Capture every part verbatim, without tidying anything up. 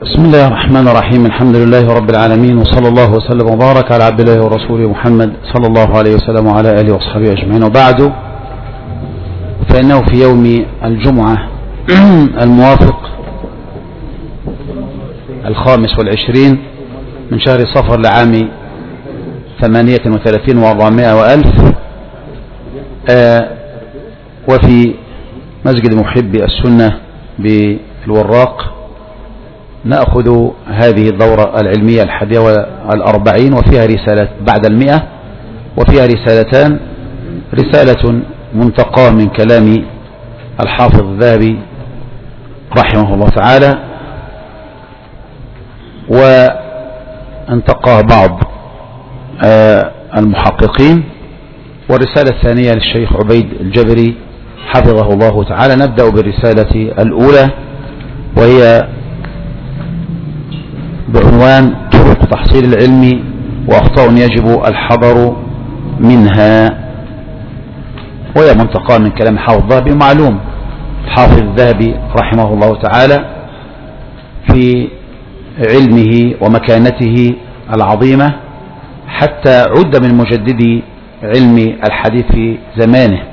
بسم الله الرحمن الرحيم. الحمد لله رب العالمين، وصلى الله وسلم وبارك على عبد الله ورسوله محمد صلى الله عليه وسلم وعلى آله وصحبه أجمعين، وبعد، فإنه في يوم الجمعة الموافق الخامس والعشرين من شهر صفر لعام ثمانية وثلاثين وأربعمائة وألف، آه وفي مسجد محبي السنة بالوراق نأخذ هذه الدورة العلمية الحادية والأربعين، وفيها رسالة بعد المئة، وفيها رسالتان: رسالة منتقاة من كلام الحافظ الذهبي رحمه الله تعالى، وانتقاه بعض المحققين، والرسالة الثانية للشيخ عبيد الجبري حفظه الله تعالى. نبدأ بالرسالة الأولى، وهي بعنوان طرق تحصيل العلم وأخطاء يجب الحذر منها، وهي منتقى من كلام الحافظ الذهبي. معلوم الحافظ الذهبي رحمه الله تعالى في علمه ومكانته العظيمة حتى عد من مجددي علم الحديث في زمانه،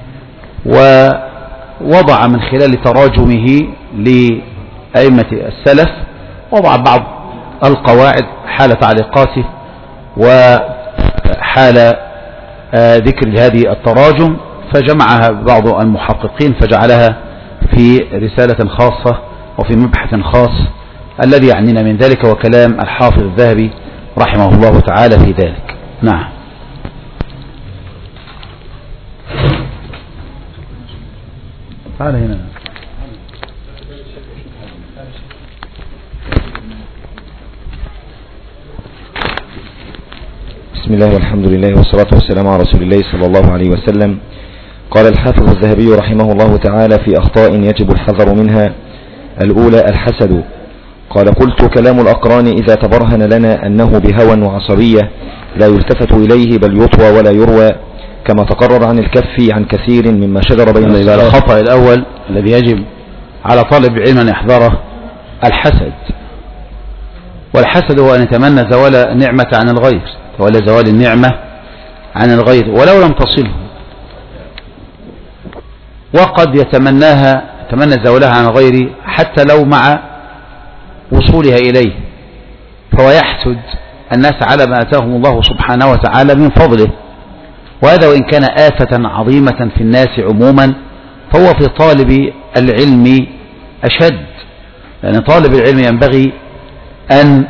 ووضع من خلال تراجمه لأئمة السلف وضع بعض القواعد حال تعليقاته وحال ذكر هذه التراجم، فجمعها بعض المحققين فجعلها في رسالة خاصة وفي مبحث خاص الذي يعنينا من ذلك، وكلام الحافظ الذهبي رحمه الله تعالى في ذلك. نعم. تعال هنا. بسم الله والحمد لله والصلاة والسلام على رسول الله صلى الله عليه وسلم. قال الحافظ الذهبي رحمه الله تعالى في أخطاء يجب الحذر منها: الأولى الحسد. قال: قلت: كلام الأقران إذا تبرهن لنا أنه بهوى وعصبية لا يلتفت إليه بل يطوى ولا يروى، كما تقرر عن الكف عن كثير مما شجر بين الصحابة. الخطأ الأول الذي يجب على طالب العلم أن يحذره الحسد، والحسد هو أن يتمنى زوال النعمة عن الغير، ولا زوال النعمة عن الغير ولو لم تصله، وقد يتمناها يتمنى زوالها عن الغير حتى لو مع وصولها إليه، فهو يحسد الناس على ما أتاهم الله سبحانه وتعالى من فضله، وهذا وإن كان آفة عظيمة في الناس عموما فهو في طالب العلم أشد، لأن طالب العلم ينبغي أن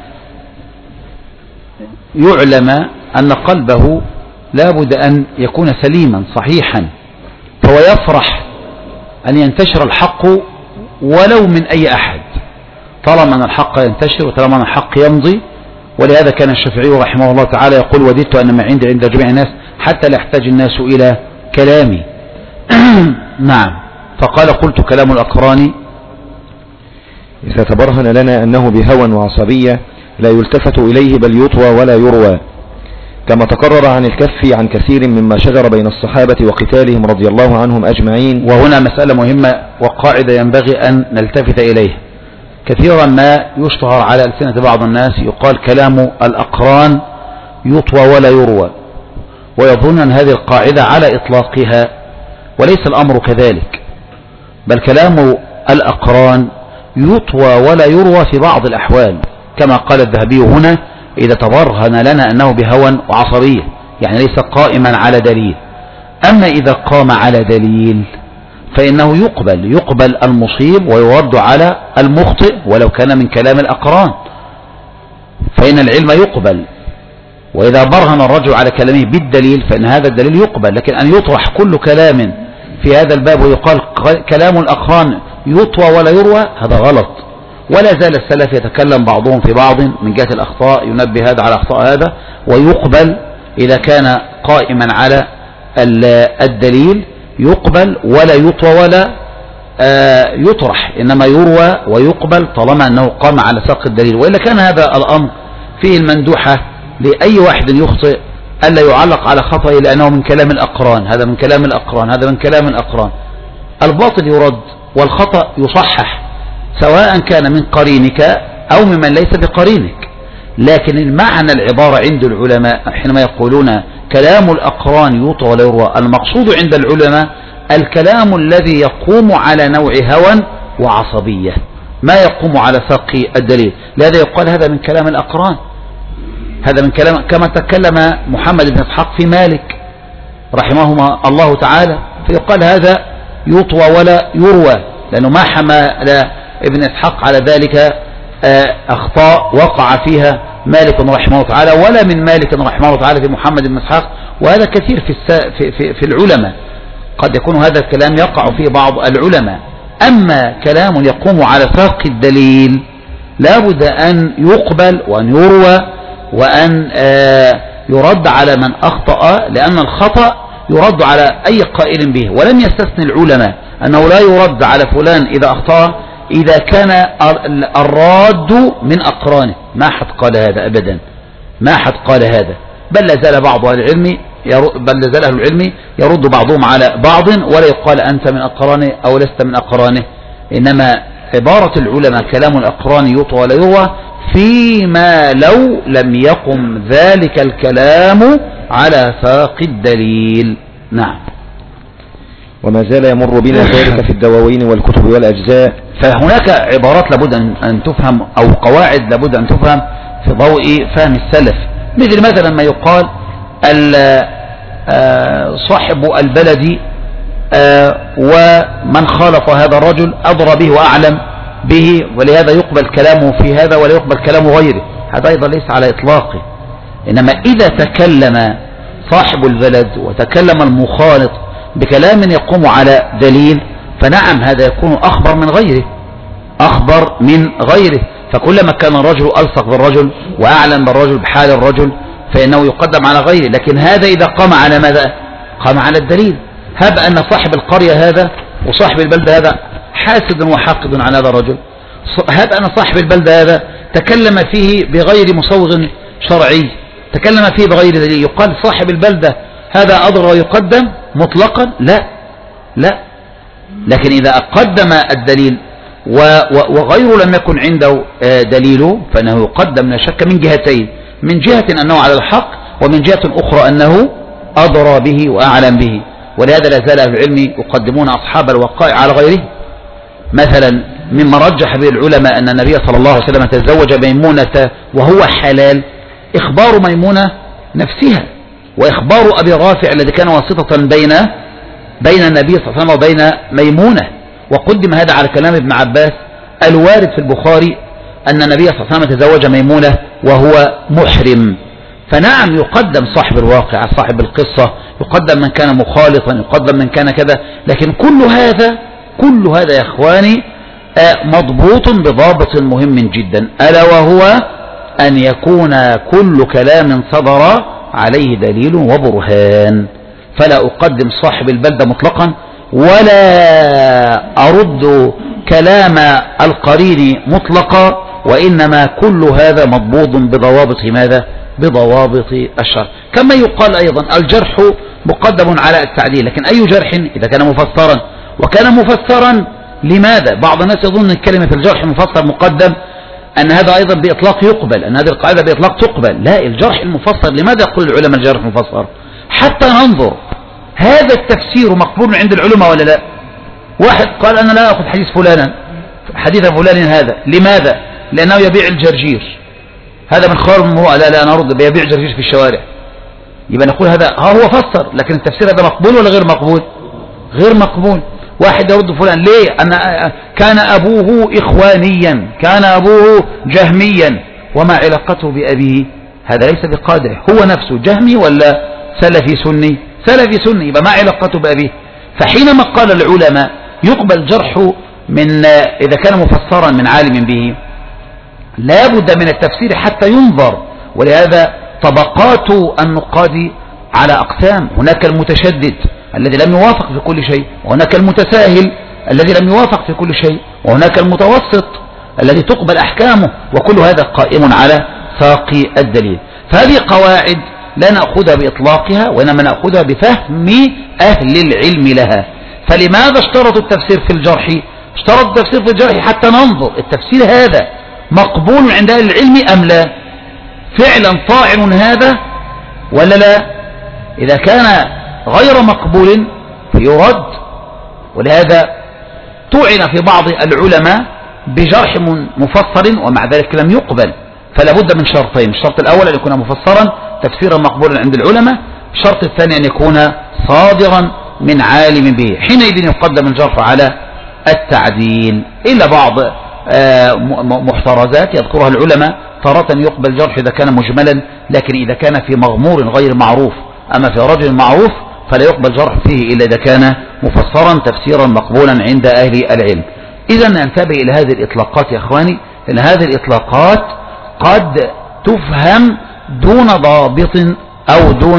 يعلم أن قلبه لابد أن يكون سليما صحيحا، فهو يفرح أن ينتشر الحق ولو من أي أحد، طالما أن الحق ينتشر وطالما أن الحق يمضي. ولهذا كان الشافعي رحمه الله تعالى يقول: وددت أن ما عندي عند جميع الناس حتى لا يحتاج الناس إلى كلامي. نعم. فقال: قلت: كلام الأقران إذا تبرهن لنا أنه بهوى وعصبية لا يلتفت إليه بل يطوى ولا يروى، كما تقرر عن الكف عن كثير مما شجر بين الصحابة وقتالهم رضي الله عنهم أجمعين. وهنا مسألة مهمة وقاعدة ينبغي أن نلتفت إليها. كثيرا ما يشتهر على ألسنة بعض الناس يقال: كلام الأقران يطوى ولا يروى، ويظن أن هذه القاعدة على إطلاقها، وليس الأمر كذلك، بل كلام الأقران يطوى ولا يروى في بعض الأحوال، كما قال الذهبي هنا: إذا تبرهن لنا أنه بهوى وعصبية، يعني ليس قائما على دليل. أما إذا قام على دليل فإنه يقبل يقبل المصيب ويرد على المخطئ ولو كان من كلام الأقران، فإن العلم يقبل، وإذا برهن الرجل على كلامه بالدليل فإن هذا الدليل يقبل. لكن أن يطرح كل كلام في هذا الباب ويقال كلام الأقران يطوى ولا يروى، هذا غلط. ولا زال السلف يتكلم بعضهم في بعض من جهة الأخطاء، ينبه هذا على أخطاء هذا، ويقبل إذا كان قائما على الدليل يقبل ولا يطوى ولا يطرح، إنما يروى ويقبل طالما أنه قام على ساق الدليل. وإلا كان هذا الأمر فيه المندوحة لأي واحد يخطئ ألا يعلق على خطئه لأنه من كلام الأقران، هذا من كلام الأقران، هذا من كلام الأقران. الباطل يرد والخطأ يصحح، سواء كان من قرينك أو ممن ليس بقرينك. لكن المعنى العبارة عند العلماء حينما يقولون كلام الأقران يطوى ولا يروى، المقصود عند العلماء الكلام الذي يقوم على نوع هوى وعصبية، ما يقوم على ساق الدليل. لهذا يقال هذا من كلام الأقران، هذا من كلام كما تكلم محمد بن إسحاق في مالك رحمهما الله تعالى، فيقال هذا يطوى ولا يروى، لأنه ما حمل ابن إسحاق على ذلك أخطاء وقع فيها مالك رحمه الله تعالى ولا من مالك رحمه الله تعالى في محمد بن إسحاق. وهذا كثير في, في, في, في العلماء، قد يكون هذا الكلام يقع فيه بعض العلماء. أما كلام يقوم على ساق الدليل لا بد أن يقبل وأن يروى وأن يرد على من أخطأ، لأن الخطأ يرد على أي قائل به. ولم يستثني العلماء أنه لا يرد على فلان إذا أخطأ إذا كان الراد من أقرانه، ما حد قال هذا أبدا، ما حد قال هذا، بل لازال بعض أهل العلم بل لازال أهل العلم يرد بعضهم على بعض ولا يقال أنت من أقرانه أو لست من أقرانه. إنما عبارة العلماء كلام الأقران يطوى ولا يروى فيما لو لم يقم ذلك الكلام على ساق الدليل. نعم. وما زال يمر بنا ذلك في الدواوين والكتب والأجزاء. فهناك عبارات لابد أن تفهم أو قواعد لابد أن تفهم في ضوء فهم السلف، مثل مثلا ما يقال صاحب البلد ومن خالف هذا الرجل أضرى به وأعلم به، ولهذا يقبل كلامه في هذا ولا يقبل كلام غيره. هذا أيضا ليس على إطلاقه. إنما إذا تكلم صاحب البلد وتكلم المخالط بكلام يقوم على دليل فنعم هذا يكون أخبر من غيره، أخبر من غيره. فكلما كان الرجل ألصق بالرجل وأعلم بالرجل بحال الرجل فإنه يقدم على غيره. لكن هذا إذا قام على ماذا؟ قام على الدليل. هب أن صاحب القرية هذا وصاحب البلدة هذا حاسد وحاقد على هذا الرجل، هب أن صاحب البلدة هذا تكلم فيه بغير مصوغ شرعي، تكلم فيه بغير دليل، يقال صاحب البلدة هذا أضر ويقدم مطلقا؟ لا لا. لكن إذا قدم الدليل وغيره لم يكن عنده دليله فإنه يقدم لا شك من جهتين، من جهة أنه على الحق ومن جهة أخرى أنه أضرى به وأعلم به. ولهذا لا زال أهل العلم يقدمون أصحاب الوقائع على غيره. مثلا مما رجح به العلماء أن النبي صلى الله عليه وسلم تزوج ميمونة وهو حلال إخبار ميمونة نفسها وإخبار أبي رافع الذي كان واسطة بين بين النبي صلى الله عليه وسلم وبين ميمونة. وقدم هذا على كلام ابن عباس الوارد في البخاري أن النبي صلى الله عليه وسلم تزوج ميمونة وهو محرم. فنعم يقدم صاحب الواقع صاحب القصة، يقدم من كان مخالطا، يقدم من كان كذا. لكن كل هذا كل هذا يا إخواني مضبوط بضابط مهم جدا، ألا وهو أن يكون كل كلام صدر عليه دليل وبرهان. فلا أقدم صاحب البلدة مطلقا ولا أرد كلام القرين مطلقا، وإنما كل هذا مضبوط بضوابط ماذا؟ بضوابط الشرع. كما يقال أيضا الجرح مقدم على التعديل، لكن أي جرح إذا كان مفسرا وكان مفسرا لماذا؟ بعض الناس يظن أن كلمة الجرح مفسر مقدم أن هذا أيضا بإطلاق يقبل، أن هذه القاعدة بإطلاق تقبل. لا، الجرح المفسر لماذا يقول العلماء الجرح مفسر؟ حتى ننظر هذا التفسير مقبول عند العلماء ولا لا. واحد قال أنا لا أخذ حديث فلانا حديث فلان هذا، لماذا؟ لأنه يبيع الجرجير، هذا من خوار من هو لا لا نرد بيبيع جرجير في الشوارع، يبقى نقول هذا ها هو فسر، لكن التفسير هذا مقبول ولا غير مقبول؟ غير مقبول. واحد يرد فلان ليه؟ أن كان أبوه إخوانيا، كان أبوه جهميا، وما علاقته بأبيه؟ هذا ليس بقادره، هو نفسه جهمي ولا سلفي سني؟ سلفي سني، يبقى ما علاقته بأبيه. فحينما قال العلماء يقبل جرحه من إذا كان مفسرا من عالم به، لا بد من التفسير حتى ينظر. ولهذا طبقات النقاد على أقسام، هناك المتشدد الذي لم يوافق في كل شيء، وهناك المتساهل الذي لم يوافق في كل شيء، وهناك المتوسط الذي تقبل أحكامه، وكل هذا قائم على ساق الدليل. فهذه قواعد لا نأخذها بإطلاقها، وإنما نأخذها بفهم أهل العلم لها. فلماذا اشترطوا التفسير في الجرح؟ اشترط تفسير في الجرح حتى ننظر التفسير هذا مقبول عند أهل العلم أم لا، فعلا طاعن هذا ولا لا. إذا كان غير مقبول فيرد، ولهذا طعن في بعض العلماء بجرح مفسر ومع ذلك لم يقبل. فلا بد من شرطين: الشرط الأول أن يكون مفسرا تفسيرا مقبولا عند العلماء، الشرط الثاني أن يكون صادرا من عالم به، حينئذ يقدم الجرح على التعديل. إلا بعض محترزات يذكرها العلماء: تارة يقبل الجرح إذا كان مجملا، لكن إذا كان في مغمور غير معروف، أما في رجل معروف فلا يقبل جرح فيه إلا إذا كان مفسرا تفسيرا مقبولا عند أهل العلم. إذا ننتبه إلى هذه الإطلاقات يا إخواني، لأن هذه الإطلاقات قد تفهم دون ضابط أو دون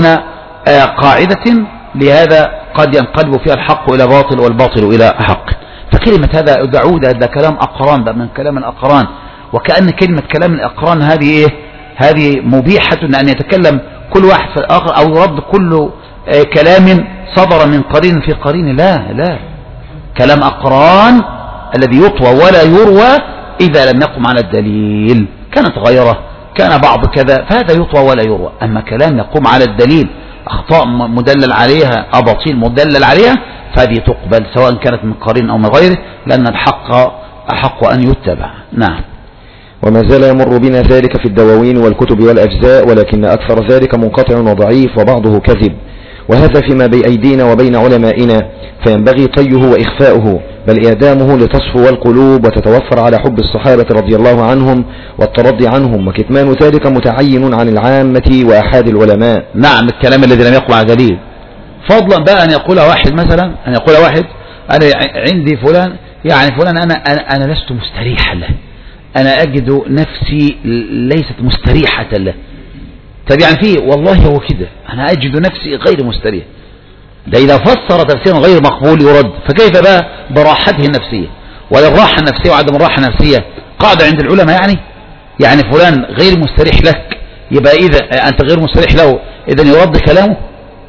قاعدة، لهذا قد ينقلب فيها الحق إلى باطل والباطل إلى حق. فكلمة هذا دعود هذا كلام أقران، ده من كلام الأقران، وكأن كلمة كلام الأقران هذه إيه؟ هذه مبيحة أن يتكلم كل واحد في الآخر أو يرد كل كلام صدر من قرين في قرين. لا لا، كلام أقران الذي يطوى ولا يروى إذا لم يقم على الدليل، كانت غيره كان بعض كذا فهذا يطوى ولا يروى. أما كلام يقوم على الدليل، أخطاء مدلل عليها، أباطيل مدلل عليها، فهذه تقبل سواء كانت من قرين أو من غيره، لأن الحق أحق أن يتبع. نعم. وما زال يمر بنا ذلك في الدواوين والكتب والأجزاء، ولكن أكثر ذلك منقطع وضعيف وبعضه كذب، وهذا فيما بأيدينا وبين علمائنا، فينبغي طيه وإخفاؤه، بل إعدامه لتصفو القلوب وتتوفر على حب الصحابة رضي الله عنهم والترضي عنهم، وكتمان ذلك متعين عن العامة وأحد العلماء. نعم، الكلام الذي لم يقم على دليل، فضلا بقى أن يقول واحد مثلا، أن يقول واحد أنا عندي فلان، يعني فلان أنا, أنا, أنا لست مستريحا له، أنا أجد نفسي ليست مستريحة له. طب يعني فيه والله هو كده، أنا أجد نفسي غير مستريح. ده إذا فسر تفسيرا غير مقبول يرد، فكيف بقى براحته النفسية؟ والراحة النفسية وعدم الراحة النفسية قاعدة عند العلماء، يعني يعني فلان غير مستريح لك، يبقى إذا أنت غير مستريح له إذا يرد كلامه؟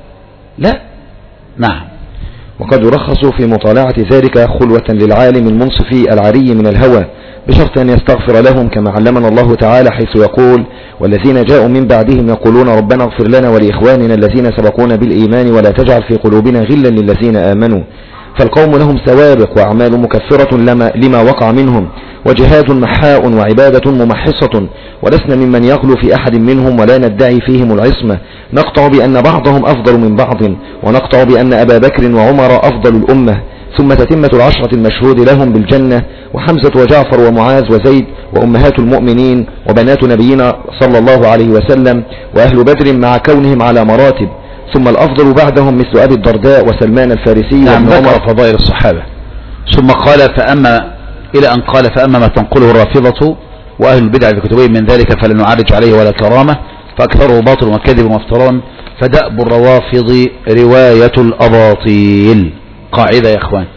لا. نعم. وقد يرخص في مطالعة ذلك خلوة للعالم المنصف العري من الهوى، بشرط أن يستغفر لهم كما علمنا الله تعالى حيث يقول: والذين جاءوا من بعدهم يقولون ربنا اغفر لنا ولإخواننا الذين سبقونا بالإيمان ولا تجعل في قلوبنا غلا للذين آمنوا. فالقوم لهم سوابق وأعمال مكفرة لما, لما وقع منهم، وجهاد محاء وعبادة ممحصة، ولسنا ممن يغلو في أحد منهم ولا ندعي فيهم العصمة، نقطع بأن بعضهم أفضل من بعض، ونقطع بأن أبا بكر وعمر أفضل الأمة، ثم تتمة العشرة المشهود لهم بالجنة، وحمزة وجعفر ومعاذ وزيد وأمهات المؤمنين وبنات نبينا صلى الله عليه وسلم، وأهل بدر مع كونهم على مراتب، ثم الأفضل بعدهم مثل أبي الدرداء وسلمان الفارسي. نعم، ذكر فضائل الصحابة، ثم قال فأما إلى أن قال فأما ما تنقله الرافضة وأهل البدع في كتبهم من ذلك فلن نعرج عليه ولا كرامة، فأكثره باطل وكذب ومفتران، فدأب الروافض رواية الأباطيل. قاعدة يا إخوان،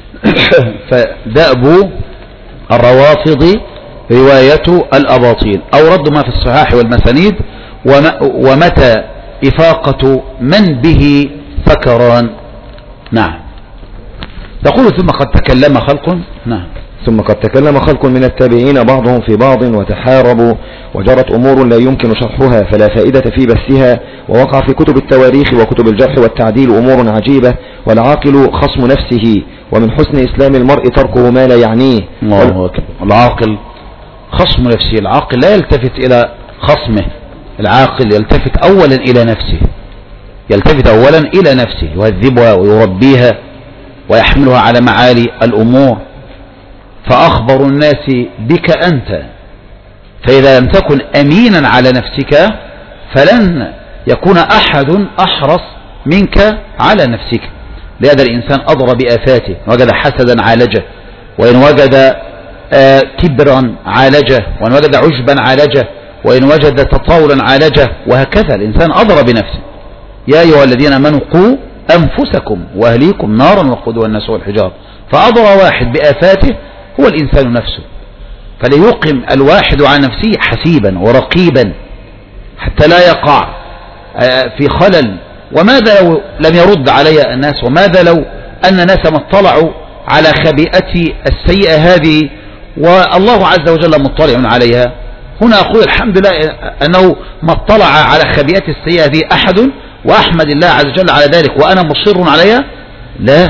فدأب الروافض رواية الأباطيل، أو رد ما في الصحاح والمسانيد، ومتى إفاقة من به فكران. نعم. تقول ثم قد تكلم خلق. نعم. ثم قد تكلم خلق من التابعين بعضهم في بعض وتحاربوا، وجرت أمور لا يمكن شرحها فلا فائدة في بثها، ووقع في كتب التواريخ وكتب الجرح والتعديل أمور عجيبة، والعاقل خصم نفسه، ومن حسن إسلام المرء تركه ما لا يعنيه. الله أكبر. العاقل خصم نفسه، العاقل لا يلتفت إلى خصمه، العاقل يلتفت أولا إلى نفسه، يلتفت أولا إلى نفسه، يهذبها ويربيها ويحملها على معالي الأمور. فأخبر الناس بك أنت، فإذا لم تكن أمينا على نفسك فلن يكون أحد أحرص منك على نفسك. لهذا الإنسان أضر بآفاته، وجد حسدا عالجه، وإن وجد كبرا عالجه، وإن وجد عجبا عالجه، وإن وجد تطاولا عالجه، وهكذا الإنسان أضر بنفسه. يا أيها الذين آمنوا قوا أنفسكم وأهليكم نارا وقودها الناس والحجار. فأضر واحد بآفاته هو الإنسان نفسه، فليقم الواحد عن نفسه حسيبا ورقيبا حتى لا يقع في خلل. وماذا لو لم يرد علي الناس، وماذا لو أن ناس ما اطلعوا على خبيئة السيئة هذه والله عز وجل مطلع عليها. هنا أقول الحمد لله أنه ما اطلع على خبيئة السيئة هذه أحد وأحمد الله عز وجل على ذلك وأنا مصر عليها. لا،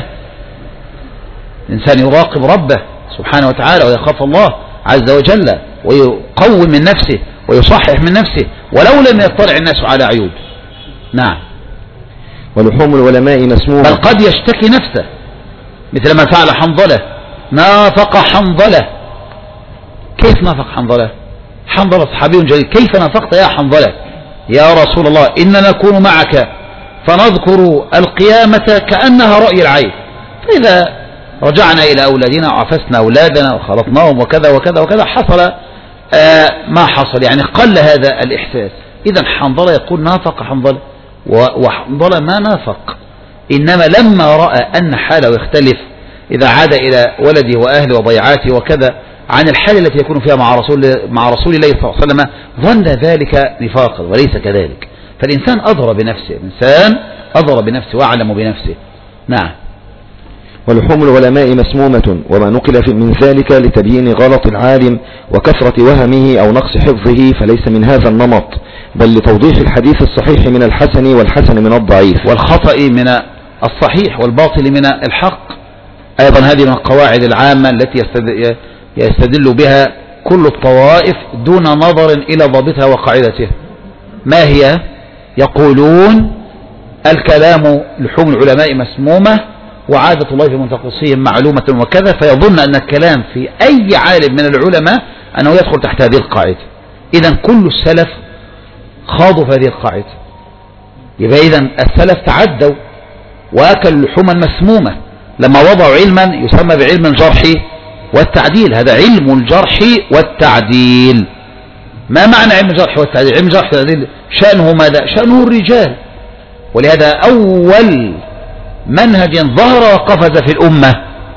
الإنسان يراقب ربه سبحانه وتعالى ويخاف الله عز وجل ويقوم من نفسه ويصحح من نفسه ولو لم يطلع الناس على عيوب. نعم. ولحوم العلماء مسمومة، بل قد يشتكي نفسه مثل ما فعل حنظلة. نافق حنظلة. كيف نافق حنظلة؟ حنظلة صحابي جليل. كيف نافقت يا حنظلة؟ يا رسول الله إننا نكون معك فنذكر القيامة كأنها رأي العين، فإذا رجعنا إلى أولادنا وعفسنا أولادنا وخلطناهم وكذا وكذا وكذا حصل آه ما حصل، يعني قل هذا الإحساس. إذا حنظلة يقول نافق حنظلة، وحنظلة ما نافق، إنما لما رأى أن حاله يختلف إذا عاد إلى ولده وأهله وضيعاته وكذا عن الحالة التي يكون فيها مع رسول, مع رسول الله صلى الله عليه وسلم ظن ذلك نفاقا وليس كذلك. فالإنسان أضر بنفسه، الإنسان أضر بنفسه وأعلم بنفسه. نعم. ولحوم العلماء مسمومة، وما نقل من ذلك لتبيين غلط العالم وكثرة وهمه أو نقص حفظه فليس من هذا النمط، بل لتوضيح الحديث الصحيح من الحسن والحسن من الضعيف، والخطأ من الصحيح والباطل من الحق. أيضا هذه من القواعد العامة التي يستدل بها كل الطوائف دون نظر إلى ضابطها وقاعدتها. ما هي؟ يقولون الكلام لحوم العلماء مسمومة وعادة الله في منتقصهم معلومة وكذا، فيظن أن الكلام في أي عالم من العلماء أنه يدخل تحت هذه القاعدة. إذا كل السلف خاضوا في هذه القاعدة. يبقى إذا السلف تعدوا وأكلوا لحوما مسمومة لما وضعوا علما يسمى بعلم الجرح والتعديل. هذا علم الجرح والتعديل. ما معنى علم الجرح والتعديل؟ علم الجرح والتعديل شأنه ماذا؟ شأنه الرجال. ولهذا أول منهج ظهر وقفز في الأمة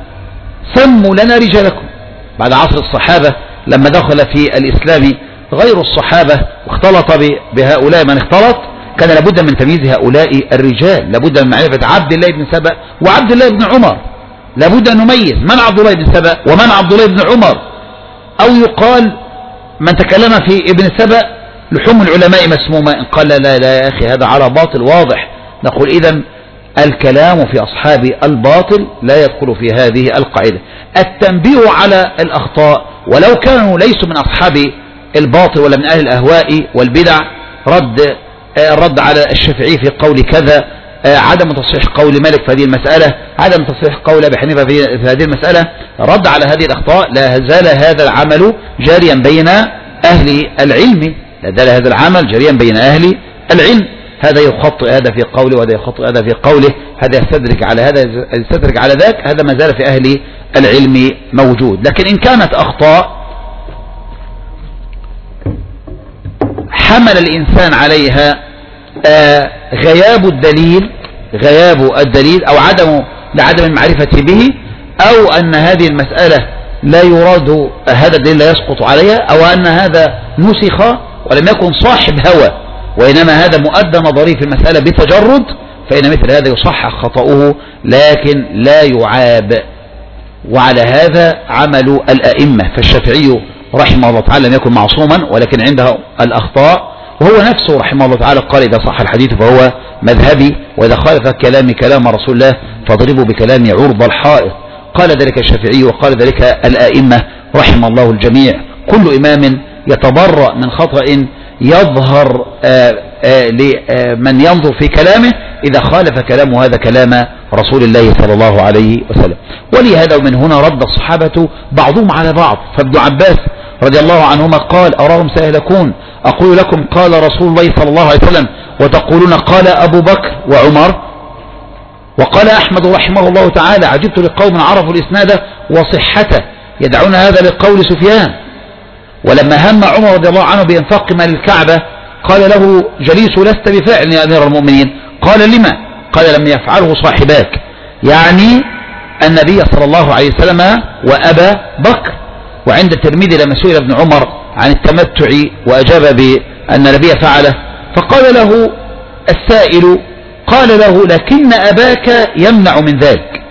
سموا لنا رجالكم بعد عصر الصحابة لما دخل في الإسلام غير الصحابة واختلط بهؤلاء من اختلط، كان لابد من تمييز هؤلاء الرجال، لابد من معرفة عبد الله بن سبأ وعبد الله بن عمر، لابد أن نميز من عبد الله بن سبأ ومن عبد الله بن عمر. أو يقال من تكلم في ابن سبأ لحوم العلماء مسمومة، إن قال لا لا يا أخي هذا على باطل واضح، نقول إذن الكلام في أصحاب الباطل لا يدخل في هذه القاعدة. التنبيه على الأخطاء ولو كانوا ليسوا من أصحاب الباطل ولا من أهل الأهواء والبدع، رد الرد على الشافعي في قول كذا، عدم تصحيح قول مالك في هذه المسألة، عدم تصحيح قول أبي حنيفة في هذه المسألة، رد على هذه الأخطاء. لا زال هذا العمل جاريا بين أهل العلم، لا زال هذا العمل جاريا بين أهل العلم. هذا يخطئ هذا في قوله وهذا يخطئ هذا في قوله، هذا يستدرك على هذا يستدرك على ذاك، هذا ما زال في أهل العلم موجود. لكن إن كانت أخطاء حمل الإنسان عليها آه غياب الدليل غياب الدليل أو عدم لعدم المعرفة به، أو أن هذه المسألة لا يراد هذا الدليل لا يسقط عليها، أو أن هذا نسخ ولم يكن صاحب هوى وإنما هذا مؤدى نظري في المسألة بتجرد، فإن مثل هذا يصحح خطأه لكن لا يعاب. وعلى هذا عمل الأئمة، فالشافعي رحمه الله تعالى لم يكن معصوما ولكن عنده الأخطاء، وهو نفسه رحمه الله تعالى قال إذا صح الحديث فهو مذهبي، وإذا خالف كلامي كلام رسول الله فاضربوا بكلامي عرض الحائط. قال ذلك الشافعي وقال ذلك الأئمة رحم الله الجميع. كل إمام يتبرأ من خطأ يظهر لمن ينظر في كلامه إذا خالف كلامه هذا كلام رسول الله صلى الله عليه وسلم. ولهذا ومن هنا رد الصحابة بعضهم على بعض. فابن عباس رضي الله عنهما قال أراهم سيهلكون، أقول لكم قال رسول الله صلى الله عليه وسلم وتقولون قال أبو بكر وعمر. وقال أحمد رحمه الله تعالى عجبت لقوم عرفوا الإسناد وصحته يدعون هذا لقول سفيان. ولما هم عمر رضي الله عنه بإنفاق مال الكعبة قال له جليس لست بفاعل يا أمير المؤمنين، قال لما؟ قال لم يفعله صاحباك، يعني النبي صلى الله عليه وسلم وأبا بكر. وعند الترمذي لما سئل ابن عمر عن التمتع وأجاب بأن النبي فعله، فقال له السائل قال له لكن أباك يمنع من ذلك،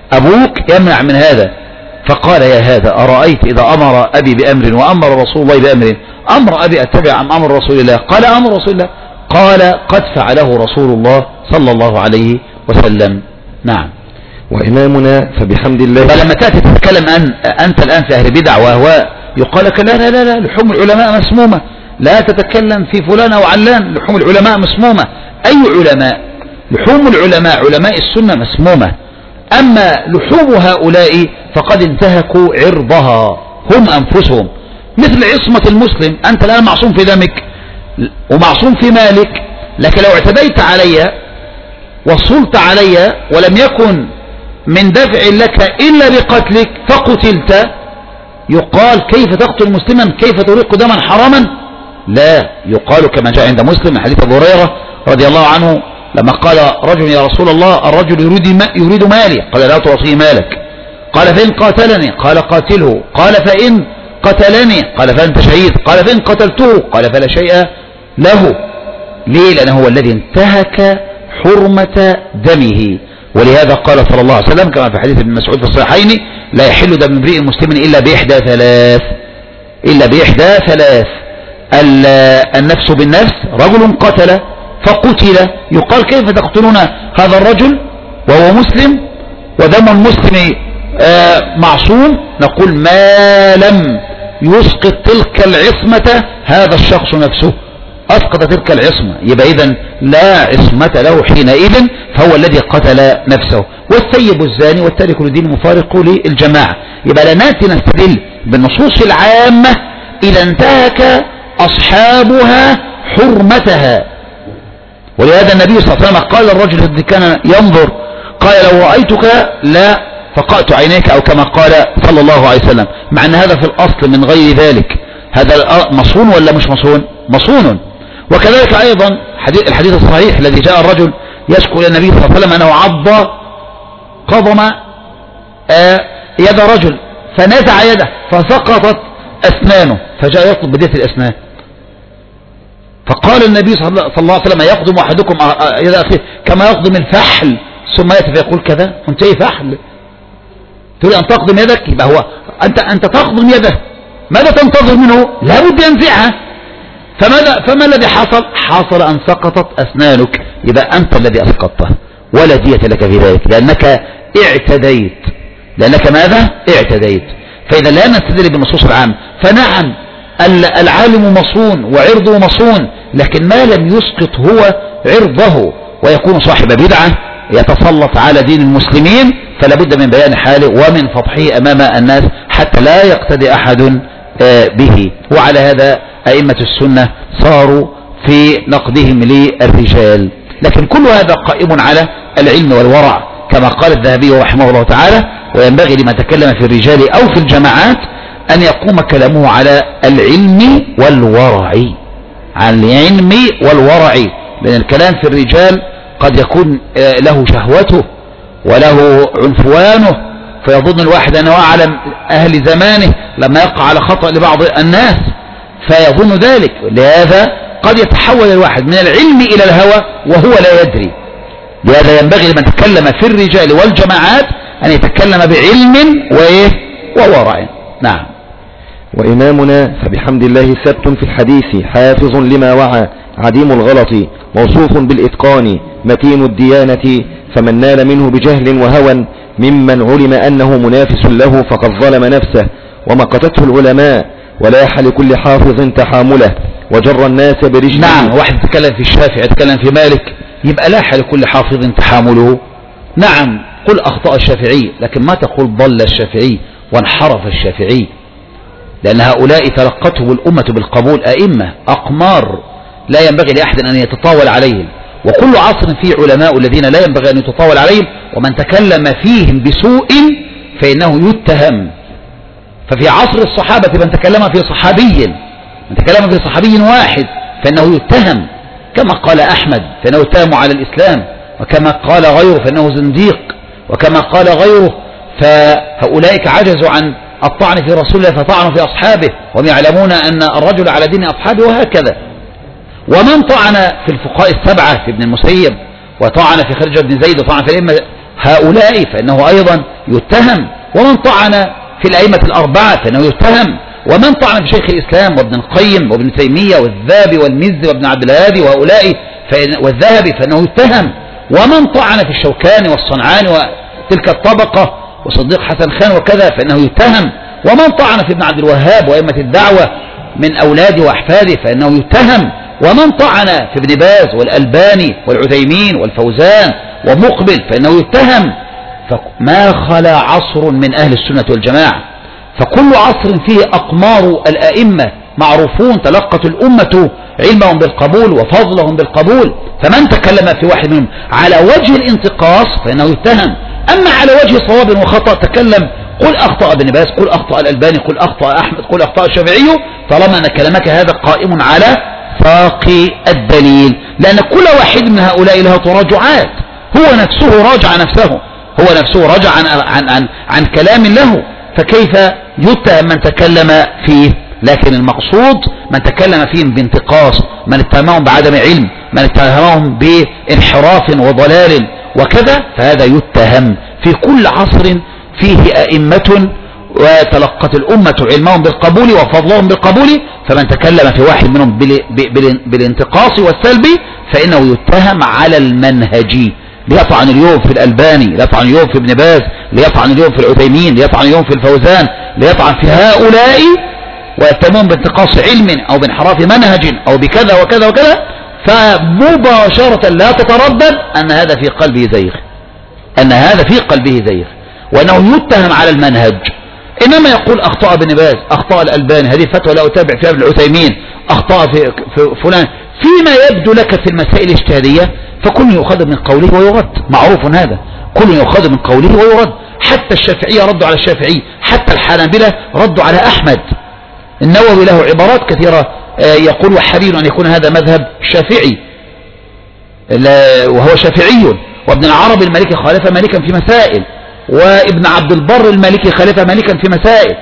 أبوك يمنع من هذا. فقال يا هذا أرأيت إذا أمر أبي بأمر وأمر رسول الله بأمر، أمر أبي أتبع أم أمر رسول الله؟ قال أمر رسول الله. قال قد فعله رسول الله صلى الله عليه وسلم. نعم. وإمامنا فبحمد الله. فلما تأتي تتكلم أن أنت الآن في أهل بدع وأهواء يقال لك لا لا لا لا لحوم العلماء مسمومة، لا تتكلم في فلان أو علان، لحوم العلماء مسمومة. أي علماء؟ لحوم العلماء علماء السنة مسمومة، أما لحوم هؤلاء فقد انتهكوا عرضها هم أنفسهم، مثل عصمة المسلم. أنت الآن معصوم في دمك ومعصوم في مالك، لكن لو اعتديت علي وصلت علي ولم يكن من دفع لك إلا بقتلك فقتلت، يقال كيف تقتل مسلما، كيف تريق دما حراما؟ لا، يقال كما جاء عند مسلم من حديث أبو هريرة رضي الله عنه لما قال رجل يا رسول الله الرجل يريد, ما يريد مالي، قال لا تعطيه مالك. قال فإن قاتلني، قال قاتله. قال فإن قتلني، قال فأنت شهيد. قال فإن قتلته، قال فلا شيء له. ليه؟ لأنه هو الذي انتهك حرمة دمه. ولهذا قال صلى الله عليه وسلم كما في حديث ابن مسعود في الصحيحين لا يحل دم امرئ مسلم إلا بإحدى ثلاث، إلا بإحدى ثلاث: النفس بالنفس، رجل قتل فقتل، يقال كيف تقتلون هذا الرجل وهو مسلم ودم المسلم معصوم؟ نقول ما لم يسقط تلك العصمة هذا الشخص نفسه، أسقط تلك العصمة، يبقى إذن لا عصمة له حينئذ، فهو الذي قتل نفسه. والثيب الزاني والتارك للدين مفارق للجماعة. يبقى لا نأتي نستدل بالنصوص العامة إذا انتهك أصحابها حرمتها. ولهذا النبي صلى الله عليه وسلم قال الرجل الذي كان ينظر قال لو رأيتك لا فقأت عينيك، أو كما قال صلى الله عليه وسلم، مع أن هذا في الأصل من غير ذلك. هذا مصون ولا مش مصون؟ مصون. وكذلك أيضا الحديث الصحيح الذي جاء الرجل يشكو إلى النبي صلى الله عليه وسلم أنه عض قضم يد رجل فنزع يده فسقطت أسنانه، فجاء يطلب بدية الأسنان، فقال النبي صلى الله عليه وسلم يقضم أحدكم يد أخيه كما يقضم الفحل، ثم يأتي فيقول كذا أنت إيه فحل؟ تريد أن تقضم يدك؟ يبقى هو أنت أنت تقضم يده، ماذا تنتظر منه؟ لا بد ينزعها. فماذا فما الذي حصل؟ حصل أن سقطت أسنانك، يبقى أنت الذي أسقطته ولا دية لك في ذلك، لأنك اعتديت. لأنك ماذا؟ اعتديت. فإذا لا نستدل بالنصوص العامة. فنعم العالم مصون وعرضه مصون، لكن ما لم يسقط هو عرضه ويكون صاحب بدعة يتسلط على دين المسلمين، فلا بد من بيان حاله ومن فضحه أمام الناس حتى لا يقتدي أحد به. وعلى هذا أئمة السنة صاروا في نقدهم للرجال، لكن كل هذا قائم على العلم والورع كما قال الذهبي رحمه الله تعالى: وينبغي لمن تكلم في الرجال أو في الجماعات أن يقوم كلامه على العلم والورع، عن العلم والورع، لأن الكلام في الرجال قد يكون له شهوته وله عنفوانه، فيظن الواحد أنه أعلم أهل زمانه لما يقع على خطأ لبعض الناس فيظن ذلك. لهذا قد يتحول الواحد من العلم إلى الهوى وهو لا يدري. لهذا ينبغي لمن تكلم في الرجال والجماعات أن يتكلم بعلم وإيه وورع. نعم. وإمامنا فبحمد الله ثبت في الحديث، حافظ لما وعى، عديم الغلط، موصوف بالإتقان، متين الديانة، فمن نال منه بجهل وهوى ممن علم أنه منافس له فقد ظلم نفسه، ومقتته العلماء، ولاح لكل حافظ تحامله، وجر الناس برجله. نعم. واحد يتكلم في الشافعي يتكلم في مالك يبقى لاح لكل حافظ تحامله. نعم، قل أخطأ الشافعي، لكن ما تقول ضل الشافعي وانحرف الشافعي، لأن هؤلاء تلقته الأمة بالقبول أئمة أقمار لا ينبغي لأحد أن يتطاول عليهم، وكل عصر فيه علماء الذين لا ينبغي أن يتطاول عليهم، ومن تكلم فيهم بسوء فإنه يتهم. ففي عصر الصحابة من تكلم في صحابي من تكلم في صحابي واحد فإنه يتهم، كما قال أحمد فإنه يتهم على الإسلام، وكما قال غيره فإنه زنديق، وكما قال غيره فهؤلاء عجزوا عن الطعن في رسول الله فطعنوا في أصحابه وهم يعلمون أن الرجل على دين أصحابه، وهكذا. ومن طعن في الفقهاء السبعة في ابن المسيب، وطعن في خارج بن زيد، وطعن في الأئمة هؤلاء فإنه أيضا يتهم، ومن طعن في الأئمة الأربعة فإنه يتهم، ومن طعن في شيخ الإسلام وابن القيم وابن تيمية والذهبي والمزي وابن عبد الهادي وهؤلاء فإن والذهبي فإنه يتهم، ومن طعن في الشوكاني والصنعاني وتلك الطبقة وصديق حسن خان وكذا فإنه يتهم، ومن طعن في ابن عبد الوهاب وأئمة الدعوة من أولاده وأحفاده فإنه يتهم، ومن طعن في ابن باز والألباني والعثيمين والفوزان ومقبل فإنه يتهم. فما خلا عصر من أهل السنة والجماعة، فكل عصر فيه أقمار الأئمة معروفون تلقت الأمة علمهم بالقبول وفضلهم بالقبول، فمن تكلم في واحد منهم على وجه الانتقاص فإنه يتهم، أما على وجه صواب وخطأ تكلم قل أخطأ ابن باز، قل أخطأ الألباني، قل أخطأ أحمد، قل أخطأ الشافعي، طالما أن كلامك هذا قائم على ساق الدليل، لأن كل واحد من هؤلاء له تراجعات، هو نفسه راجع نفسه، هو نفسه رجع عن, عن, عن, عن كلام له، فكيف يتهم من تكلم فيه؟ لكن المقصود من تكلم فيهم بانتقاص، من اتهمهم بعدم علم، من اتهمهم بانحراف وضلال وكذا، فهذا يتهم. في كل عصر فيه أئمة وتلقت الأمة علمهم بالقبول وفضلهم بالقبول، فمن تكلم في واحد منهم بالانتقاص والسلب فإنه يتهم على المنهج، ليطعن اليوم في الألباني، ليطعن اليوم في ابن باز، ليطعن اليوم في العثيمين، ليطعن اليوم في الفوزان، ليطعن في هؤلاء ويتهمون بانتقاص علم أو بانحراف منهج أو بكذا وكذا وكذا، فمباشرة لا تتردد أن هذا في قلبه زيغ، أن هذا في قلبه زيغ، وأنه يتهم على المنهج. إنما يقول أخطأ ابن باز، أخطأ الألباني، هذه فتوى لا أتابع فيها ابن العثيمين، أخطأ في, في فلان، فيما يبدو لك في المسائل الاجتهادية فكل يؤخذ من قوله ويرد، معروف هذا، كل يؤخذ من قوله ويرد، حتى الشافعية ردوا على الشافعي، حتى الحنابلة ردوا على أحمد. النووي له عبارات كثيرة يقول وحري أن يكون هذا مذهب شافعي وهو شافعي، وابن العربي المالكي خالف مالكا في مسائل، وابن عبد البر المالكي خالف مالكا في مسائل،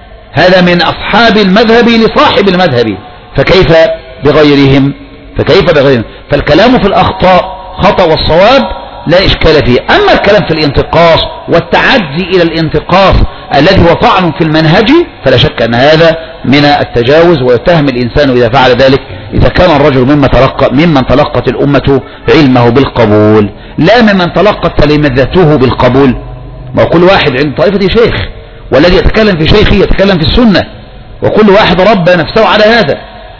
هذا من أصحاب المذهب لصاحب المذهب، فكيف بغيرهم؟ فكيف بغيرهم؟ فالكلام في الأخطاء خطأ والصواب لا إشكال فيه، أما الكلام في الانتقاص والتعدي إلى الانتقاص الذي هو طعن في المنهج فلا شك أن هذا من التجاوز، ويتهم الإنسان إذا فعل ذلك إذا كان الرجل ممن تلقى ممن تلقت الأمة علمه بالقبول، لا ممن تلقت تلامذته بالقبول. ما كل واحد عند طائفة شيخ، والذي يتكلم في شيخه يتكلم في السنة، وكل واحد ربى نفسه على هذا.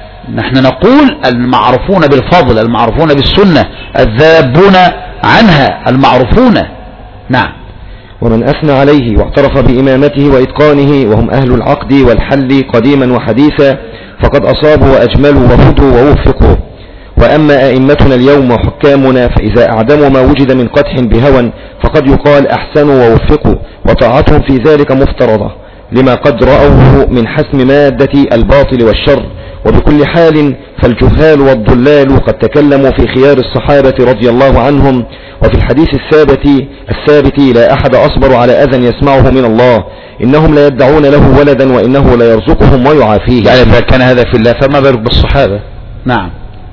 نحن نقول المعروفون بالفضل، المعروفون بالسنة، الذابون عنها، المعروفون. نعم. ومن أثنى عليه واعترف بإمامته وإتقانه وهم أهل العقد والحل قديما وحديثا فقد أصابوا وأجملوا وهدوا ووفقوا. وأما أئمتنا اليوم وحكامنا فإذا أعدموا ما وجد من قدح بهوى فقد يقال أحسنوا ووفقوا، وطاعتهم في ذلك مفترضة لما قد رأوه من حسم مادة الباطل والشر. وبكل حال فالجهال والضلال قد تكلموا في خيار الصحابة رضي الله عنهم، وفي الحديث الثابت الثابت لا أحد أصبر على أذى يسمعه من الله، إنهم لا يدعون له ولدا وإنه لا يرزقهم ويعافيه. يعني إذا كان هذا في الله فما بالك بالصحابة. نعم.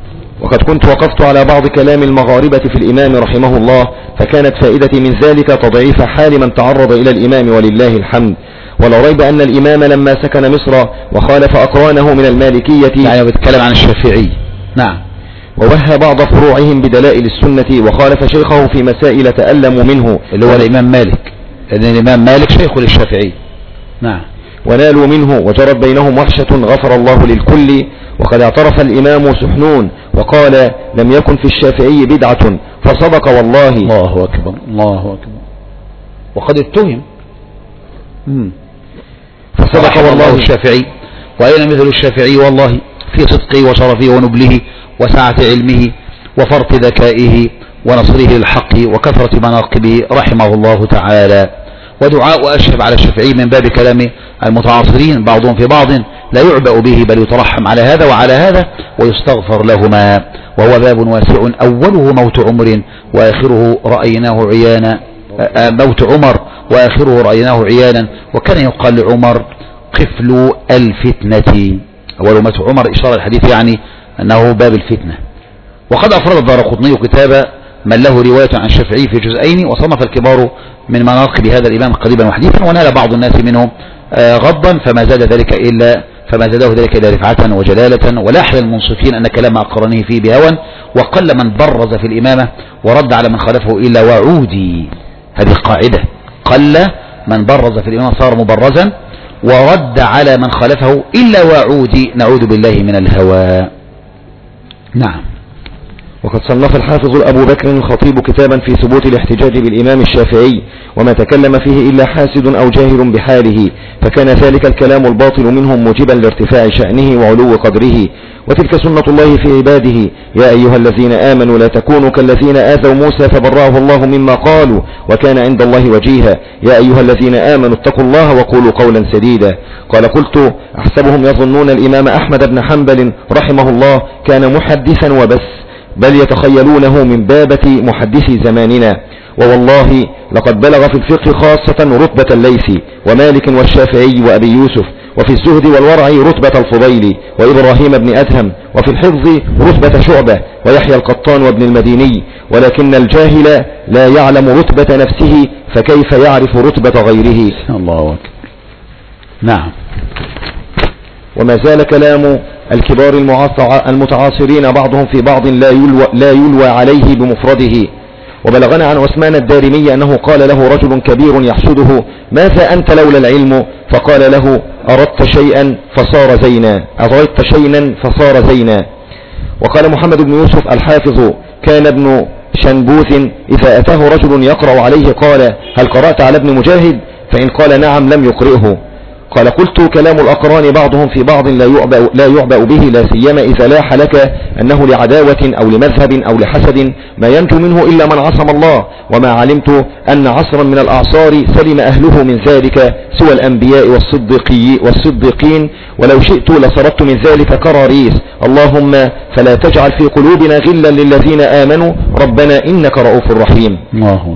وقد كنت وقفت على بعض كلام المغاربة في الإمام رحمه الله، فكانت فائدتي من ذلك تضعيف حال من تعرض إلى الإمام ولله الحمد. ولا ريب أن الإمام لما سكن مصر وخالف أقرانه من المالكية، يعني بتكلم عن الشافعي. نعم. ووهى بعض فروعهم بدلائل السنة وخالف شيخه في مسائل تألموا منه، اللي هو الإمام مالك، لأن الإمام مالك شيخ للشافعي. نعم. ونالوا منه وجرت بينهم وحشة غفر الله للكل. وقد اعترف الإمام سحنون وقال لم يكن في الشافعي بدعة، فصدق والله. الله أكبر، الله أكبر. وقد اتهم مم. فصدق والله الشافعي، وأين مثل الشافعي والله في صدقه وشرفه ونبله وسعة علمه وفرط ذكائه ونصره للحق وكثرة مناقبه رحمه الله تعالى. ودعاء أشهب على الشافعي من باب كلام المتعاصرين بعضهم في بعض لا يعبأ به، بل يترحم على هذا وعلى هذا ويستغفر لهما. وهو باب واسع أوله موت عمر وآخره رأيناه عيانا، موت عمر وآخره رأيناه عيانا. وكان يقال لعمر قفل الفتنة، أول موت عمر إشارة الحديث يعني أنه باب الفتنة. وقد أفرد الدارقطني كتاب من له رواية عن الشافعي في جزئين. وصنف الكبار من مناقب هذا الإمام قريبا وحديثا، ونال بعض الناس منهم غضا، فما زاد ذلك إلا فما زاده ذلك إلا رفعة وجلالة. ولا أحلى المنصفين أن كلام أقرنه فيه بهوى، وقل من برز في الإمامة ورد على من خالفه إلا وعودي. هذه قاعدة، قل من برز في الإمامة صار مبرزا، ورد على من خالفه إلا وعودي، نعوذ بالله من الهوى. نعم. وقد صنف الحافظ أبو بكر الخطيب كتابا في ثبوت الاحتجاج بالإمام الشافعي، وما تكلم فيه إلا حاسد أو جاهل بحاله، فكان ذلك الكلام الباطل منهم موجبا لارتفاع شأنه وعلو قدره. وتلك سنة الله في عباده، يا أيها الذين آمنوا لا تكونوا كالذين آذوا موسى فبرأه الله مما قالوا وكان عند الله وجيها. يا أيها الذين آمنوا اتقوا الله وقولوا قولا سديدا. قال قلت أحسبهم يظنون الإمام أحمد بن حنبل رحمه الله كان محدثا وبس، بل يتخيلونه من بابة محدثي زماننا. ووالله لقد بلغ في الفقه خاصة رتبة الليث ومالك والشافعي وأبي يوسف، وفي الزهد والورع رتبة الفضيل وإبراهيم بن أدهم، وفي الحفظ رتبة شعبة ويحيى القطان وابن المديني. ولكن الجاهل لا يعلم رتبة نفسه، فكيف يعرف رتبة غيره؟ الله أكبر. نعم. وما زال كلام الكبار المتعاصرين بعضهم في بعض لا يلوى, لا يلوى عليه بمفرده. وبلغنا عن عثمان الدارمي أنه قال له رجل كبير يحسده: ماذا أنت لولا العلم؟ فقال له: أردت شيئا فصار زينا أردت شيئا فصار زينا. وقال محمد بن يوسف الحافظ: كان ابن شنبوث إذا أتاه رجل يقرأ عليه قال: هل قرأت على ابن مجاهد؟ فإن قال نعم لم يقرئه. قال: قلت كلام الأقران بعضهم في بعض لا يعبأ, لا يعبأ به، لا سيما إذا لاح لك أنه لعداوة أو لمذهب أو لحسد ما ينجو منه إلا من عصم الله. وما علمت أن عصرا من الأعصار سلم أهله من ذلك سوى الأنبياء والصديقي والصديقين، ولو شئت لصرفت من ذلك كراريس. اللهم فلا تجعل في قلوبنا غلا للذين آمنوا ربنا إنك رؤوف رحيم. الله.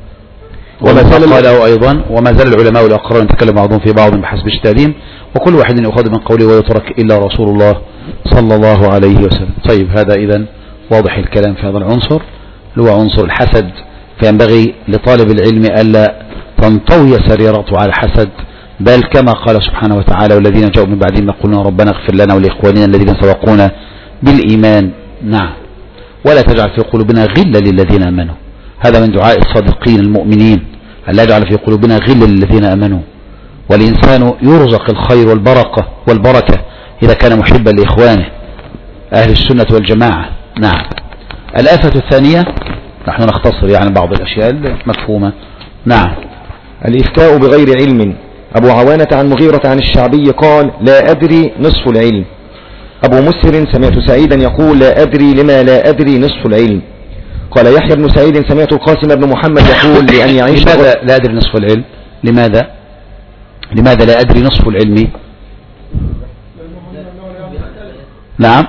وما زال قاله أيضا: وما زال العلماء والأقران يتكلم بعضهم في بعض بحسب اجتهادهم، وكل واحد يأخذ من قوله ويترك إلا رسول الله صلى الله عليه وسلم. طيب، هذا إذن واضح الكلام في هذا العنصر اللي هو عنصر الحسد. فينبغي لطالب العلم ألا تنطوي سريرته على الحسد، بل كما قال سبحانه وتعالى: والذين جاءوا من بعدهم يقولون ربنا اغفر لنا ولإخواننا الذين سبقونا بالإيمان. نعم. ولا تجعل في قلوبنا غلا للذين آمنوا. هذا من دعاء الصادقين المؤمنين، ألا يجعل في قلوبنا غلا للذين آمنوا. والإنسان يرزق الخير والبركة والبركة إذا كان محبا لإخوانه أهل السنة والجماعة. نعم. الآفة الثانية، نحن نختصر يعني بعض الأشياء المفهومة. نعم. الإفتاء بغير علم. أبو عوانة عن مغيرة عن الشعبي قال: لا أدري نصف العلم. أبو مسهر سمعت سعيدا يقول: لا أدري لما لا أدري نصف العلم. قال يحيى بن سعيد سمعت القاسم بن محمد يقول: لأن يعيش. لماذا لا أدري نصف العلم؟ لماذا لماذا لا أدري نصف العلم؟ نعم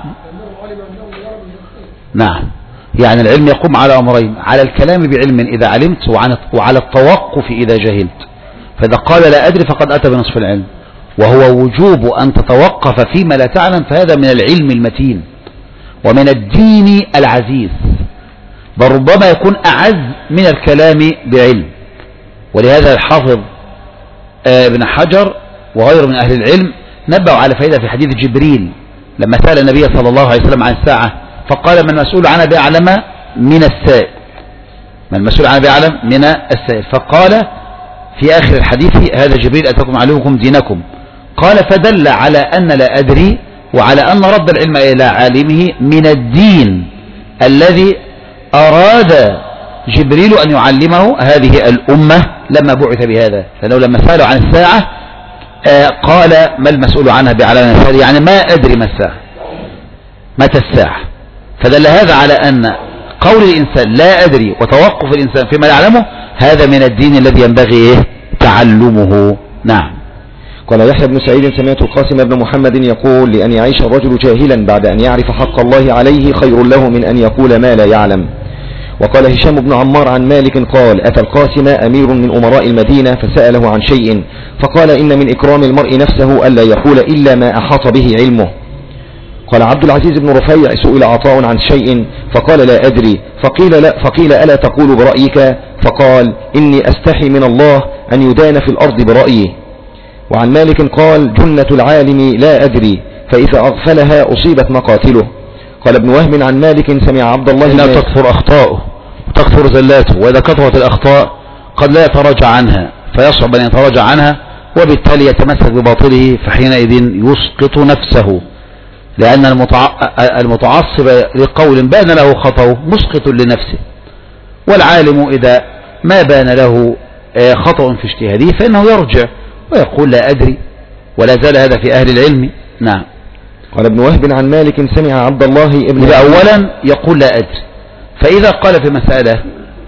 نعم يعني العلم يقوم على أمرين: على الكلام بعلم إذا علمت، وعلى التوقف إذا جهلت. فإذا قال لا أدري فقد أتى بنصف العلم، وهو وجوب أن تتوقف فيما لا تعلم، فهذا من العلم المتين ومن الدين العزيز، بل ربما يكون أعز من الكلام بعلم. ولهذا الحافظ ابن حجر وغيره من أهل العلم نبهوا على فائدة في حديث جبريل لما سأل النبي صلى الله عليه وسلم عن الساعة، فقال: من المسؤول عنها بأعلم من السائل. من المسؤول عنها بأعلم من السائل. فقال في آخر الحديث: هذا جبريل أتاكم علمكم دينكم. قال: فدل على أن لا أدري، وعلى أن رد العلم إلى عالمه من الدين الذي أراد جبريل أن يعلمه هذه الأمة لما بعث بهذا. لأنه لما سألوا عن الساعة قال: ما المسؤول عنها بأعلم من السائل، يعني ما أدري ما الساعة، متى الساعة. فدل هذا على أن قول الإنسان لا أدري وتوقف الإنسان فيما يعلمه هذا من الدين الذي ينبغي تعلمه. نعم. قال يحيى بن سعيد سمعت القاسم بن محمد يقول: لأن يعيش الرجل جاهلا بعد أن يعرف حق الله عليه خير له من أن يقول ما لا يعلم. وقال هشام بن عمار عن مالك قال: أتى القاسم أمير من أمراء المدينة فسأله عن شيء، فقال: إن من إكرام المرء نفسه ألا يقول إلا ما أحاط به علمه. قال عبد العزيز بن رفيع سئل عطاء عن شيء فقال لا أدري، فقيل, لا فقيل ألا تقول برأيك؟ فقال إني أستحي من الله أن يدان في الأرض برأيي. وعن مالك قال جنة العالم لا أدري، فإذا أغفلها أصيبت مقاتله. قال ابن وهب عن مالك سمع عبد الله لا تكثر أخطاؤه وتكثر زلاته، وإذا كثرت الأخطاء قد لا يتراجع عنها فيصعب أن يتراجع عنها، وبالتالي يتمسك بباطله فحينئذ يسقط نفسه، لأن المتعصب لقول بان له خطأه مسقط لنفسه. والعالم إذا ما بان له خطأ في اجتهاده فإنه يرجع ويقول لا أدري، ولا زال هذا في أهل العلم. نعم. قال ابن وهب عن مالك سمع عبد الله ابن إذا أولا يقول لا أدري، فإذا قال في مسألة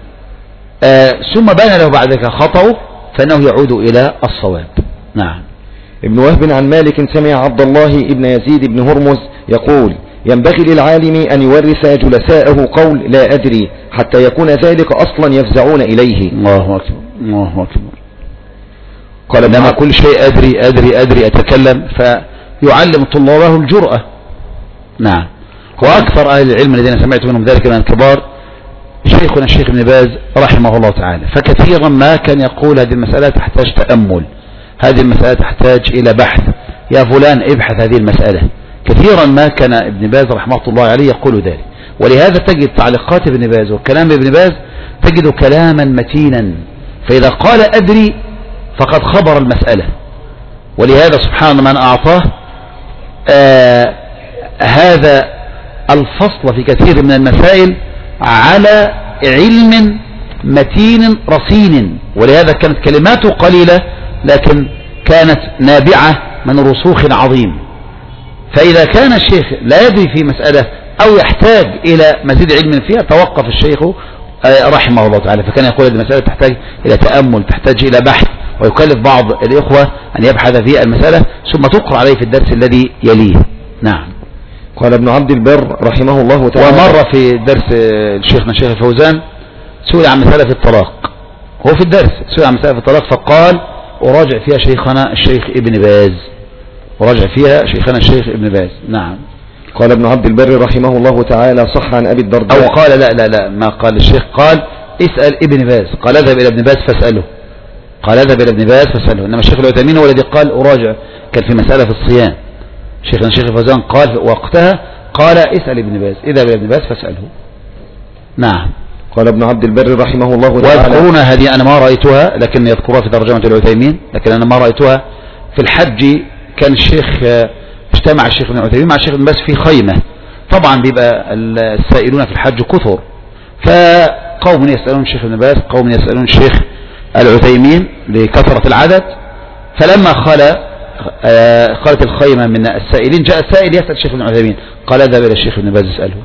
آه ثم بان له بعد ذلك خطأه فإنه يعود إلى الصواب. نعم. ابن وهب عن مالك سمع عبد الله ابن يزيد بن هرمز يقول ينبغي للعالم أن يورث جلساءه قول لا أدري حتى يكون ذلك أصلا يفزعون إليه. الله أكبر الله أكبر. قال إنما كل شيء أدري أدري أدري أتكلم، فيعلم طلابه الجرأة. نعم. وأكثر أهل العلم الذين سمعت منهم ذلك من الكبار شيخنا الشيخ ابن باز رحمه الله تعالى، فكثيرا ما كان يقول هذه المسألة تحتاج تأمل، هذه المسألة تحتاج إلى بحث، يا فلان ابحث هذه المسألة. كثيرا ما كان ابن باز رحمه الله عليه يقول ذلك، ولهذا تجد تعليقات ابن باز وكلام ابن باز تجد كلاما متينا، فإذا قال أدري فقد خبر المسألة. ولهذا سبحان من أعطاه آه هذا الفصل في كثير من المسائل على علم متين رصين، ولهذا كانت كلماته قليلة لكن كانت نابعة من رسوخ عظيم. فإذا كان الشيخ لا يدري في مسألة أو يحتاج إلى مزيد علم فيها توقف الشيخ رحمه الله تعالى، فكان يقول هذه المسألة تحتاج إلى تأمل، تحتاج إلى بحث، ويكلف بعض الإخوة أن يبحث في المسألة ثم تقرأ عليه في الدرس الذي يليه. نعم. قال ابن عبد البر رحمه الله تعالى ومر في درس شيخنا الشيخ الفوزان سئل عن مسألة في الطلاق، هو في الدرس سئل عن مسألة في الطلاق فقال أراجع فيها شيخنا الشيخ ابن باز، أراجع فيها شيخنا الشيخ ابن باز. نعم. قال ابن عبد البر رحمه الله تعالى صح عن أبي الدرداء، أو قال لا لا لا ما قال الشيخ، قال اسأل ابن باز، قال اذهب إلى ابن باز فاسأله، قال اذهب إلى ابن باز فاسأله. إنما الشيخ العثيمين هو الذي قال أراجع، كان في مسألة في الصيام شيخنا الشيخ الفوزان قال وقتها قال اسأل ابن باز، اذهب إلى ابن باز فاسأله. نعم. قال ابن عبد البر رحمه الله تعالى ويذكرون هذه أنا ما رأيتها لكن يذكرها في ترجمة العثيمين، لكن أنا ما رأيتها في الحج. كان الشيخ اجتمع الشيخ ابن عثيمين مع الشيخ ابن باز في خيمة، طبعا بيبقى السائلون في الحج كثر، فقوم يسألون الشيخ ابن باز قوم يسألون الشيخ العثيمين لكثرة العدد، فلما خلى خلت الخيمة من السائلين جاء السائل يسأل الشيخ ابن عثيمين قال اذهب إلى الشيخ ابن باز اسأله،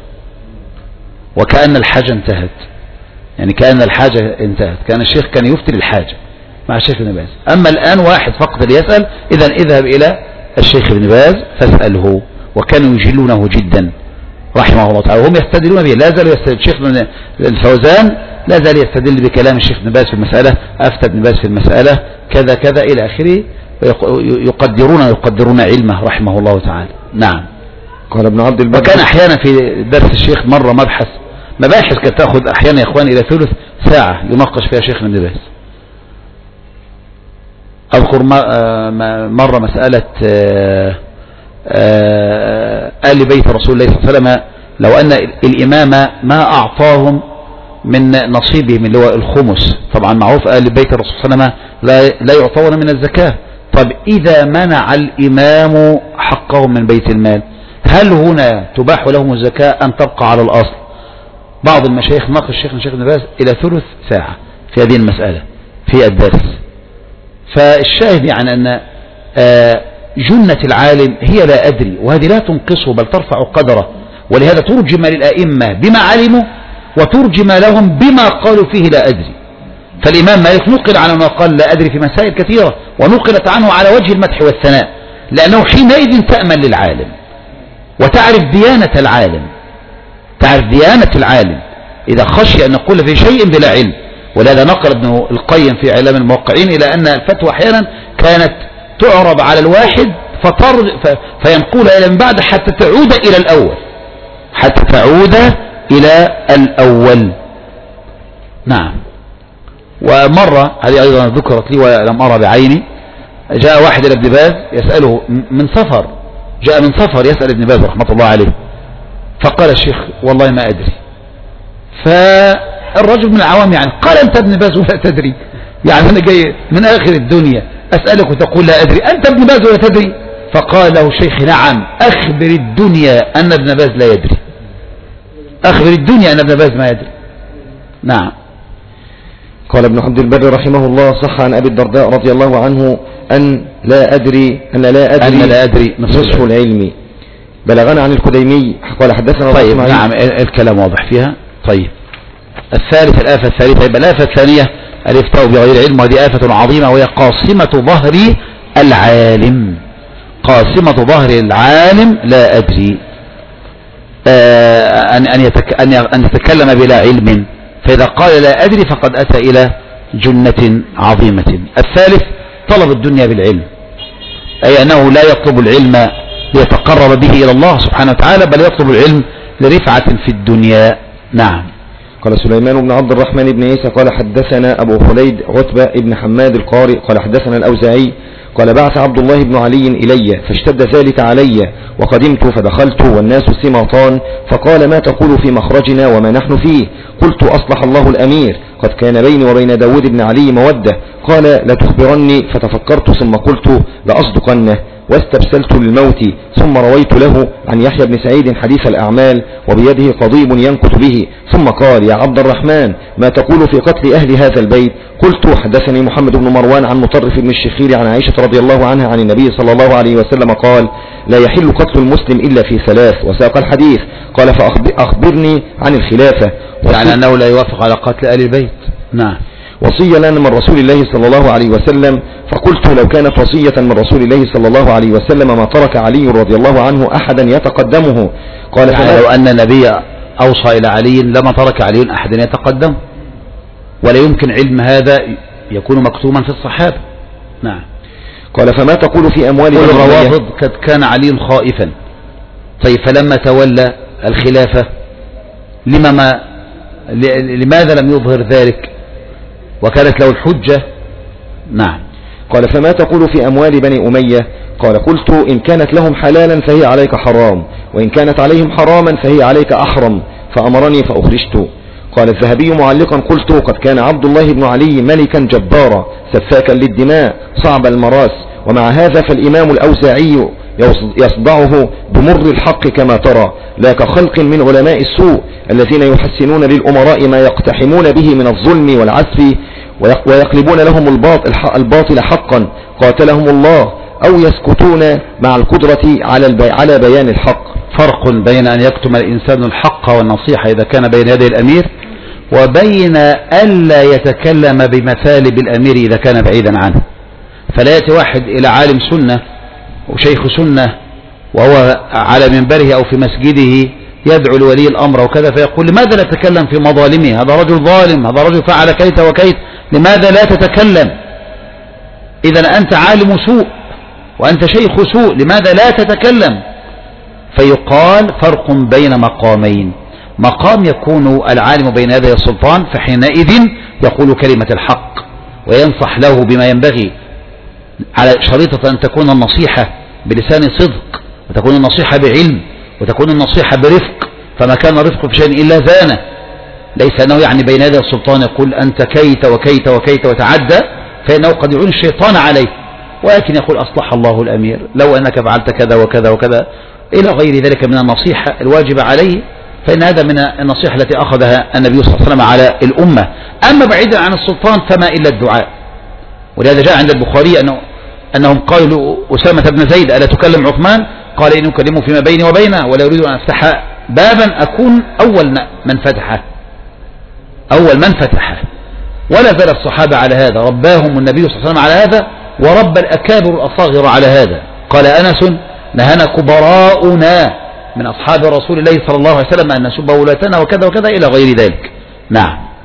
وكأن الحاجة انتهت، يعني كأن الحاجة انتهت، كان الشيخ كان يفتي للحاجة مع الشيخ ابن باز. أما الآن واحد فقط اللي يسأل، إذا اذهب إلى الشيخ ابن باز فاسأله، وكانوا يجلونه جدا رحمه الله تعالى، وهم يستدلون به، لا زال يستدل الشيخ الفوزان لا زال يستدل بكلام الشيخ ابن باز في المسألة، أفتى ابن باز في المسألة كذا كذا إلى آخره، يقدرون يقدرون علمه رحمه الله تعالى. نعم. قال ابن عبد البر وكان أحيانا في درس الشيخ مرة مبحث مباحث كانت تأخذ أحيانا يا إخوان إلى ثلث ساعة يناقش فيها شيخ ابن باز. أذكر مرة مسألة آل بيت رسول الله صلى الله عليه وسلم، لو أن الإمام ما أعطاهم من نصيبهم اللي هو الخمس، طبعا معروف آل بيت الرسول صلى الله عليه وسلم لا يعطون من الزكاة، طب إذا منع الإمام حقهم من بيت المال هل هنا تباح لهم الزكاة أن تبقى على الأصل؟ بعض المشايخ ناقش الشيخ الشيخ ابن باز إلى ثلث ساعة في هذه المسألة في الدرس. فالشاهد يعني أن جنة العالم هي لا أدري، وهذه لا تنقصه بل ترفع قدره، ولهذا ترجم للأئمة بما علموا وترجم لهم بما قالوا فيه لا أدري. فالإمام مالك نقل عنه أنه قال لا أدري في مسائل كثيرة، ونقلت عنه على وجه المدح والثناء، لأنه حينئذ تأمل للعالم وتعرف ديانة العالم، تعرف ديانة العالم إذا خشي أن نقول في شيء بلا علم. ولهذا نقل ابن القيم في إعلام الموقعين إلى أن الفتوى أحيانا كانت تعرض على الواحد فترجع فينقلها إلى من بعد حتى تعود إلى الأول، حتى تعود إلى الأول. نعم. ومرة هذه أيضا ذكرت لي ولم أرى بعيني، جاء واحد إلى ابن باز يسأله من سفر، جاء من سفر يسأل ابن باز رحمة الله عليه، فقال الشيخ والله ما أدري. فالرجل من العوام يعني قال أنت ابن باز ولا تدري؟ يعني أنا جاي من آخر الدنيا أسألك وتقول لا أدري، أنت ابن باز ولا تدري؟ فقال له الشيخ نعم، أخبر الدنيا أن ابن باز لا يدري، أخبر الدنيا أن ابن باز ما يدري. نعم. قال ابن عبد البر رحمه الله: صح عن أبي الدرداء رضي الله عنه أن لا أدري أن لا أدري, أن لا أدري نصف العلم. بلغنا عن الخديمي قال حدثنا. طيب نعم الكلام واضح فيها. طيب الثالث، الآفة الثالثة، يبقى الآفة الثانية الإفتاء بغير علم، وهذه آفة عظيمة وهي قاصمة ظهر العالم، قاصمة ظهر العالم لا أدري، آه أن أن, يتك أن أن يتكلم بلا علم، فإذا قال لا أدري فقد أتى إلى جنة عظيمة. الثالث طلب الدنيا بالعلم، أي أنه لا يطلب العلم ليتقرب به إلى الله سبحانه وتعالى، بل يطلب العلم لرفعة في الدنيا. نعم. قال سليمان بن عبد الرحمن بن عيسى قال حدثنا أبو خليد عتبة بن حماد القارئ قال حدثنا الأوزاعي قال بعث عبد الله بن علي إلي فاشتد ذلك علي وقدمت فدخلت والناس سماطان، فقال ما تقول في مخرجنا وما نحن فيه؟ قلت أصلح الله الأمير، قد كان بيني وبين داود بن علي مودة. قال لا تخبرني، فتفكرت ثم قلت لأصدقنه، واستبسلت للموت. ثم رويت له عن يحيى بن سعيد حديث الأعمال وبيده قضيب ينكت به، ثم قال يا عبد الرحمن ما تقول في قتل أهل هذا البيت؟ قلت حدثني محمد بن مروان عن مطرف بن الشخير عن عائشة رضي الله عنها عن النبي صلى الله عليه وسلم قال لا يحل قتل المسلم إلا في ثلاث، وساق الحديث. قال فأخبرني عن الخلافة، يعني أنه لا يوافق على قتل أهل البيت. نعم. وصية لنا من رسول الله صلى الله عليه وسلم، فقلت لو كانت وصية من رسول الله صلى الله عليه وسلم ما ترك علي رضي الله عنه أحدا يتقدمه. قال يعني لو أن النبي أوصى إلى علي لما ترك علي أحدا يتقدم، ولا يمكن علم هذا يكون مكتوما في الصحابة. نعم. قال فما تقول في أموال الروافض؟ قد كان علي خائفا، طيب فلما تولى الخلافة لما ما لماذا لم يظهر ذلك وكانت له الحجة؟ نعم. قال فما تقول في أموال بني أمية؟ قال قلت إن كانت لهم حلالا فهي عليك حرام، وإن كانت عليهم حراما فهي عليك أحرم، فأمرني فأخرجت. قال الذهبي معلقا قلت قد كان عبد الله بن علي ملكا جبارا سفاكا للدماء صعب المراس، ومع هذا فالإمام الأوزاعي يصدعه بمر الحق كما ترى، لا كخلق من علماء السوء الذين يحسنون للأمراء ما يقتحمون به من الظلم والعسف ويقلبون لهم الباطل حقا قاتلهم الله، أو يسكتون مع القدرة على بيان الحق. فرق بين أن يكتم الإنسان الحق والنصيحة إذا كان بين يدي الأمير، وبين ألا يتكلم بمثالب الأمير إذا كان بعيدا عنه. فلا يأتي واحد إلى عالم سنة وشيخ سنة وهو على منبره أو في مسجده يدعو لولي الأمر وكذا، فيقول لماذا لا تتكلم في مظالمه؟ هذا رجل ظالم، هذا رجل فعل كيت وكيت، لماذا لا تتكلم؟ إذا أنت عالم سوء وأنت شيخ سوء، لماذا لا تتكلم؟ فيقال فرق بين مقامين، مقام يكون العالم بين يدي السلطان فحينئذ يقول كلمة الحق وينصح له بما ينبغي، على شريطة أن تكون النصيحة بلسان صدق، وتكون النصيحة بعلم، وتكون النصيحة برفق، فما كان رفق في شيء إلا زانه. ليس أنه يعني بين يدي السلطان يقول أنت كيت وكيت وكيت وتعدى، فإنه قد يعين الشيطان عليه، ولكن يقول أصلح الله الأمير لو أنك فعلت كذا وكذا وكذا إلى غير ذلك من النصيحة الواجبة عليه، فإن هذا من النصيحة التي أخذها النبي صلى الله عليه وسلم على الأمة. أما بعيدا عن السلطان فما إلا الدعاء، ولهذا جاء عند البخاري أنه أنهم قالوا أسامة بن زيد ألا تكلم عثمان؟ قال إن أكلمه فيما بيني وبينه ولا أريد أن أفتح بابا أكون أول من فتحه، أول من فتحه. ولا زال الصحابة على هذا، رباهم النبي صلى الله عليه وسلم على هذا، ورب الأكابر الأصاغر على هذا. قال أنس نهانا كبراؤنا من أصحاب رسول الله صلى الله عليه وسلم أن نسب ولاتنا وكذا وكذا إلى غير ذلك. نعم.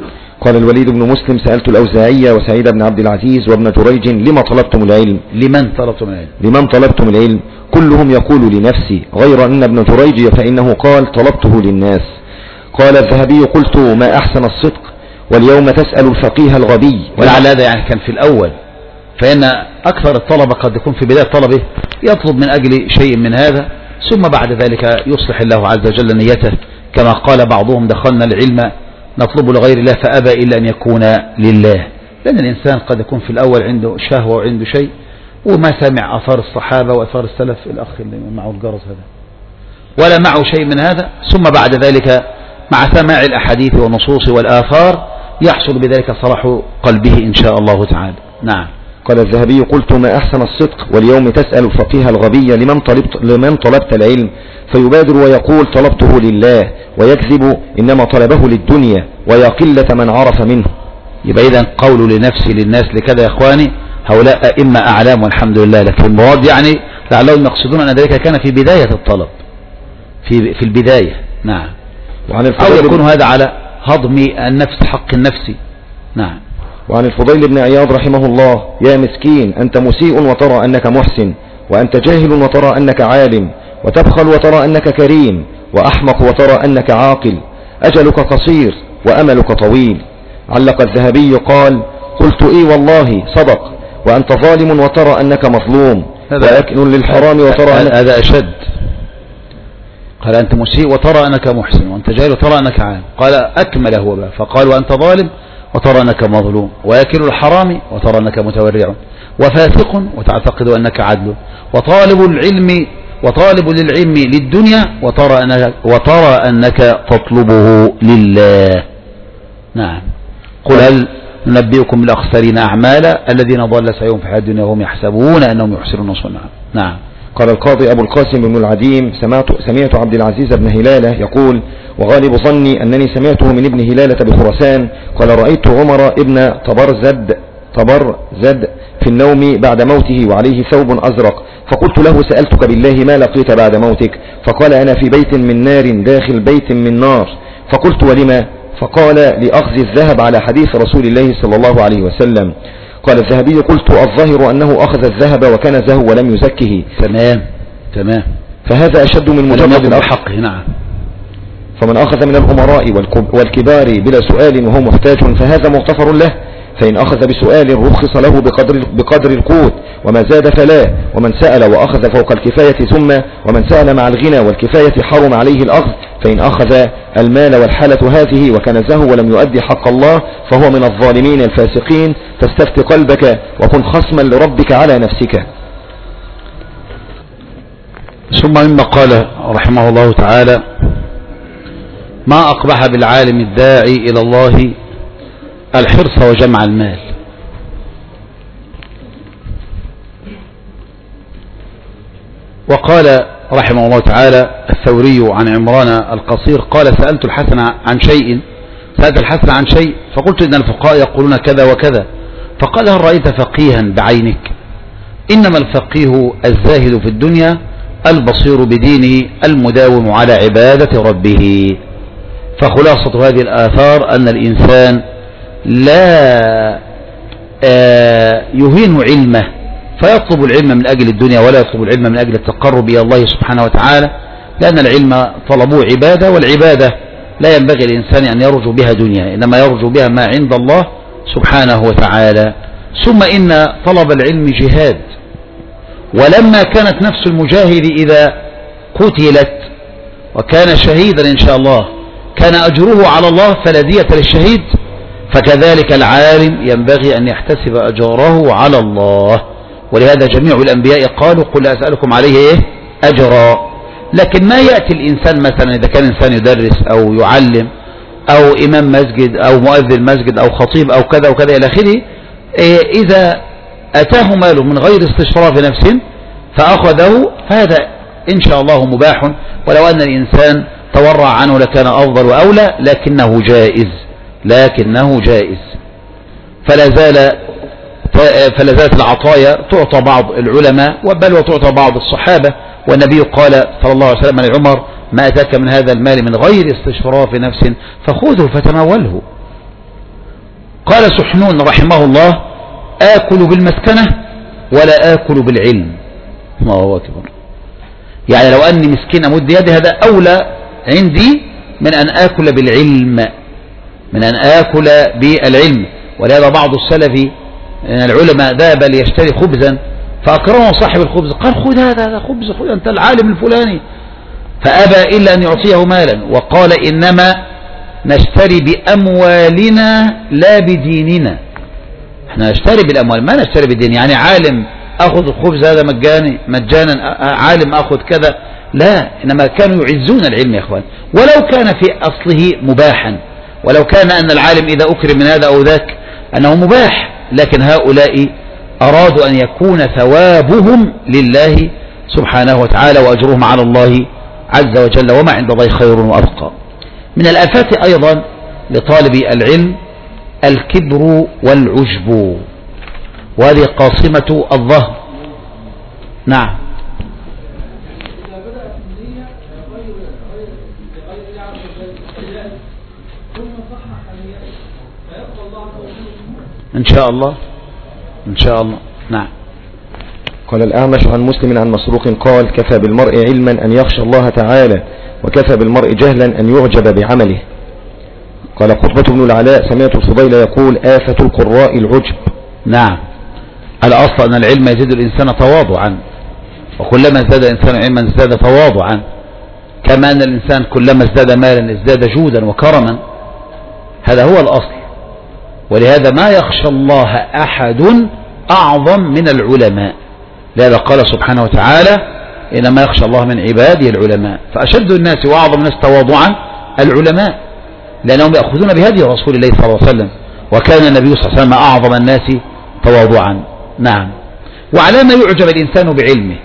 قال الوليد بن مسلم سألت الأوزاعي وسعيد بن عبد العزيز وابن جريج لما طلبتم العلم لمن طلبتم العلم لمن طلبتم العلم كلهم يقول لنفسي غير أن ابن جريج فإنه قال طلبته للناس. قال الذهبي قلت ما أحسن الصدق واليوم تسأل الفقيه الغبي. ولعل هذا يعني كان في الأول، فإن أكثر الطلبة قد يكون في بداية طلبه يطلب من أجل شيء من هذا، ثم بعد ذلك يصلح الله عز وجل نيته، كما قال بعضهم دخلنا العلم نطلب لغير الله فأبى إلا أن يكون لله. لأن الإنسان قد يكون في الأول عنده شهوة وعنده شيء وما سمع أثار الصحابة وأثار السلف، الأخ اللي معه الجرس هذا، ولا معه شيء من هذا، ثم بعد ذلك مع سماع الأحاديث والنصوص والآثار يحصل بذلك صلاح قلبه إن شاء الله تعالى. نعم. قال الذهبي قلت ما أحسن الصدق واليوم تسأل الفقيه الغبي لمن طلبت, لمن طلبت العلم فيبادر ويقول طلبته لله، ويكذب إنما طلبه للدنيا، ويا قلة من عرف منه. يبقى إذن قول لنفسي للناس لكذا يا إخواني هؤلاء أئمة أعلام والحمد لله، لكن المراد يعني لعلهم يقصدون أن ذلك كان في بداية الطلب، في في البداية. نعم. وعن أو يكون هذا على هضم النفس حق النفس. نعم. وعن الفضيل بن عياض رحمه الله يا مسكين أنت مسيء وترى أنك محسن، وأنت جاهل وترى أنك عالم، وتبخل وترى أنك كريم، وأحمق وترى أنك عاقل، أجلك قصير وأملك طويل. علق الذهبي قال قلت إي والله صدق، وأنت ظالم وترى أنك مظلوم، وأكل للحرام وترى أنك هذا أشد. قال أنت مسيء وترى أنك محسن، وأنت جاهل وترى أنك عالم. قال أكمل هو بقى فقال وأنت ظالم وترى أنك مظلوم، ويأكل الحرام وترى أنك متورع، وفاسق وتعتقد أنك عدل، وطالب العلم وطالب للعلم للدنيا وترى أنك, وترى أنك تطلبه لله. نعم. قل هل ننبئكم بالأخسرين أعمالا الذين ضل سعيهم في الحياة الدنيا وهم يحسبون أنهم يحسنون صنعا. نعم. قال القاضي أبو القاسم بن العديم سمعت, سمعت عبد العزيز بن هلالة يقول وغالب ظني أنني سمعته من ابن هلالة بخراسان قال رأيت عمر ابن طبرزد طبرزد في النوم بعد موته وعليه ثوب أزرق، فقلت له سألتك بالله ما لقيت بعد موتك؟ فقال أنا في بيت من نار داخل بيت من نار. فقلت ولما؟ فقال لأخذ الذهب على حديث رسول الله صلى الله عليه وسلم. قال الذهبي قلت الظاهر أنه أخذ الذهب وكنزه ولم يزكه. تمام تمام. فهذا أشد من مجرد الحق. نعم. فمن أخذ من الأمراء والكبار بلا سؤال وهو محتاج فهذا مغتفر له، فإن أخذ بسؤال رخص له بقدر, بقدر القوت وما زاد فلا، ومن سأل وأخذ فوق الكفاية ثم ومن سأل مع الغنى والكفاية حرم عليه الأخذ، فإن أخذ المال والحالة هذه وكنزه ولم يؤدي حق الله فهو من الظالمين الفاسقين، فاستفت قلبك وكن خصما لربك على نفسك. ثم مما قال رحمه الله تعالى ما أقبح بالعالم الداعي إلى الله الحرص وجمع المال. وقال رحمه الله تعالى الثوري عن عمران القصير قال سألت الحسن عن شيء سألت الحسن عن شيء فقلت إن الفقهاء يقولون كذا وكذا، فقال هل رأيت فقيها بعينك؟ إنما الفقيه الزاهد في الدنيا البصير بدينه المداوم على عبادة ربه. فخلاصة هذه الآثار أن الإنسان لا يهين علمه فيطلب العلم من أجل الدنيا ولا يطلب العلم من أجل التقرب إلى الله سبحانه وتعالى، لأن العلم طلبوه عبادة، والعبادة لا ينبغي الإنسان أن يرجو بها دنيا، إنما يرجو بها ما عند الله سبحانه وتعالى. ثم إن طلب العلم جهاد، ولما كانت نفس المجاهد إذا قتلت وكان شهيدا إن شاء الله كان أجره على الله فلا دية للشهيد، فكذلك العالم ينبغي أن يحتسب أجره على الله. ولهذا جميع الأنبياء قالوا قل أسألكم عليه إيه؟ أجرا. لكن ما يأتي الإنسان مثلا إذا كان إنسان يدرس أو يعلم أو إمام مسجد أو مؤذن مسجد أو خطيب أو كذا وكذا إلى آخره، إذا أتاه ماله من غير استشراف نفس فأخذه فهذا إن شاء الله مباح، ولو أن الإنسان تورع عنه لكان أفضل وأولى، لكنه جائز لكنه جائز. فلا زال فلا زالت العطايا تعطى بعض العلماء وبل وتعطى بعض الصحابة، والنبي قال صلى الله عليه وسلم لعمر ما أتاك من هذا المال من غير استشراف نفس فخذه فتناوله. قال سحنون رحمه الله: آكل بالمسكنة ولا آكل بالعلم. ما هو أكبر، يعني لو أني مسكين أمد يدي هذا أولى عندي من أن آكل بالعلم، من أن آكل بالعلم. ولهذا بعض السلف العلماء ذهب ليشتري خبزا فأكرمه صاحب الخبز، قال: خذ هذا هذا خبز، خذ أنت العالم الفلاني، فأبى إلا أن يعطيه مالا، وقال: إنما نشتري بأموالنا لا بديننا. احنا نشتري بالأموال ما نشتري بالدين، يعني عالم أخذ الخبز هذا مجاني مجانا، عالم أخذ كذا، لا، إنما كانوا يعزون العلم يا إخوان، ولو كان في أصله مباحا، ولو كان أن العالم إذا أكرم من هذا أو ذاك أنه مباح، لكن هؤلاء أرادوا أن يكون ثوابهم لله سبحانه وتعالى وأجرهم على الله عز وجل، وما عند الله خير وأبقى. من الآفات أيضا لطالب العلم الكبر والعجب، وهذه قاصمة الظهر. نعم. إن شاء الله إن شاء الله. نعم. قال الأعمش عن مسلم عن مسروق قال: كفى بالمرء علما أن يخشى الله تعالى، وكفى بالمرء جهلا أن يعجب بعمله. قال قطبة بن العلاء: سمعت الفضيل يقول: آفة القراء العجب. نعم. الأصل أن العلم يزيد الإنسان تواضعا، وكلما ازداد الإنسان علما ازداد تواضعا، كما أن الإنسان كلما ازداد مالا ازداد جودا وكرما. هذا هو الأصل، ولهذا ما يخشى الله أحد أعظم من العلماء. لهذا قال سبحانه وتعالى: إنما يخشى الله من عباده العلماء. فأشد الناس وأعظم الناس تواضعا العلماء، لأنهم يأخذون بهدي رسول الله صلى الله عليه وسلم، وكان النبي صلى الله عليه وسلم أعظم الناس تواضعا. نعم. وعلى ما يعجب الإنسان بعلمه.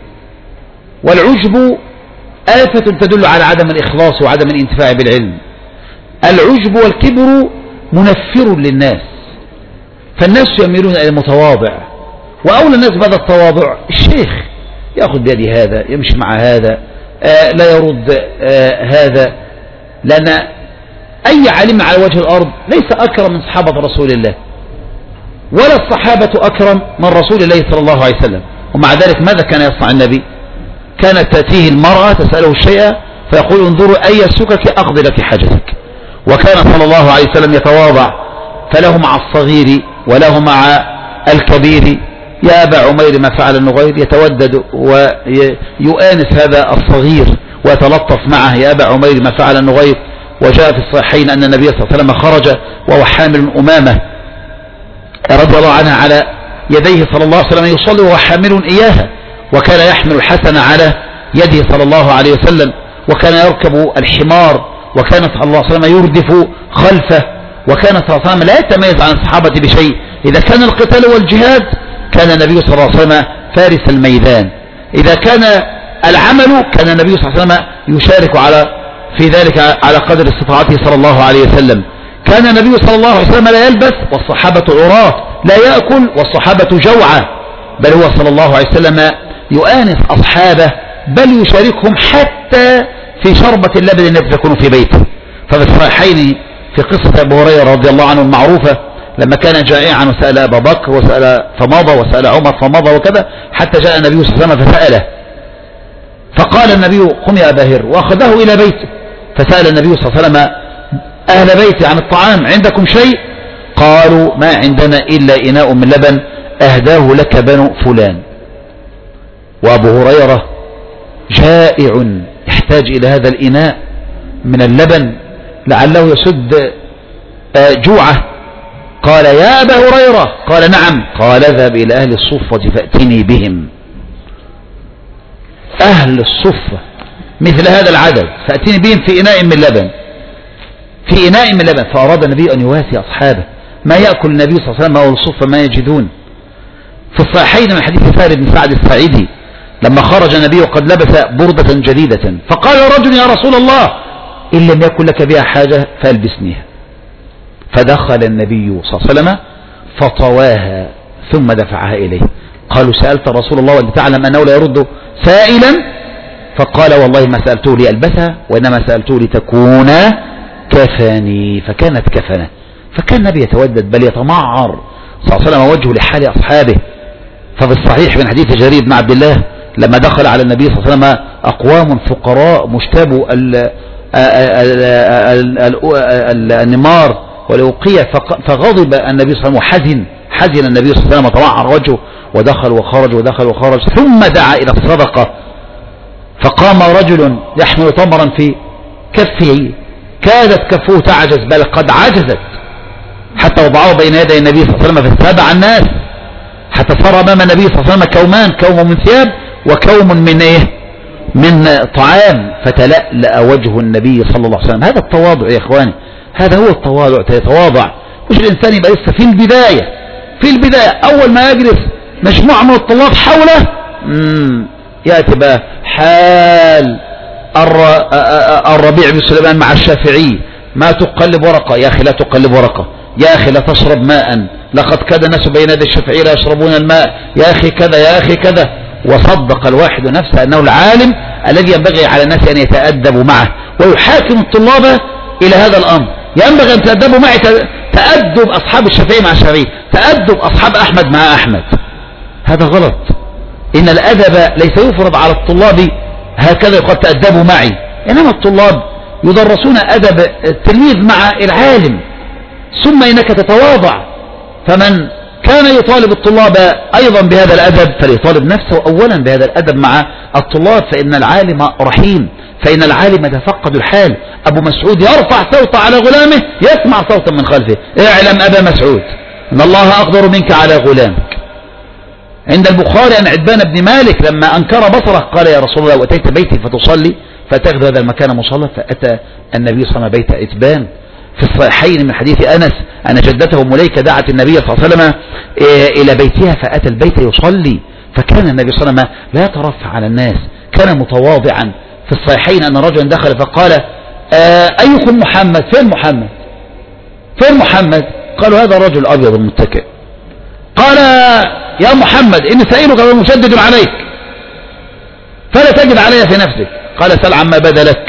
والعجب آفة تدل على عدم الإخلاص وعدم الانتفاع بالعلم. العجب والكبر منفر للناس، فالناس يميلون إلى المتواضع، وأولى الناس بهذا التواضع الشيخ، يأخذ بيد هذا، يمشي مع هذا، آه لا يرد آه هذا، لأن أي عالم على وجه الأرض ليس أكرم من صحابة رسول الله، ولا الصحابة أكرم من رسول الله صلى الله عليه وسلم. ومع ذلك ماذا كان يصنع النبي؟ كانت تأتيه المرأة تسأله الشيء فيقول: انظروا أي سكك أقضي لك حاجتك. وكان صلى الله عليه وسلم يتواضع، فله مع الصغير وله مع الكبير. يا أبا عمير ما فعل النغير، يتودد ويؤانس هذا الصغير ويتلطف معه. يا أبا عمير ما فعل النغير. وجاء في الصحيحين أن النبي صلى الله عليه وسلم خرج وهو حامل أمامة رضي الله عنها على يديه صلى الله عليه وسلم يصلي وهو حامل إياها، وكان يحمل الحسن على يده صلى الله عليه وسلم، وكان يركب الحمار، وكان صلى الله عليه وسلم يردف خلفه، وكان صلى الله عليه وسلم لا يتميز عن الصحابة بشيء. إذا كان القتال والجهاد كان النبي صلى الله عليه وسلم فارس الميدان، إذا كان العمل كان النبي صلى الله عليه وسلم يشارك على في ذلك على قدر استطاعته صلى الله عليه وسلم. كان النبي صلى الله عليه وسلم لا يلبس والصحابة عراة، لا يأكل والصحابة جوعى، بل هو صلى الله عليه وسلم يؤانس أصحابه، بل يشاركهم حتى في شربة اللبن التي تكون في بيته. ففي الصحيحين في قصة أبو هريرة رضي الله عنه المعروفة، لما كان جائعا وسأل أبا بكر وسأل فمضى وسأل عمر فمضى وكذا، حتى جاء النبي صلى الله عليه وسلم فسأله، فقال النبي: قم يا أبا هر، وأخذه إلى بيته، فسأل النبي صلى الله عليه وسلم أهل بيته عن الطعام: عندكم شيء؟ قالوا: ما عندنا إلا إناء من لبن أهداه لك بنو فلان. وأبو هريرة جائع يحتاج إلى هذا الإناء من اللبن لعله يسد جوعه. قال: يا أبا هريرة. قال: نعم. قال: اذهب إلى أهل الصفة فأتني بهم. أهل الصفة مثل هذا العدد، فأتني بهم في إناء من لبن، في إناء من لبن. فأراد النبي أن يواسي أصحابه، ما يأكل النبي صلى الله عليه وسلم أو الصفة ما يجدون. في الصحيحين من حديث سهل بن سعد الساعدي لما خرج النبي وقد لبس بردة جديدة، فقال رجل: يا رسول الله، إن لم يكن لك بها حاجة فألبسنيها. فدخل النبي صلى الله عليه وسلم فطواها ثم دفعها إليه. قالوا: سألت رسول الله وأنت تعلم أنه لا يرد سائلا؟ فقال: والله ما سألته لألبسها، وإنما سألته لتكون كفني. فكانت كفنة. فكان النبي يتودد بل يتمعر صلى الله عليه وسلم وجهه لحال أصحابه. ففي الصحيح من حديث جرير بن عبد الله لما دخل على النبي صلى الله عليه وسلم أقوام فقراء مشتبوا النمار والأوقية فغضب النبي صلى الله عليه وسلم وحزن حزن النبي صلى الله عليه وسلم وتمعر وجهه ودخل وخرج ودخل وخرج ثم دعا إلى الصدقة. فقام رجل يحمل تمرا في كفه كادت كفه تعجز بل قد عجزت حتى وضعه بين يدي النبي صلى الله عليه وسلم فاستابع الناس حتى صار أمام النبي صلى الله عليه وسلم كومان كوم من ثياب وكوم من إيه من طعام فتلألأ وجه النبي صلى الله عليه وسلم. هذا التواضع يا إخواني، هذا هو التواضع. تتواضع مش الإنسان يبقى لسه في البداية في البداية أول ما يجلس مجموعة من الطلاب حوله يأتي بقى حال الربيع بن سليمان مع الشافعي ما تقلب ورقة يا أخي لا تقلب ورقة يا أخي لا تشرب ماء لقد كاد الناس بين يدي الشافعي لا يشربون الماء يا أخي كذا يا أخي كذا. وصدق الواحد نفسه أنه العالم الذي ينبغي على الناس أن يتأدبوا معه ويحاكم الطلاب إلى هذا الأمر. ينبغي أن تأدبوا معي تأدب أصحاب الشافعي مع الشافعي تأدب أصحاب أحمد مع أحمد. هذا غلط. إن الأدب ليس يفرض على الطلاب هكذا يقول تأدبوا معي، إنما الطلاب يدرسون أدب التلميذ مع العالم. ثم إنك تتواضع، فمن كان يطالب الطلاب أيضا بهذا الأدب فليطالب نفسه أولا بهذا الأدب مع الطلاب، فإن العالم رحيم، فإن العالم يتفقد الحال. أبو مسعود يرفع صوته على غلامه يسمع صوتا من خلفه اعلم أبا مسعود إن الله أقدر منك على غلامك. عند البخاري عن عتبان بن مالك لما أنكر بصره قال يا رسول الله وأتيت بيتي فتصلي فتأخذ هذا المكان مصلى، فأتى النبي صلى الله عليه وسلم بيت عتبان. في الصحيحين من حديث أنس أن جدته مليكة دعت النبي صلى الله عليه وسلم إلى بيتها فأتى البيت يصلي، فكان النبي صلى الله عليه وسلم لا يترفع على الناس، كان متواضعا. في الصحيحين أن رجلا دخل فقال أيكم محمد؟ فين محمد؟ فين محمد؟ قالوا هذا الرجل الأبيض المتكئ. قال يا محمد إني سائلك ومشدد عليك فلا تجد علي في نفسك. قال سل عما بدا لك.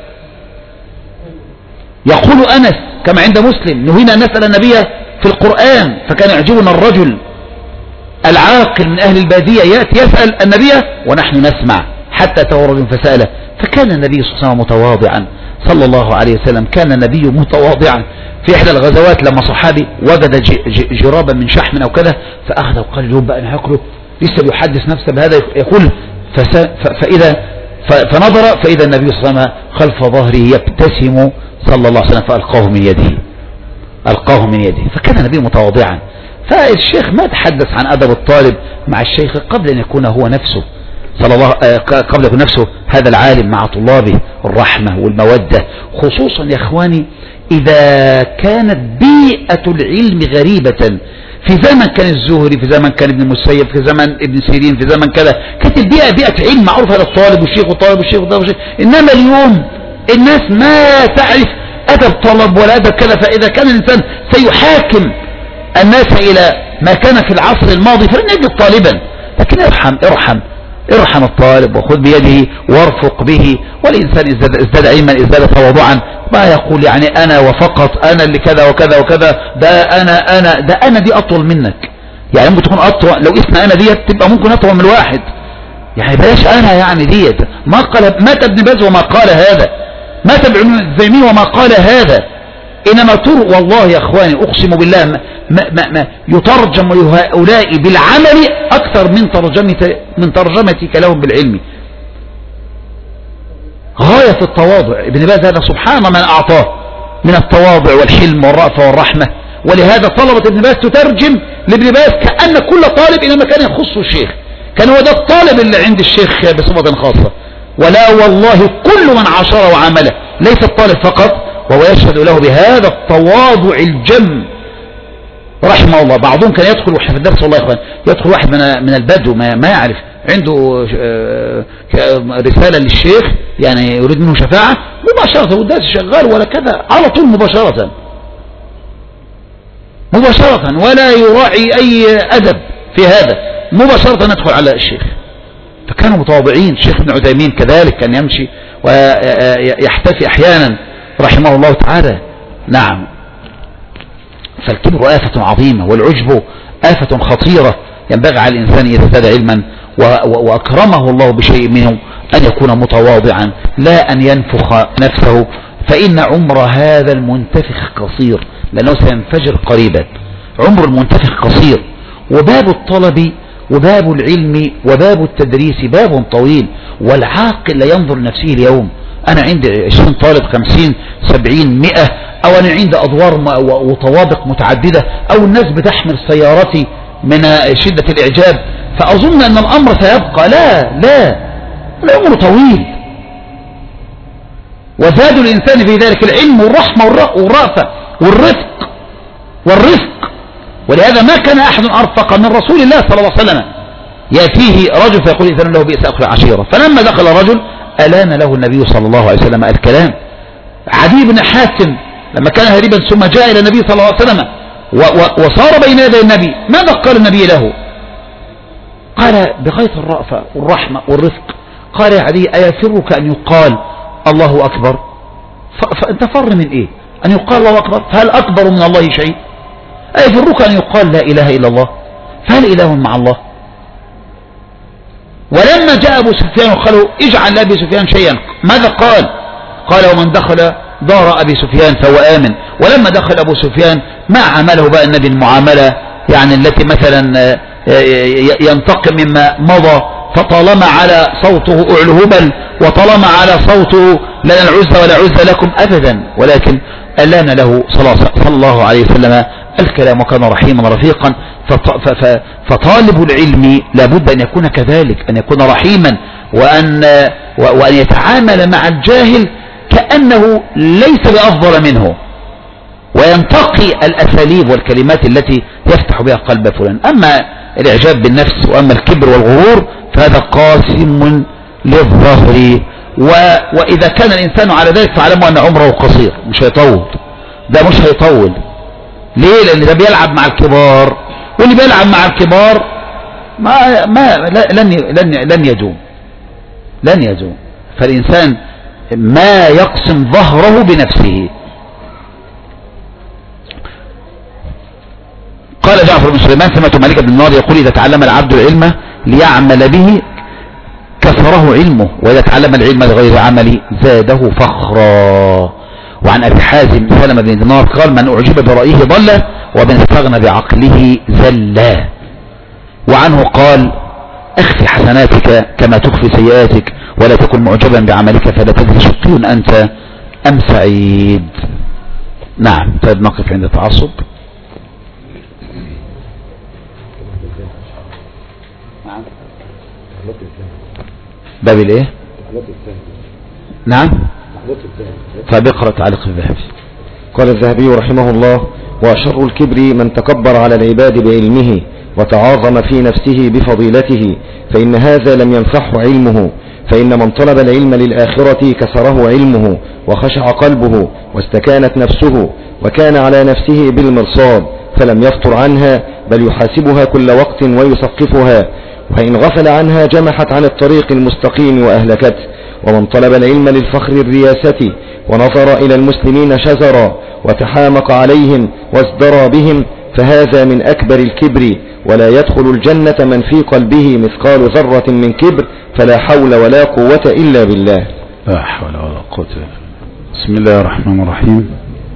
يقول أنس كما عند مسلم نهينا أن نسأل النبي في القرآن، فكان يعجبنا الرجل العاقل من أهل البادية يأتي يسأل النبي ونحن نسمع حتى تورد فسأله. فكان النبي صلى الله عليه وسلم متواضعا صلى الله عليه وسلم، كان النبي متواضعا. في إحدى الغزوات لما صحابي وجد جرابا من شحم أو كذا فأخذه وقال اليوم بقى أنا هاكله، لسه بيحدث نفسه بهذا يقول فإذا فنظر فإذا النبي صلى الله عليه وسلم خلف ظهره يبتسم صلى الله عليه وسلم فألقاه من يده ألقاه من يده. فكان النبي متواضعا. فالشيخ ما تحدث عن أدب الطالب مع الشيخ قبل أن يكون هو نفسه صلى الله قبل أن يكون نفسه هذا العالم مع طلابه، الرحمة والمودة، خصوصا يا إخواني إذا كانت بيئة العلم غريبة. في زمن كان الزهري، في زمن كان ابن المسيب، في زمن ابن سيرين، في زمن كذا كانت البيئة بيئة علم معروفة للطالب والشيخ والطالب والشيخ والطالب والشيخ. إنما اليوم الناس ما تعرف أدب طلب ولا أدب كذا. فإذا كان الإنسان سيحاكم الناس إلى ما كان في العصر الماضي فلن يجد طالبا. لكن ارحم ارحم ارحم الطالب وخذ بيده وارفق به. والإنسان ازداد علما ازداد تواضعا، ما يقول يعني أنا وفقط أنا اللي كذا وكذا وكذا، ده أنا أنا ده أنا دي أطول منك. يعني ممكن تكون أطول، لو اسمها أنا ديت تبقى ممكن أطول من الواحد. يعني بلاش أنا يعني ديت. ما قال مات ابن باز وما قال هذا، مات ابن عثيمين وما قال هذا. إنما تر والله يا أخواني أقسم بالله ما ما ما يترجم هؤلاء بالعمل أكثر من ترجمة من ترجمتك لهم بالعلم. غاية التواضع ابن باز هذا سبحان من أعطاه من التواضع والحلم والرأفة والرحمة. ولهذا طلبة ابن باز تترجم لابن باز كأن كل طالب إنما كان يخص الشيخ، كان هو ده الطالب اللي عند الشيخ بصفة خاصة. ولا والله كل من عاشره وعامله ليس الطالب فقط، وهو يشهد له بهذا التواضع الجم رحمه الله. بعضهم كان يدخل واحنا في الدرس والله يا اخوان يدخل واحد من من البدو ما, ما يعرف عنده رسالة للشيخ يعني يريد منه شفاعة مباشرة والدرس شغال ولا كذا على طول مباشرة مباشرة ولا يراعي أي أدب في هذا، مباشرة ندخل على الشيخ. فكانوا متواضعين. الشيخ ابن عثيمين كذلك كان يمشي ويحتفي أحيانا رحمه الله تعالى. نعم. فالكبر آفة عظيمة والعجب آفة خطيرة. ينبغي على الإنسان إذا ازداد علما وأكرمه الله بشيء منه أن يكون متواضعا لا أن ينفخ نفسه، فإن عمر هذا المنتفخ قصير، لأنه سينفجر قريبا. عمر المنتفخ قصير، وباب الطلب وباب العلم وباب التدريس باب طويل، والعاقل لا ينظر لنفسه اليوم أنا عندي عشرين طالب خمسين سبعين مئة، أو أنا عندي أدوار وطوابق متعددة، أو الناس بتحمل سيارتي من شدة الإعجاب فأظن أن الأمر سيبقى. لا لا الأمر طويل. وزاد الإنسان في ذلك العلم والرحمة والرأفة والرفق والرفق. ولهذا ما كان أحد أرفق من رسول الله صلى الله عليه وسلم. يأتيه رجل فيقول إذن له بئس أخو العشيرة، فلما دخل رجل ألان له النبي صلى الله عليه وسلم الكلام. عدي بن حاتم لما كان هربا ثم جاء إلى النبي صلى الله عليه وسلم وصار بين يدي النبي، ماذا قال النبي له؟ قال بغاية الرأفة والرحمة والرفق، قال يا عدي أيسرك أن يقال الله أكبر؟ فأنت فر من إيه؟ أن يقال الله أكبر، فهل أكبر من الله شيء؟ أيفرك أن يقال لا إله إلا الله، فهل إله مع الله؟ ولما جاء أبو سفيان وقالوا اجعل لأبي سفيان شيئا، ماذا قال؟ قال ومن دخل دار أبي سفيان فهو آمن. ولما دخل أبو سفيان ما عمله بقى النبي المعاملة يعني التي مثلا ينتقم مما مضى، فطالما على صوته أعلى هبل وطالما على صوته لا العزة ولا عزة لكم أبدا، ولكن ألان له صلى الله عليه وسلم الكلام وكان رحيما رفيقا. فطالب العلم لابد أن يكون كذلك، أن يكون رحيما وأن, وأن يتعامل مع الجاهل كأنه ليس بأفضل منه، وينتقي الأساليب والكلمات التي يفتح بها قلب فلان. أما الإعجاب بالنفس وأما الكبر والغرور فهذا قاسم للظهر، وإذا كان الإنسان على ذلك فاعلموا أن عمره قصير، مش هيطول، ده مش هيطول. ليه؟ لأن ده بيلعب مع الكبار، واللي بيلعب مع الكبار ما ما لن لن لن يدوم لن يدوم. فالإنسان ما يقسم ظهره بنفسه. قال جعفر بن سليمان سمعت مالك بن النار يقول إذا تعلم العبد العلم ليعمل به كثره علمه، وإذا تعلم العلم لغير عمل زاده فخرا. وعن أبي حازم سلمة بن دينار قال من أعجب برأيه ضل ومن استغنى بعقله زلا. وعنه قال اخفي حسناتك كما تخفي سيئاتك ولا تكن معجبا بعملك فلا تدري شقي أنت أم سعيد. نعم. طيب نقف عند التعصب. باب الايه؟ نعم. طيب اقرأ تعليق الذهبي. قال الذهبي رحمه الله وشر الكبر من تكبر على العباد بعلمه وتعاظم في نفسه بفضيلته، فإن هذا لم ينفعه علمه، فإن من طلب العلم للآخرة كسره علمه وخشع قلبه واستكانت نفسه وكان على نفسه بالمرصاد فلم يفطر عنها بل يحاسبها كل وقت ويثقفها، وإن غفل عنها جمحت عن الطريق المستقيم وأهلكته. ومن طلب العلم للفخر الرياسة ونظر إلى المسلمين شزرا وتحامق عليهم وازدرى بهم فهذا من أكبر الكبر، ولا يدخل الجنة من في قلبه مثقال ذرة من كبر، فلا حول ولا قوة إلا بالله. لا حول ولا قوة إلا بالله. بسم الله الرحمن الرحيم.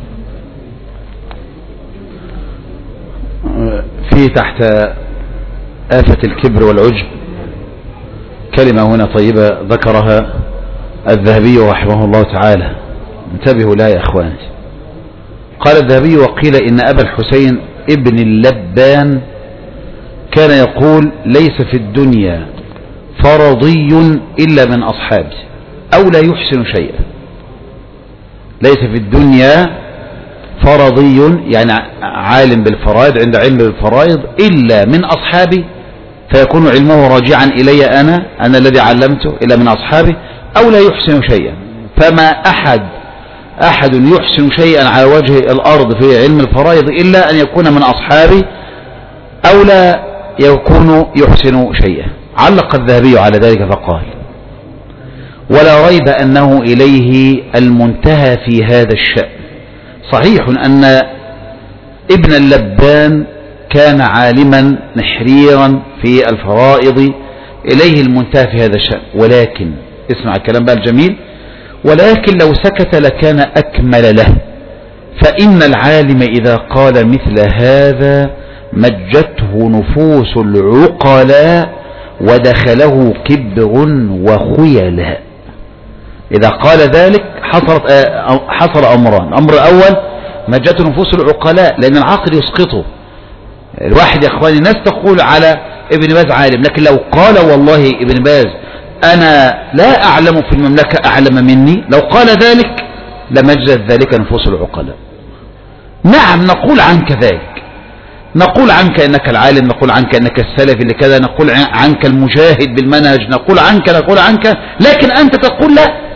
في تحت آفة الكبر والعجب كلمة هنا طيبة ذكرها الذهبي رحمه الله تعالى، انتبهوا لا يا اخواني. قال الذهبي وقيل ان ابا الحسين ابن اللبان كان يقول ليس في الدنيا فرضي الا من اصحابه او لا يحسن شيئا. ليس في الدنيا فرضي يعني عالم بالفرائض عند علم بالفرائض الا من اصحابي، فيكون علمه راجعا الي انا انا الذي علمته الا من اصحابي، أو لا يحسن شيئا. فما أحد أحد يحسن شيئا على وجه الأرض في علم الفرائض إلا أن يكون من أصحابه أو لا يكون يحسن شيئا. علق الذهبي على ذلك فقال ولا ريب أنه إليه المنتهى في هذا الشأن. صحيح أن ابن اللبان كان عالما نحريرا في الفرائض إليه المنتهى في هذا الشأن، ولكن اسمع الكلام بقى الجميل، ولكن لو سكت لكان أكمل له، فإن العالم إذا قال مثل هذا مجته نفوس العقلاء ودخله كبر وخيلاء. إذا قال ذلك حصلت حصل أمران. الأمر الأول مجته نفوس العقلاء، لأن العقل يسقطه. الواحد يا أخواني الناس تقول على ابن باز عالم، لكن لو قال والله ابن باز أنا لا أعلم في المملكة أعلم مني، لو قال ذلك لمجت ذلك نفوس العقلاء. نعم نقول عنك ذلك، نقول عنك أنك العالم، نقول عنك أنك السلفي اللي كذا، نقول عنك المجاهد بالمنهج، نقول عنك نقول عنك لكن أنت تقول لا.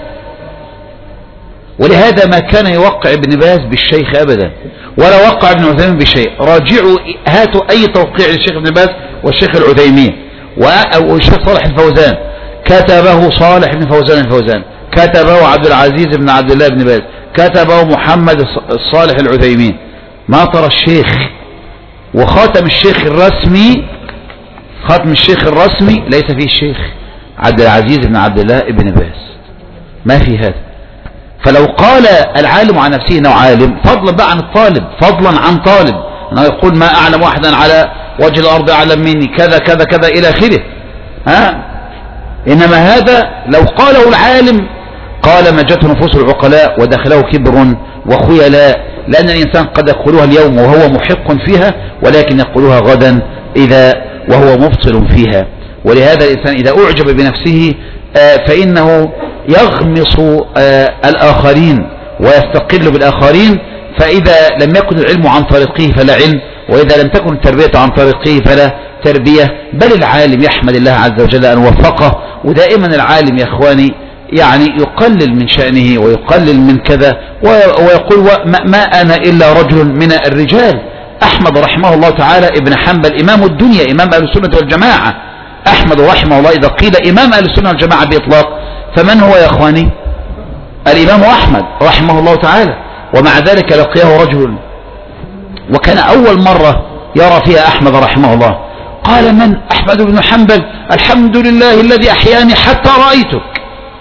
ولهذا ما كان يوقع ابن باز بالشيخ أبدا، ولا وقع ابن عثيمين بشيء. راجعوا هاتوا أي توقيع للشيخ ابن باز والشيخ العثيمين والشيخ صالح الفوزان، كتبه صالح بن فوزان الفوزان، كتبه عبد العزيز بن عبد الله بن باز، كتبه محمد الصالح العثيمين. ما ترى الشيخ وخاتم الشيخ الرسمي، خاتم الشيخ الرسمي ليس فيه الشيخ عبد العزيز بن عبد الله بن باز، ما في هذا. فلو قال العالم عن نفسه انه عالم، فضلا بقى عن الطالب، فضلا عن طالب انه يقول ما اعلم واحدا على وجه الارض اعلم مني كذا كذا كذا الى اخره، ها. انما هذا لو قاله العالم قال مجته نفوس العقلاء ودخله كبر وخيلاء، لان الانسان قد يقولها اليوم وهو محق فيها، ولكن يقولها غدا اذا وهو مبطل فيها. ولهذا الانسان اذا اعجب بنفسه فانه يغمص الآخرين ويستقل بالآخرين، فإذا لم يكن العلم عن طريقه فلا علم، وإذا لم تكن التربية عن طريقه فلا تربية. بل العالم يحمد الله عز وجل أن وفقه. ودائما العالم يا إخواني يعني يقلل من شأنه ويقلل من كذا ويقول ما أنا إلا رجل من الرجال. أحمد رحمه الله تعالى ابن حنبل إمام الدنيا، إمام أهل السنة والجماعة. أحمد رحمه الله إذا قيل إمام أهل السنة والجماعة بإطلاق فمن هو يا أخواني؟ الإمام أحمد رحمه الله تعالى. ومع ذلك لقيه رجل وكان أول مرة يرى فيها أحمد رحمه الله، قال من؟ أحمد بن حنبل، الحمد لله الذي أحياني حتى رأيتك.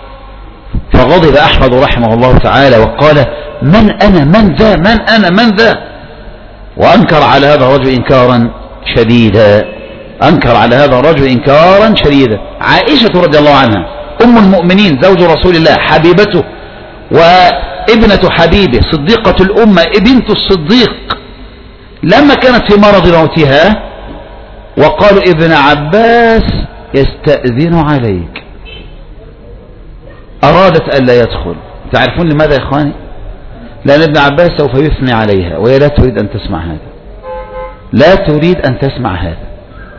فغضب أحمد رحمه الله تعالى وقال من أنا من ذا من أنا من ذا، وأنكر على هذا الرجل إنكارا شديدا، أنكر على هذا الرجل إنكارا شديدا. عائشة رضي الله عنها أم المؤمنين زوج رسول الله، حبيبته وابنة حبيبه، صديقة الأمة، بنت الصديق، لما كانت في مرض موتها وقالوا ابن عباس يستأذن عليك، أرادت ألا يدخل. تعرفون لماذا يا إخواني؟ لأن ابن عباس سوف يثني عليها وهي لا تريد أن تسمع هذا، لا تريد أن تسمع هذا.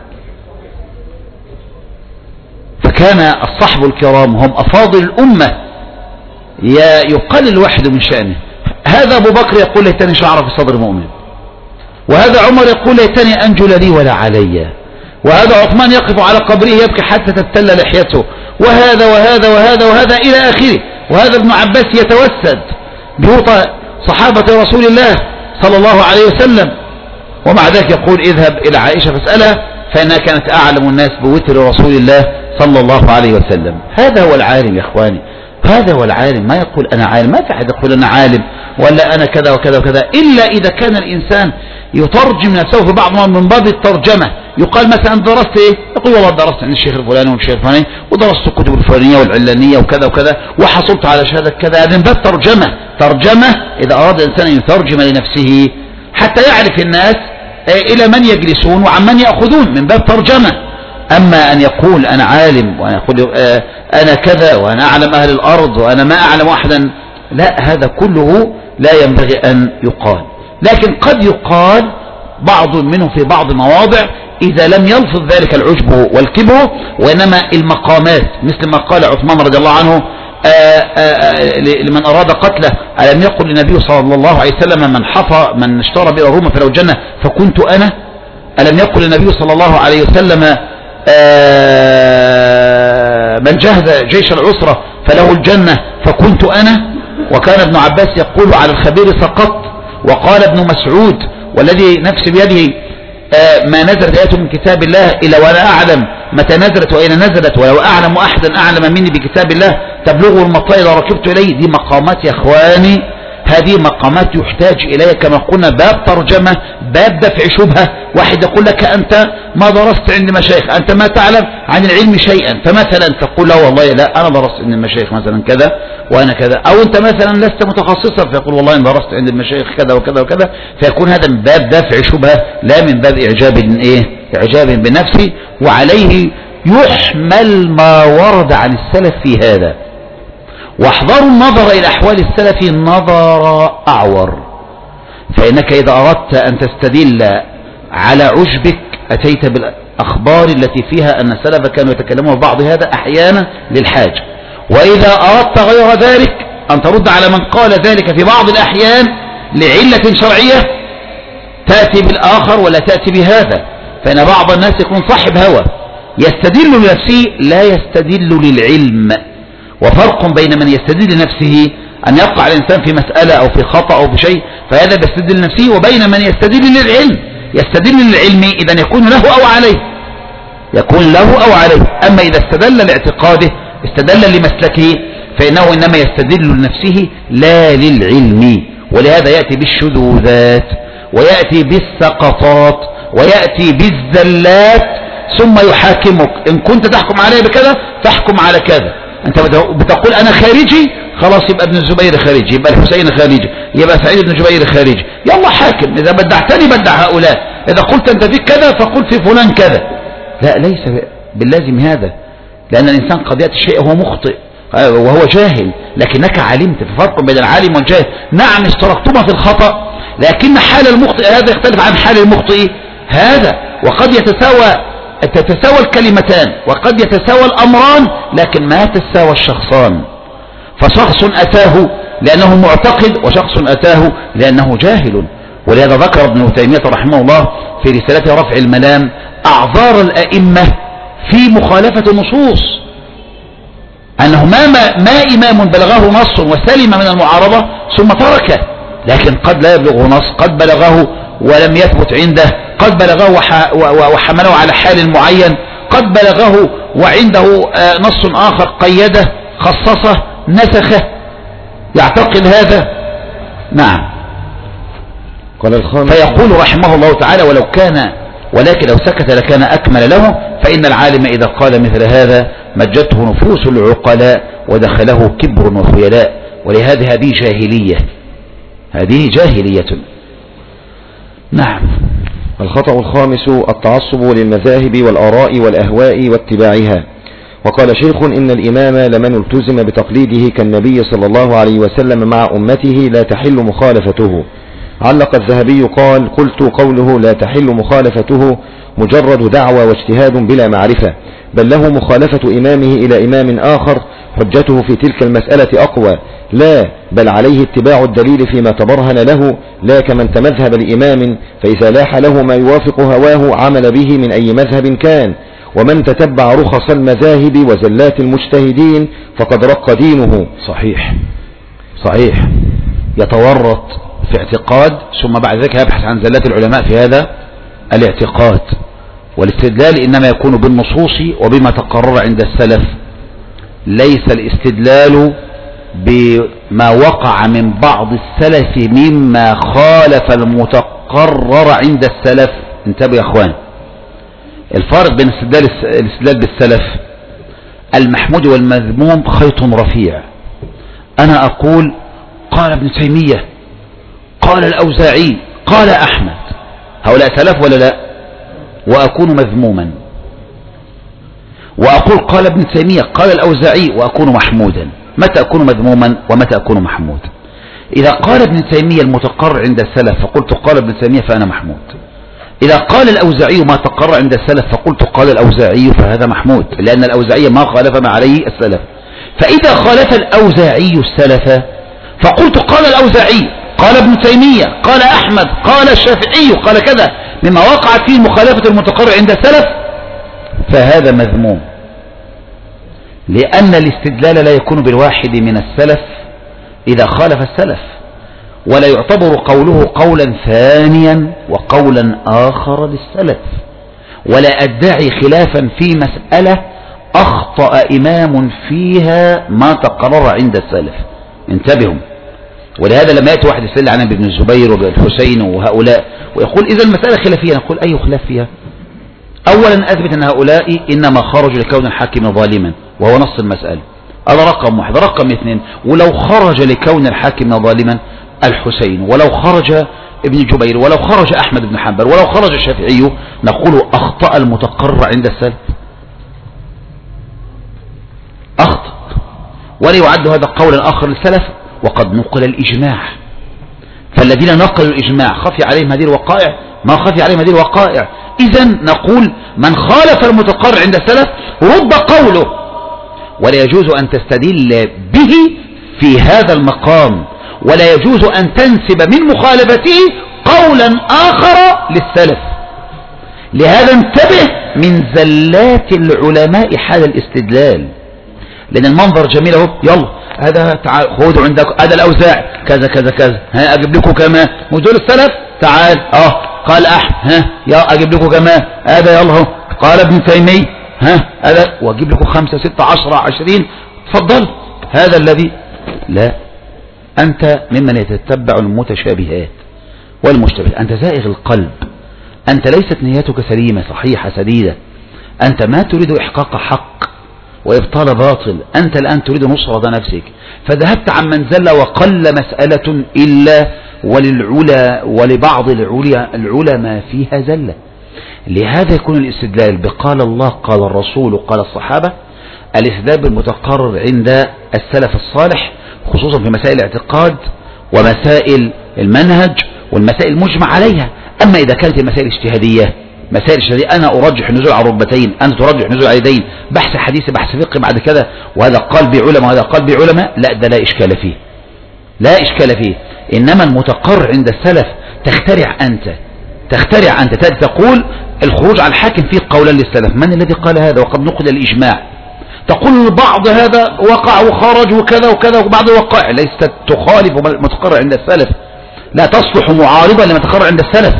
فكان الصحب الكرام هم أفاضل الأمة يقلل الواحد من شأنه. هذا أبو بكر يقول ليتني شعر في صدر مؤمن، وهذا عمر يقول ليتني أنجل لي ولا علي، وهذا عثمان يقف على قبره يبكي حتى تبتل لحيته، وهذا وهذا وهذا وهذا إلى آخره. وهذا ابن عباس يتوسد بيوت صحابة رسول الله صلى الله عليه وسلم، ومع ذلك يقول اذهب إلى عائشة فاسألها فإنها كانت أعلم الناس بوتر رسول الله صلى الله عليه وسلم. هذا هو العالم يا إخواني، هذا هو العالم. ما يقول أنا عالم، ما في أحد يقول أنا عالم ولا أنا كذا وكذا وكذا، إلا إذا كان الإنسان يترجم نفسه في بعض من باب الترجمة. يقال مثلا درست إيه؟ يقول والله درست عند الشيخ الفلاني والشيخ الفلاني ودرست الكتب الفلانية والعلانية وكذا وكذا وحصلت على شهادة كذا. هذا من باب ترجمة. ترجمة إذا أراد الإنسان أن يترجم لنفسه حتى يعرف الناس إلى من يجلسون وعن من يأخذون، من باب ترجمة. أما أن يقول أنا عالم وأنا يقول أنا كذا وأنا أعلم أهل الأرض وأنا ما أعلم أحدا، لا، هذا كله لا ينبغي أن يقال. لكن قد يقال بعض منه في بعض المواضع إذا لم يلفظ ذلك العجب والكبر، وإنما المقامات، مثل ما قال عثمان رضي الله عنه آآ آآ لمن أراد قتله ألم يقل للنبي صلى الله عليه وسلم من حفى من اشترى بئر روما فله الجنة فكنت أنا؟ ألم يقل للنبي صلى الله عليه وسلم من جهز جيش العسرة فله الجنة فكنت أنا؟ وكان ابن عباس يقول على الخبير سقط، وقال ابن مسعود والذي نفسي بيده ما نزلت آيات من كتاب الله إلا وأنا أعلم متى نزلت وأين نزلت، ولو أعلم أحدا أعلم مني بكتاب الله تبلغه المطلع إذا ركبت إليه. دي مقامات يا إخواني، هذه مقامات يحتاج إليها كما قلنا باب ترجمة، باب دفع شبهة. واحد يقول لك أنت ما درست عند مشايخ، أنت ما تعلم عن العلم شيئا، فمثلا تقول له والله لا أنا درست عند المشايخ مثلا كذا وأنا كذا، أو أنت مثلا لست متخصصا فيقول والله أنا درست عند المشايخ كذا وكذا وكذا، فيكون هذا من باب دفع شبهة لا من باب إعجاب إيه؟ إعجاب بنفسه. وعليه يحمل ما ورد عن السلف في هذا. واحذروا النظر إلى أحوال السلف نظر أعور، فإنك إذا أردت أن تستدل على عجبك أتيت بالأخبار التي فيها أن السلف كانوا يتكلمون بعض هذا أحيانا للحاج، وإذا أردت غير ذلك أن ترد على من قال ذلك في بعض الأحيان لعلة شرعية تأتي بالآخر ولا تأتي بهذا. فإن بعض الناس يكون صاحب هوى يستدل لنفسه لا يستدل للعلم، وفرق بين من يستدل لنفسه أن يقع الإنسان في مسألة أو في خطأ أو في شيء فهذا بيستدل لنفسه، وبين من يستدل للعلم. يستدل للعلم إذا يكون له أو عليه، يكون له أو عليه. أما إذا استدل لاعتقاده استدل لمسلكه فإنه إنما يستدل لنفسه لا للعلم. ولهذا يأتي بالشذوذات ويأتي بالسقطات ويأتي بالزلات ثم يحاكمك. إن كنت تحكم عليه بكذا فاحكم على كذا. أنت بتقول أنا خارجي، خلاص يبقى ابن الزبير خارجي، يبقى الحسين خارجي، يبقى سعيد بن جبير خارجي، يلا حاكم. إذا بدعتني بدع هؤلاء، إذا قلت أنت فيك كذا فقل في فلان كذا. لا، ليس باللازم هذا، لأن الإنسان قد يأتي الشيء وهو مخطئ وهو جاهل، لكنك علمت. فرق بين العالم والجاهل. نعم اشتركتما في الخطأ، لكن حال المخطئ هذا يختلف عن حال المخطئ هذا، وقد يتساوى تتساوى الكلمتان وقد يتساوى الأمران، لكن ما تتساوى الشخصان. فشخص أتاه لأنه معتقد وشخص أتاه لأنه جاهل. ولهذا ذكر ابن تيمية رحمه الله في رسالته رفع الملام أعذار الأئمة في مخالفة النصوص، أنه ما, ما إمام بلغه نص وسلم من المعارضة ثم تركه، لكن قد لا يبلغه نص، قد بلغه ولم يثبت عنده، قد بلغه وحمله على حال معين، قد بلغه وعنده نص آخر قيده خصصه نسخه، يعتقد هذا. نعم. قال الخامس فيقول رحمه الله تعالى ولو كان ولكن لو سكت لكان أكمل له، فإن العالم إذا قال مثل هذا مجته نفوس العقلاء ودخله كبر وخيلاء. ولهذه هذه جاهلية، هذه جاهلية. نعم. الخطأ الخامس التعصب للمذاهب والآراء والأهواء واتباعها. وقال شيخ إن الإمام لمن التزم بتقليده كالنبي صلى الله عليه وسلم مع أمته لا تحل مخالفته. علق الذهبي قال قلت قوله لا تحل مخالفته مجرد دعوى واجتهاد بلا معرفة، بل له مخالفة إمامه إلى إمام آخر حجته في تلك المسألة أقوى، لا بل عليه اتباع الدليل فيما تبرهن له، لا كمن تمذهب لإمام فإذا لاح له ما يوافق هواه عمل به من أي مذهب كان. ومن تتبع رخص المذاهب وزلات المجتهدين فقد رق دينه. صحيح صحيح. يتورط في اعتقاد ثم بعد ذلك يبحث عن زلات العلماء في هذا الاعتقاد. والاستدلال إنما يكون بالنصوص وبما تقرر عند السلف، ليس الاستدلال بما وقع من بعض السلف مما خالف المتقرر عند السلف. انتبهوا يا اخوان، الفارق بين الاستدلال الاستدلال بالسلف المحمود والمذموم خيط رفيع. أنا أقول قال ابن تيمية، قال الأوزاعي، قال أحمد، هؤلاء سلف ولا لا؟ وأكون مذموما. وأقول قال ابن تيمية، قال الأوزاعي، وأكون محمودا. متى أكون مذموما ومتى أكون محمودا؟ إذا قال ابن تيمية المتقرر عند السلف فقلت قال ابن تيمية فأنا محمود. إذا قال الأوزاعي ما تقرر عند السلف فقلت قال الأوزاعي فهذا محمود، لأن الأوزاعي ما خالف ما عليه السلف. فإذا خالف الأوزاعي السلف فقلت قال الأوزاعي، قال ابن تيمية، قال أحمد، قال الشافعي، قال كذا مما وقعت فيه مخالفة المتقرر عند السلف، فهذا مذموم. لأن الاستدلال لا يكون بالواحد من السلف إذا خالف السلف، ولا يعتبر قوله قولا ثانيا وقولا آخر للسلف، ولا أدعي خلافا في مسألة أخطأ إمام فيها ما تقرر عند السلف. انتبهوا. ولهذا لما يأتي واحد يسأل عن ابن الزبير وابن الحسين وهؤلاء ويقول إذا المسألة خلافية، نقول أي خلاف فيها؟ أولا أثبت أن هؤلاء إنما خرجوا لكون الحاكم ظالما وهو نص المسألة، هذا رقم واحد. رقم اثنين، ولو خرج لكون الحاكم ظالما الحسين، ولو خرج ابن جبير، ولو خرج أحمد بن حنبل، ولو خرج الشافعي، نقول أخطأ المتقرر عند السلف، أخطأ، ولا يعد هذا قولا آخر للسلف. وقد نقل الإجماع، فالذين نقلوا الإجماع خفي عليهم هذه الوقائع ما خفي عليهم هذه الوقائع. إذن نقول من خالف المتقرر عند السلف رد قوله، ولا يجوز أن تستدل به في هذا المقام، ولا يجوز أن تنسب من مخالفته قولا آخر للسلف. لهذا انتبه من زلات العلماء حال الاستدلال، لأن المنظر جميل اهو، يلا هذا تعال خذوا عندك هذا الأوزاع كذا كذا كذا، ها أجيب لكم كمان ودول السلف، تعال اه قال أحمد، ها يا أجيب لكم كمان هذا، يلا اهو قال ابن تيمية، ها هذا وأجيب لكم خمسة ستة عشرة عشرين، تفضل. هذا الذي لا، أنت ممن يتتبع المتشابهات والمشتبهات، أنت زائغ القلب، أنت ليست نيتك سليمة صحيحة سديدة، أنت ما تريد إحقاق حق وإبطال باطل، أنت الآن تريد نصرة نفسك، فذهبت عن من زل وقل مسألة إلا وللعلا ولبعض العلماء فيها زلة. لهذا يكون الاستدلال بقال الله قال الرسول قال الصحابة الاستدلال بالمتقرر عند السلف الصالح، خصوصا في مسائل الاعتقاد ومسائل المنهج والمسائل المجمع عليها. أما إذا كانت المسائل اجتهادية، مسائل الشريعة أنا أرجح النزول على الركبتين، أنت ترجح النزول على اليدين، بحث حديث بحث فقه بعد كذا، وهذا قال بعلماء وهذا قال بعلماء، لا ده لا إشكال فيه، لا إشكال فيه. إنما المتقرر عند السلف تخترع أنت تخترع أنت تقول الخروج على الحاكم فيه قولا للسلف، من الذي قال هذا وقد نقل الإجماع؟ تقول البعض هذا وقع وخرج وكذا وكذا وبعض وقع، ليست تخالف المتقرر عند السلف، لا تصلح معارضة لما تقرر عند السلف،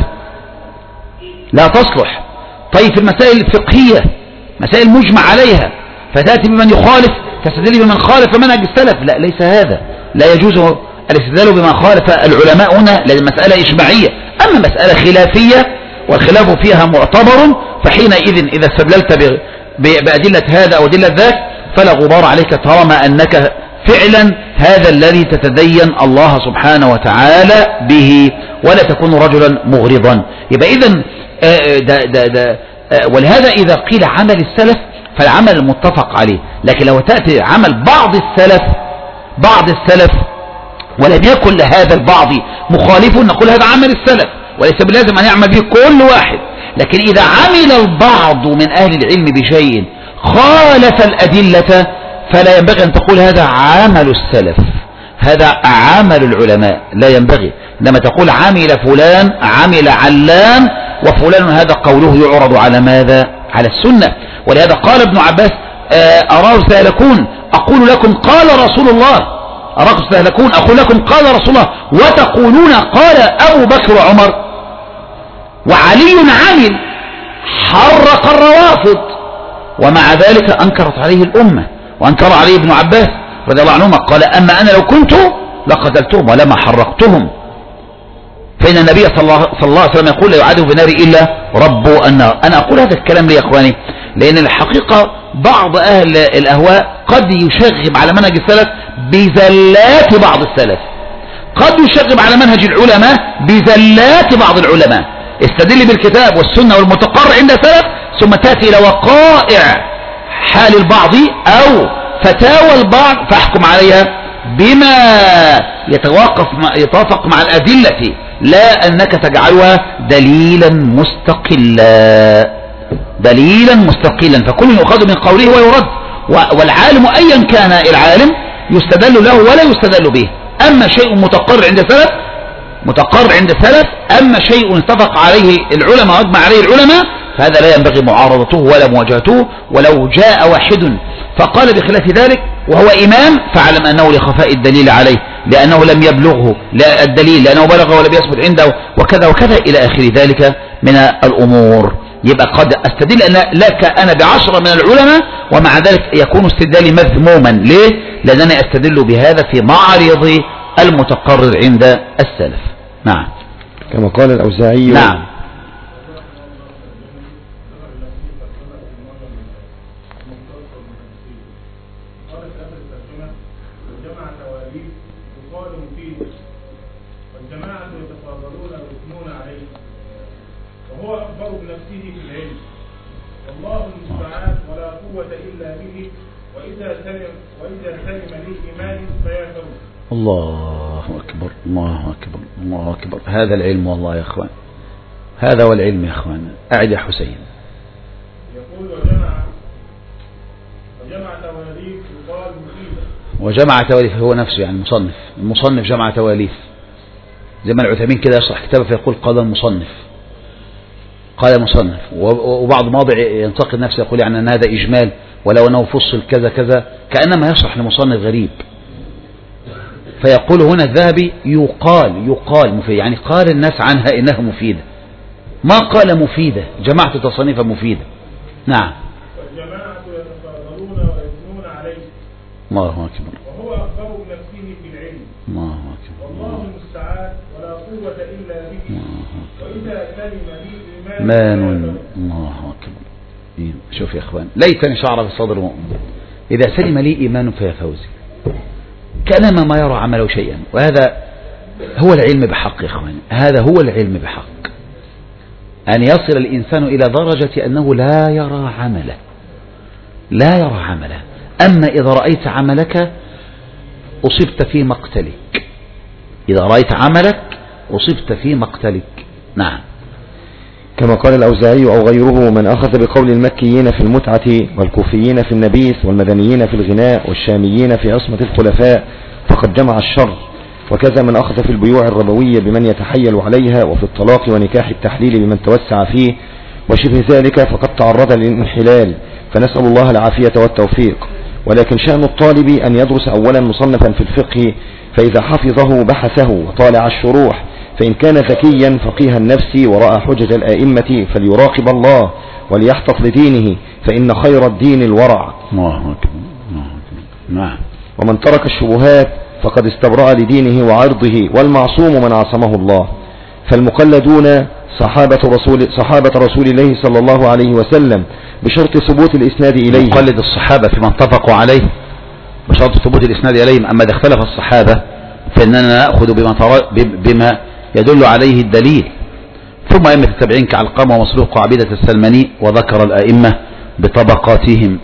لا تصلح. طيب في المسائل الفقهية مسائل مجمع عليها فتأتي بمن يخالف تستدل بمن خالف منهج السلف، لا ليس هذا، لا يجوز الاستدلال بما خالف العلماء هنا لأن مسألة إجماعية. أما مسألة خلافية والخلاف فيها معتبر، فحينئذ إذا استدللت بأدلة هذا أو أدلة ذاك فلا غبار عليك طالما أنك فعلا هذا الذي تتدين الله سبحانه وتعالى به، ولا تكون رجلا مغرضا. يبقى إذن ده ده ده ولهذا إذا قيل عمل السلف فالعمل المتفق عليه، لكن لو تأتي عمل بعض السلف بعض السلف ولم يكن لهذا البعض مخالف نقول هذا عمل السلف وليس بلازم أن يعمل به كل واحد. لكن إذا عمل البعض من أهل العلم بشيء خالف الأدلة فلا ينبغي أن تقول هذا عمل السلف، هذا عمل العلماء، لا ينبغي. لما تقول عمل فلان عمل علان وفلان هذا قوله يعرض على ماذا؟ على السنة. ولهذا قال ابن عباس أراه سهلكون أقول لكم قال رسول الله، أراكم سهلكون أقول لكم قال رسول الله وتقولون قال أبو بكر وعمر وعلي عمل حرق الروافض، ومع ذلك أنكرت عليه الأمة وأنكر عليه ابن عباس رضي الله عنهما قال أما أنا لو كنت لقتلتهم ولما حرقتهم، فإن النبي صلى الله عليه وسلم يقول لا يعاذب بنار إلا رب النار. أنا أقول هذا الكلام لي يا إخواني لأن الحقيقة بعض أهل الأهواء قد يشغب على منهج السلف بزلات بعض السلف، قد يشغب على منهج العلماء بزلات بعض العلماء. استدل بالكتاب والسنة والمتقرر عند السلف ثم تأتي إلى وقائع حال البعض أو فتاوى البعض فاحكم عليها بما يتوافق يتوافق مع الأدلة، لا أنك تجعلها دليلا مستقلا دليلا مستقلا فكل يؤخذ من قوله ويرد. والعالم أيا كان العالم يستدل له ولا يستدل به. أما شيء متقرر عند السلف متقرر عند السلف أما شيء اتفق عليه العلماء واجمع عليه العلماء فهذا لا ينبغي معارضته ولا مواجهته. ولو جاء واحد فقال بخلاف ذلك وهو إمام فاعلم أنه لخفاء الدليل عليه، لأنه لم يبلغه لا الدليل، لأنه بلغه ولم يثبت عنده وكذا وكذا إلى آخر ذلك من الأمور. يبقى قد أستدل أن لك أنا بعشرة من العلماء ومع ذلك يكون استدلالي مذموما. ليه؟ لأنني أستدل بهذا في معرض المتقرر عند السلف. نعم. كما قال الأوزاعي. نعم. وهو أخبر بنفسه في العلم والله المستعان ولا قوة إلا به وإذا سلم وإذا سلم للإيمان فيعتبر. الله أكبر الله أكبر الله أكبر. هذا العلم والله يا أخوان، هذا هو العلم يا أخوان. أعد يا حسين. يقول وجمع وجمع تواليف يقال مفيدة. وجمع تواليف هو نفسه يعني المصنف، المصنف جمع تواليف زي ما العثيمين كده يشرح كتابه فيقول قال المصنف قال مصنف، وبعض مواضع ينتقد نفسه يقول يعني أن هذا إجمال ولو أنه فصل كذا كذا كأنما يشرح لمصنف غريب. فيقول هنا الذهبي يقال يقال مفيدة، يعني قال الناس عنها إنها مفيدة، ما قال مفيدة. جماعة تصنيف مفيدة. نعم. والجماعة يتفاضلون ويثنون عليه. الله أكبر. وهو أخبر بنفسه في العلم. الله أكبر. والله المستعان ولا قوة إلا به. وإذا سلم لي إيمان. الله أكبر. شوف يا إخوان، ليتني شعر في صدر مؤمن إذا سلم لي إيمان فيا فوزي، كأنما ما يرى عمله شيئا. وهذا هو العلم بحق يا إخوان، هذا هو العلم بحق، أن يصل الإنسان إلى درجة أنه لا يرى عمله لا يرى عمله. أما إذا رأيت عملك أصبت في مقتلك، إذا رأيت عملك أصبت في مقتلك. نعم. كما قال الأوزاعي أو غيره من أخذ بقول المكيين في المتعة والكوفيين في النبيث والمدنيين في الغناء والشاميين في عصمة الخلفاء فقد جمع الشر، وكذا من أخذ في البيوع الربوية بمن يتحيل عليها وفي الطلاق ونكاح التحليل بمن توسع فيه وشبه ذلك فقد تعرض للانحلال، فنسأل الله العافية والتوفيق. ولكن شأن الطالب أن يدرس أولا مصنفا في الفقه، فإذا حفظه بحثه وطالع الشروح، فإن كان ذكيا فقيه النفس ورأى حجج الآئمة فليراقب الله وليحتف لدينه، فإن خير الدين الورع. الله أكبر. نعم. ومن ترك الشبهات فقد استبرأ لدينه وعرضه، والمعصوم من عصمه الله. فالمقلدون صحابة رسول, صحابة رسول الله صلى الله عليه وسلم بشرط ثبوت الإسناد إليه. مقلد الصحابة فيما اتفقوا عليه بشرط ثبوت الإسناد إليهم. أما إذا اختلف الصحابة فإننا نأخذ بما, بما يدل عليه الدليل. ثم أئمة التابعين كعلقمة ومسروق وعبيدة السلماني، وذكر الأئمة بطبقاتهم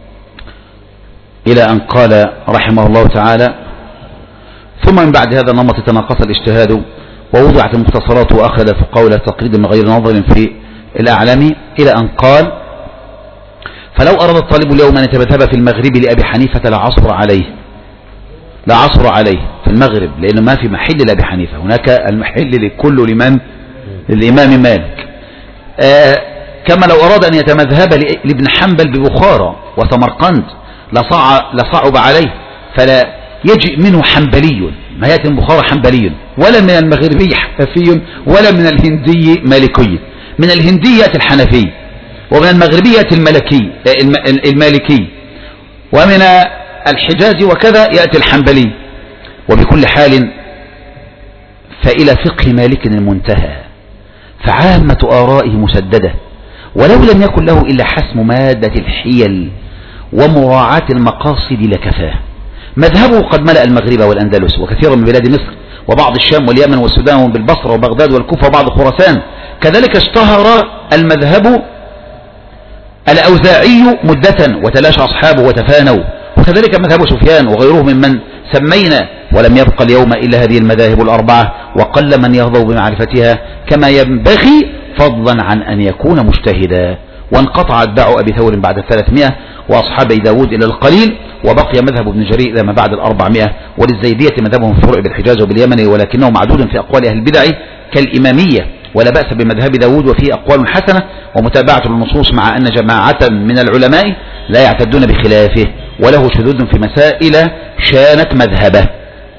إلى أن قال رحمه الله تعالى: ثم من بعد هذا النمط تناقص الاجتهاد ووضعت المختصرات وأخذ في قول التقليد من غير نظر في الأعلام، إلى أن قال: فلو أراد الطالب اليوم أن يتذهب في المغرب لأبي حنيفة لا عصر عليه لا عصر عليه في المغرب، لأنه ما في محل لأبي حنيفة، هناك المحل لكل لمن للإمام مالك. آه كما لو أراد أن يتمذهب لابن حنبل ببخارى وسمرقند لصعب عليه، فلا يجئ منه حنبلي، ما يأتي من بخارى حنبلي، ولا من المغربي حنفي، ولا من الهندي مالكي. من الهندي يأتي الحنفي، ومن المغربي يأتي الملكي المالكي، ومن الحجاز وكذا يأتي الحنبلي. وبكل حال فإلى فقه مالك المنتهى، فعامة آرائه مسددة، ولو لم يكن له إلا حسم مادة الحيل ومراعاة المقاصد لكفاه. مذهبه قد ملأ المغرب والأندلس وكثيرا من بلاد مصر وبعض الشام واليمن والسودان وبالبصرة وبغداد والكوفة وبعض خراسان. كذلك اشتهر المذهب الأوزاعي مدة وتلاشى أصحابه وتفانوا، وكذلك مذهب سفيان وغيره ممن سمينا، ولم يبقى اليوم إلا هذه المذاهب الأربعة، وقل من يهضو بمعرفتها كما ينبغي فضلا عن أن يكون مجتهدا. وانقطع الدعو أبي ثور بعد الثلاثمائة وأصحابي داود إلى القليل، وبقي مذهب ابن جرير إلى ما بعد الأربعمائة. وللزيدية مذهبهم في الفروع بالحجاز وباليمن، ولكنه معدود في أقوال أهل البدع كالإمامية ولا بأس بمذهب داود وفيه أقوال حسنة ومتابعة للنصوص، مع أن جماعة من العلماء لا يعتدون بخلافه، وله شذوذ في مسائل شانت مذهبه،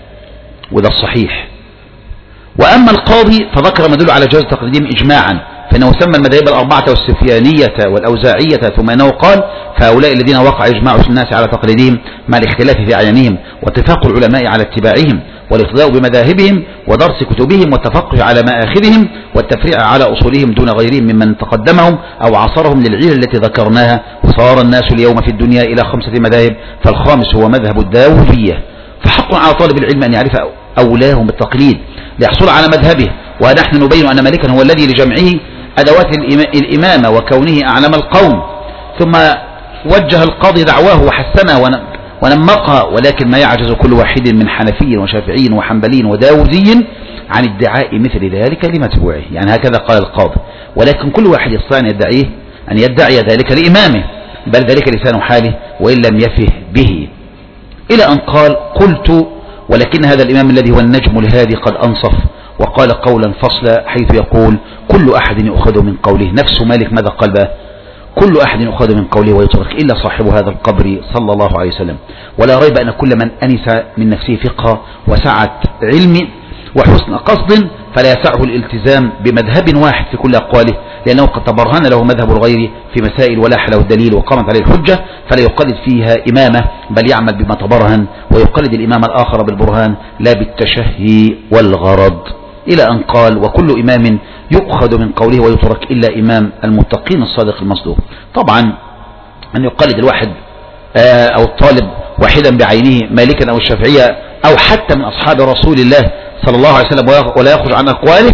وده الصحيح. وأما القاضي فذكر ما يدل على جواز تقليدهم إجماعا، فإنه سمى المذاهب الأربعة والسفيانية والأوزاعية، ثم إنه قال فهؤلاء الذين وقع إجماع الناس على تقليدهم مع الاختلاف في أعيانهم، واتفاق العلماء على اتباعهم، والاقتداء بمذاهبهم، ودرس كتبهم، والتفقه على مآخذهم، والتفريع على أصولهم دون غيرهم ممن تقدمهم أو عصرهم للعلل التي ذكرناها. وصار الناس اليوم في الدنيا إلى خمسة مذاهب، فالخامس هو مذهب الداودية. فحق على طالب العلم أن يعرف أولاهم بالتقليد ليحصل على مذهبه، ونحن نبين أن مالكا هو الذي لجمعه أدوات الإمامة وكونه أعلم القوم. ثم وجه القاضي دعواه وحسنها ونمقها، ولكن ما يعجز كل واحد من حنفي وشافعي وحنبلي وداودي عن ادعاء مثل ذلك لمتبوعه، يعني هكذا قال القاضي، ولكن كل واحد يستطيع أن يدعيه أن يدعي ذلك لإمامه، بل ذلك لسان حاله وإن لم يفه به، إلى أن قال قلت ولكن هذا الإمام الذي هو النجم الهادي قد أنصف وقال قولا فصلا، حيث يقول كل أحد يؤخذ من قوله. نفس مالك ماذا قال بقى؟ كل أحد يؤخذ من قوله ويترك إلا صاحب هذا القبر صلى الله عليه وسلم. ولا ريب أن كل من أنس من نفسه فقه وسعة علم وحسن قصد فلا يسعه الالتزام بمذهب واحد في كل أقواله، لأنه قد تبرهن له مذهب الغير في مسائل ولاح له الدليل وقامت عليه الحجة، فلا يقلد فيها إمامه بل يعمل بما تبرهن، ويقلد الإمام الآخر بالبرهان لا بالتشهي والغرض، إلى أن قال وكل إمام يؤخذ من قوله ويترك إلا إمام المتقين الصادق المصدوق. طبعا أن يقلد الواحد أو الطالب واحدا بعينه مالكا أو الشافعية أو حتى من أصحاب رسول الله صلى الله عليه وسلم ولا يخرج عن أقواله،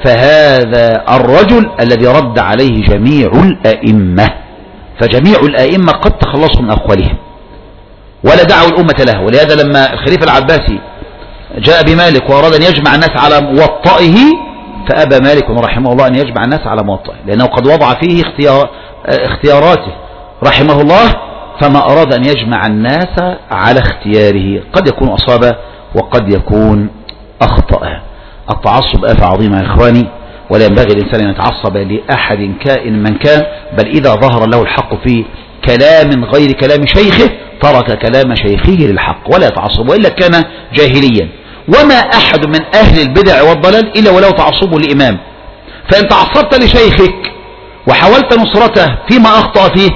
فهذا الرجل الذي رد عليه جميع الأئمة، فجميع الأئمة قد تخلصوا من أقوالهم ولا دعوا الأمة له. ولهذا لما الخليفة العباسي جاء بمالك وأراد أن يجمع الناس على موطئه، فأبى مالك رحمه الله أن يجمع الناس على موطئه، لأنه قد وضع فيه اختيار اختياراته رحمه الله، فما أراد أن يجمع الناس على اختياره قد يكون أصاب وقد يكون أخطأ. التعصب آفة عظيمة يا إخواني، ولا ينبغي الإنسان أن يتعصب لأحد كائن من كان، بل إذا ظهر له الحق في كلام غير كلام شيخه ترك كلام شيخه للحق ولا يتعصب، وإلا كان جاهليا. وما أحد من أهل البدع والضلال إلا ولو تعصبه لإمام، فإن تعصبت لشيخك وحاولت نصرته فيما أخطأ فيه،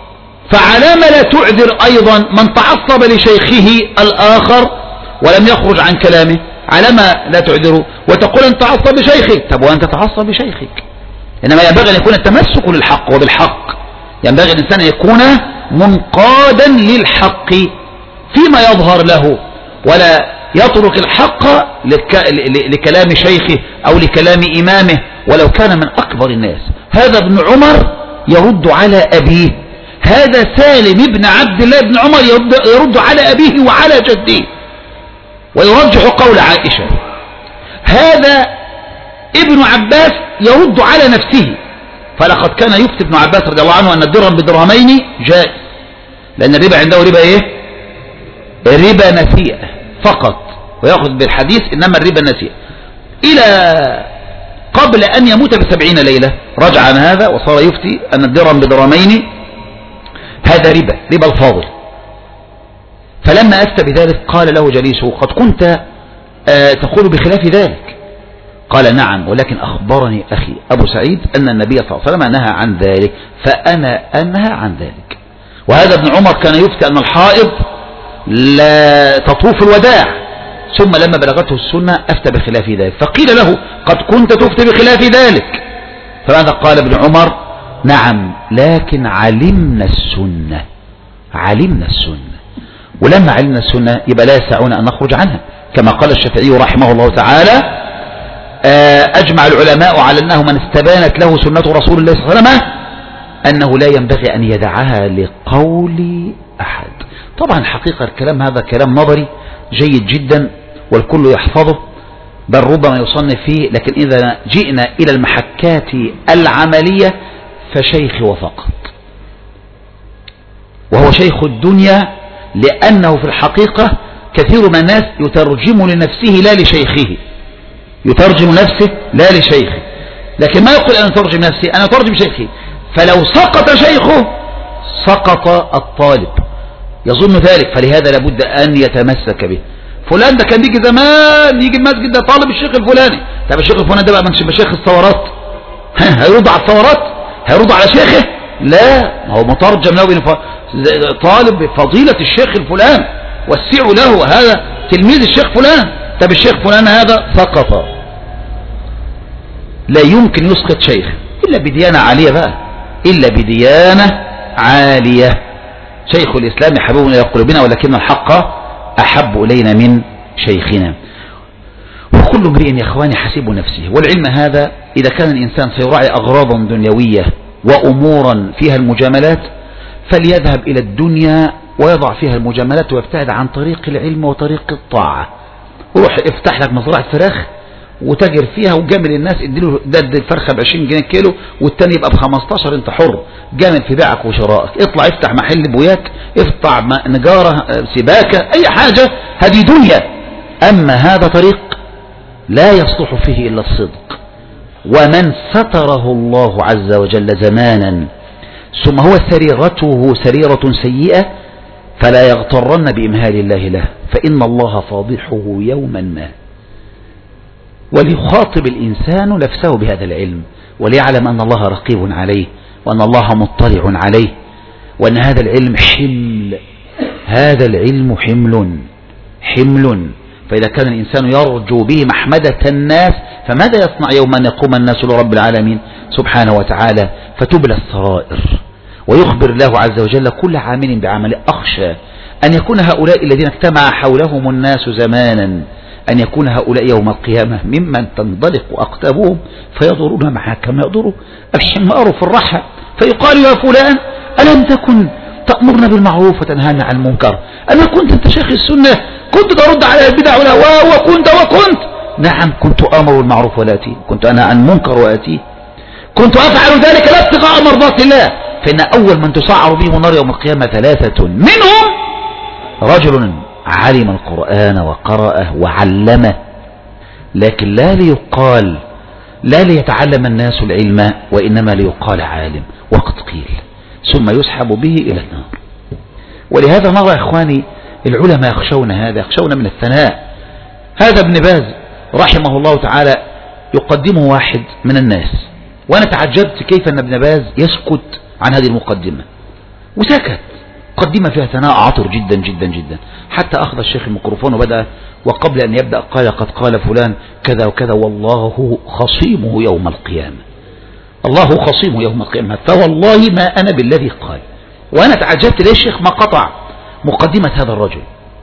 فعلام لا تعذر أيضا من تعصب لشيخه الآخر ولم يخرج عن كلامه، علما لا تعذره وتقول أن تعصب بشيخك. طب وأنت تعصب بشيخك، إنما ينبغي أن يكون التمسك للحق وبالحق، ينبغي الإنسان أن يكون منقادا للحق فيما يظهر له، ولا يترك الحق لكلام شيخه أو لكلام إمامه ولو كان من أكبر الناس. هذا ابن عمر يرد على أبيه، هذا سالم ابن عبد الله بن عمر يرد على أبيه وعلى جده ويرجح قول عائشة. هذا ابن عباس يرد على نفسه، فلقد كان يفتي ابن عباس رضي الله عنه أن الدرهم بدرهمين جائز، لأن الربا عنده ربا إيه؟ ربا نسيئة فقط، ويأخذ بالحديث إنما الربا النسيئة، إلى قبل أن يموت بسبعين ليلة رجع عن هذا وصار يفتي أن الدرهم بدرهمين هذا ربا ربا الفاضل. فلما أفتى بذلك قال له جليسه قد كنت آه تقول بخلاف ذلك، قال نعم، ولكن أخبرني أخي أبو سعيد أن النبي صلى الله عليه وسلم نهى عن ذلك فأنا أنهى عن ذلك. وهذا ابن عمر كان يفتي أن الحائض لا تطوف الوداع، ثم لما بلغته السنة أفتى بخلاف ذلك، فقيل له قد كنت تفتي بخلاف ذلك، فماذا قال ابن عمر؟ نعم لكن علمنا السنة، علمنا السنة، ولما علمنا السنة يبقى لا يسعنا أن نخرج عنها، كما قال الشافعي رحمه الله تعالى أجمع العلماء على أنه من استبانت له سنة رسول الله صلى الله عليه وسلم أنه لا ينبغي أن يدعها لقول أحد. طبعا حقيقة الكلام هذا كلام نظري جيد جدا والكل يحفظه، بل ربما يصنف فيه، لكن إذا جئنا إلى المحكات العملية فشيخ وفقط، وهو شيخ الدنيا، لأنه في الحقيقة كثير من الناس يترجم لنفسه لا لشيخه، يترجم نفسه لا لشيخه. لكن ما يقول أنا ترجم نفسي، أنا ترجم شيخي. فلو سقط شيخه سقط الطالب، يظن ذلك، فلهذا لابد أن يتمسك به. فلان ده كان بيجي زمان يجي المسجد ده طالب الشيخ الفلاني. طب الشيخ الفلاني ده بقى من شيخ الثورات، هيرد على الثورات؟ هيرد على شيخه؟ لا، هو مترجم له طالب فضيلة الشيخ الفلان، وسعوا له، هذا تلميذ الشيخ فلان. طب الشيخ فلان هذا سقط، لا يمكن يسقط شيخ إلا بديانة عالية بقى، إلا بديانة عالية. شيخ الإسلام حبيب إلى قلوبنا ولكن الحق أحب إلينا من شيخنا. وكل امرئ يا إخواني حسيب نفسه. والعلم هذا إذا كان الإنسان سيراعي أغراضا دنيوية وأمورا فيها المجاملات فليذهب إلى الدنيا ويضع فيها المجاملات ويبتعد عن طريق العلم وطريق الطاعة. وروح افتح لك مزرعة فراخ وتاجر فيها وجامل الناس، اديله ده الفرخه ب عشرين جنيه كيلو والتاني يبقى ب خمستاشر، انت حر، جامل في بيعك وشرائك. اطلع افتح محل بوياك، افتح نجاره، سباكه، اي حاجه، هذه دنيا. اما هذا طريق لا يصلح فيه الا الصدق. ومن ستره الله عز وجل زمانا ثم هو سريرته سريرة سيئة فلا يغترن بإمهال الله له، فإن الله فاضحه يوما ما. وليخاطب الإنسان نفسه بهذا العلم، وليعلم أن الله رقيب عليه، وأن الله مطلع عليه، وأن هذا العلم حمل، هذا العلم حمل حمل. فإذا كان الإنسان يرجو به محمدة الناس فماذا يصنع يوم أن يقوم الناس لرب العالمين سبحانه وتعالى فتبلى السرائر. ويخبر الله عز وجل كل عامل بعمله. أخشى أن يكون هؤلاء الذين اجتمع حولهم الناس زمانا أن يكون هؤلاء يوم القيامة ممن تنضلق أقتابهم فيضرون معها كما يضر الحمار في الرحى، فيقال يا فلان ألم تكن تأمرنا بالمعروف وتنهانا عن المنكر؟ أنا كنت أنت شيخ السنة، كنت ترد على البدع والهواء وكنت وكنت نعم كنت آمر بالمعروف ولا أتيه، كنت أنا عن منكر وأتيه، كنت أفعل ذلك لا ابتغاء مرضات الله. فإن أول من تسعر بهم النار يوم القيامة ثلاثة، منهم رجل علم القرآن وقرأه وعلمه، لكن لا ليقال، لا ليتعلم الناس العلم، وإنما ليقال عالم وقد قيل، ثم يسحب به إلى النار. ولهذا نرى يا إخواني العلماء يخشون هذا، يخشون من الثناء. هذا ابن باز رحمه الله تعالى يقدمه واحد من الناس، وأنا تعجبت كيف أن ابن باز يسكت عن هذه المقدمة، وسكت، مقدمة فيها ثناء عطر جدا جدا جدا، حتى أخذ الشيخ الميكروفون وبدأ، وقبل أن يبدأ قال قد قال فلان كذا وكذا والله خصيمه يوم القيامة، الله خصيمه يوم القيامة، فوالله ما أنا بالذي قال. وأنا تعجبت ليه الشيخ ما قطع مقدمة هذا الرجل.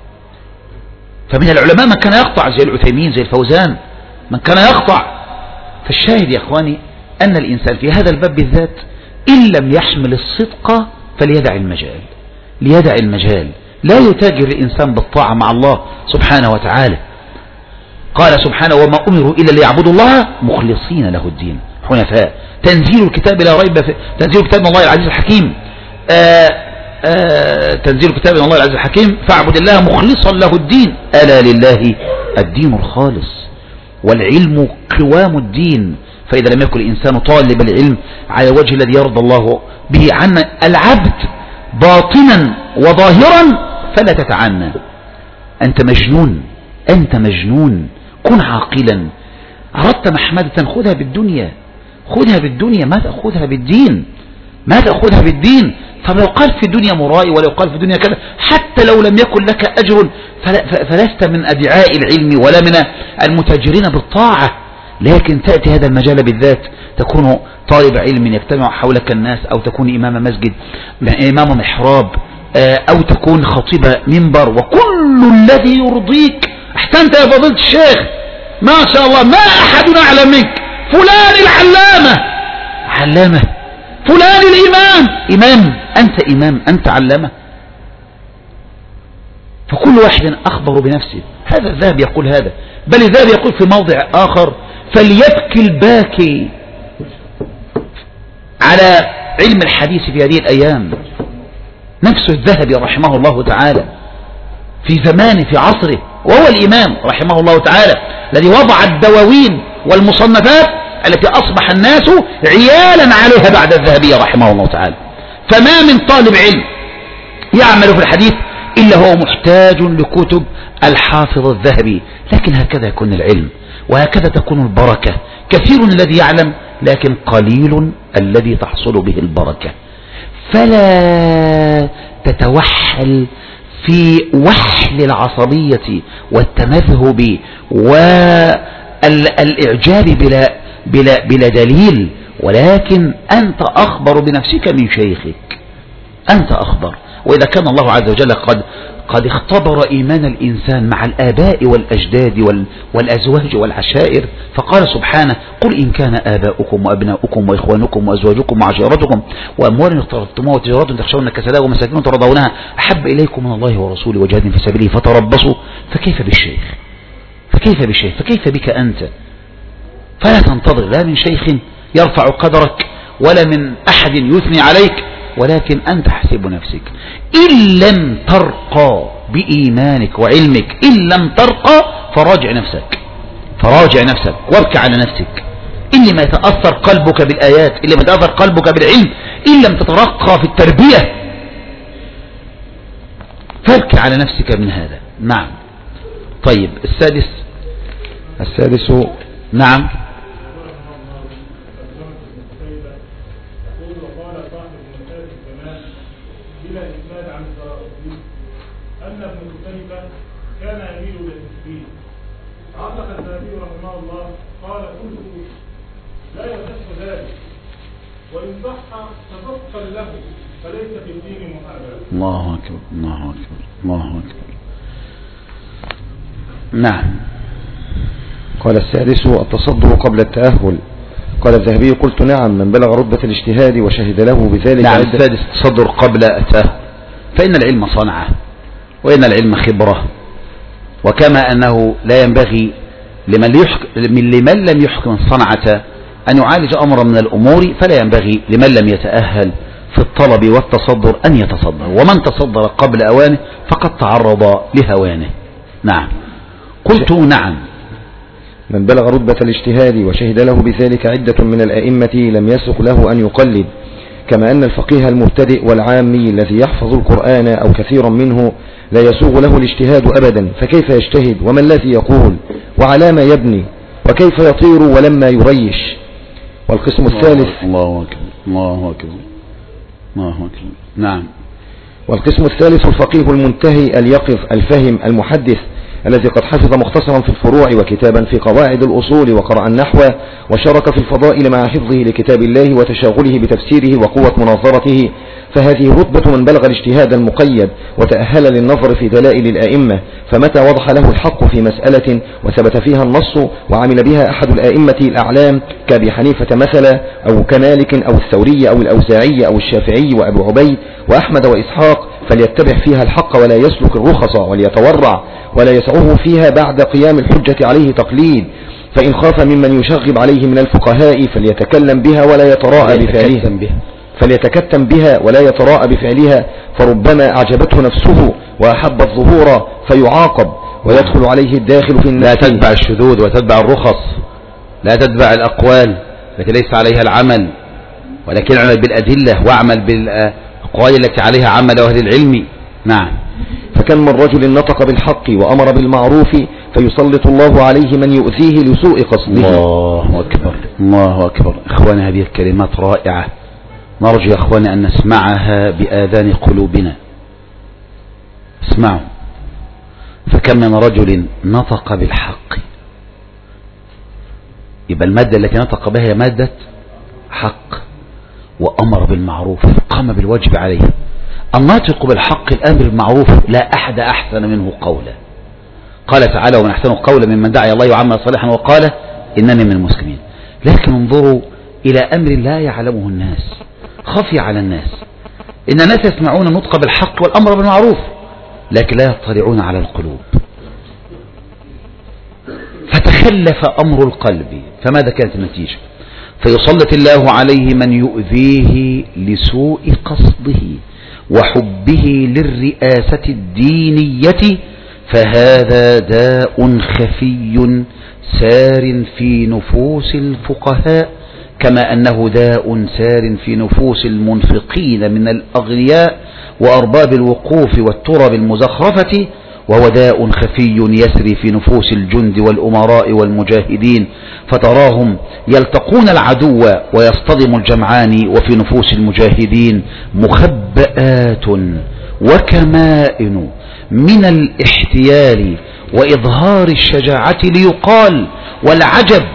فمن العلماء من كان يقطع زي العثيمين زي الفوزان، من كان يقطع. فالشاهد يا أخواني أن الإنسان في هذا الباب بالذات إن لم يحمل الصدق فليدع المجال، ليدع المجال، لا يتاجر الإنسان بالطاعة مع الله سبحانه وتعالى. قال سبحانه وما أمروا إلا ليعبدوا الله مخلصين له الدين حنفاء. تنزيل الكتاب لا ريب فيه، تنزيل كتاب من الله العزيز الحكيم، آآ آآ تنزيل كتاب من الله العزيز الحكيم فاعبد الله مخلصا له الدين ألا لله الدين الخالص. والعلم قوام الدين، فإذا لم يكن الإنسان طالب العلم على وجه الذي يرضى الله به عن العبد باطنا وظاهرا فلا تتعنى. أنت مجنون، أنت مجنون، كن عاقلا. أردت محمدة خذها بالدنيا، خذها بالدنيا، ما تأخذها بالدين، ما تأخذها بالدين. فلو قال في الدنيا مرائي ولو قال في الدنيا كذا، حتى لو لم يكن لك أجر فلست من أدعاء العلم ولا من المتاجرين بالطاعة. لكن تأتي هذا المجال بالذات تكون طالب علم يجتمع حولك الناس، أو تكون إمام مسجد، إمام محراب، أو تكون خطيب منبر، وكل الذي يرضيك. أحسنت يا فضيلة الشيخ، ما شاء الله، ما أحد أعلم منك، فلان العلامة، علامة، فلان الإمام، إمام، أنت إمام، أنت علامة. فكل واحد أخبر بنفسه. هذا الذهب يقول هذا، بل الذهب يقول في موضع آخر فليبكي الباكي على علم الحديث في هذه الأيام. نفس الذهبي رحمه الله تعالى في زمانه في عصره، وهو الإمام رحمه الله تعالى الذي وضع الدواوين والمصنفات التي أصبح الناس عيالا عليها بعد الذهبية رحمه الله تعالى. فما من طالب علم يعمل في الحديث إلا هو محتاج لكتب الحافظ الذهبي. لكن هكذا يكون العلم وهكذا تكون البركة. كثير الذي يعلم لكن قليل الذي تحصل به البركة. فلا تتوحل في وحل العصبية والتمذهب والإعجاب بلا, بلا, بلا دليل، ولكن أنت أخبر بنفسك من شيخك، أنت أخبر. وإذا كان الله عز وجل قد قد اختبر إيمان الإنسان مع الآباء والأجداد والأزواج والعشائر، فقال سبحانه: قل إن كان آباؤكم وأبناؤكم وإخوانكم وأزواجكم وعشيرتكم وأموال اقترفتموها وتجارة تخشون كسادها ومساكن ترضونها أحب إليكم من الله ورسوله وجهاد في سبيله فتربصوا. فكيف بالشيخ؟ فكيف بالشيخ؟ فكيف بك أنت؟ فلا تنتظر لا من شيخ يرفع قدرك ولا من أحد يثني عليك، ولكن أنت حسب نفسك. إن لم ترقى بإيمانك وعلمك، إن لم ترقى فراجع نفسك، فراجع نفسك وابكى على نفسك. إن لم يتأثر قلبك بالآيات، إن لم يتأثر قلبك بالعلم، إن لم تترقى في التربية، فابكى على نفسك من هذا. نعم. طيب السادس السادس نعم. الله أكبر الله أكبر الله أكبر. نعم. قال السادس: التصدر قبل التأهل. قال الذهبي: قلت نعم، من بلغ رتبة الاجتهاد وشهد له بذلك. نعم. السادس: التصدر قبل التأهل، فإن العلم صنعة وإن العلم خبرة، وكما أنه لا ينبغي لمن, يحكم لمن لم يحكم الصنعة أن يعالج أمرا من الأمور، فلا ينبغي لمن لم يتأهل في الطلب والتصدر أن يتصدر، ومن تصدر قبل أوانه فقد تعرض لهوانه. نعم. قلت نعم. من بلغ رتبة الاجتهاد وشهد له بذلك عدة من الأئمة لم يسق له أن يقلد، كما أن الفقيه المبتدئ والعامي الذي يحفظ القرآن أو كثيرا منه لا يسوغ له الاجتهاد أبدا، فكيف يجتهد؟ وما الذي يقول؟ وعلى ما يبني؟ وكيف يطير ولما يريش؟ والقسم الثالث الله أكبر الله أكبر الله أكبر. نعم. والقسم الثالث الفقيه المنتهي اليقظ الفهم المحدث الذي قد حفظ مختصرا في الفروع وكتابا في قواعد الأصول وقرأ النحو وشارك في الفضائل مع حفظه لكتاب الله وتشاغله بتفسيره وقوة مناظرته، فهذه رتبة من بلغ الاجتهاد المقيد وتأهل للنظر في دلائل الأئمة، فمتى وضح له الحق في مسألة وثبت فيها النص وعمل بها أحد الأئمة الأعلام كأبي حنيفة مثلا أو كمالك أو الثوري أو الأوزاعي أو الشافعي وأبو عبيد وأحمد وإسحاق، فليتبع فيها الحق ولا يسلك الرخص وليتورع ولا يسعه فيها بعد قيام الحجة عليه تقليد، فإن خاف ممن يشغب عليه من الفقهاء فليتكلم بها ولا يتراءى بفعلها فليتكتم بها ولا يتراءى بفعلها، فربما أعجبته نفسه وأحب الظهور فيعاقب ويدخل عليه الداخل في النفس. لا تتبع الشذوذ وتتبع الرخص، لا تتبع الأقوال التي ليس عليها العمل، ولكن اعمل بالأدلة واعمل بالأقوال التي عليها عمل أهل العلم. نعم. فكم من رجل نطق بالحق وأمر بالمعروف فيسلط الله عليه من يؤذيه لسوء قصده. الله أكبر الله أكبر. إخواني هذه الكلمات رائعة، نرجو يا أخواني أن نسمعها بآذان قلوبنا. اسمعوا. فكم من رجل نطق بالحق، يبقى المادة التي نطق بها هي مادة حق، وأمر بالمعروف قام بالواجب عليه. الناطق بالحق الأمر بالمعروف لا أحد أحسن منه قولا. قال تعالى: ومن أحسن قولا ممن دعا إلى الله وعمل صالحا وقال إنني من المسلمين. لكن انظروا إلى أمر لا يعلمه الناس، خفي على الناس، إن الناس يسمعون النطق بالحق والأمر بالمعروف لكن لا يطلعون على القلوب، فتخلف أمر القلب، فماذا كانت النتيجة؟ فيسلط الله عليه من يؤذيه لسوء قصده وحبه للرئاسة الدينية فهذا داء خفي سار في نفوس الفقهاء، كما أنه داء سار في نفوس المنفقين من الأغنياء وأرباب الوقوف والترب المزخرفة، وهو داء خفي يسري في نفوس الجند والأمراء والمجاهدين، فتراهم يلتقون العدو ويصطدم الجمعان، وفي نفوس المجاهدين مخبآت وكمائن من الاحتيال وإظهار الشجاعة ليقال، والعجب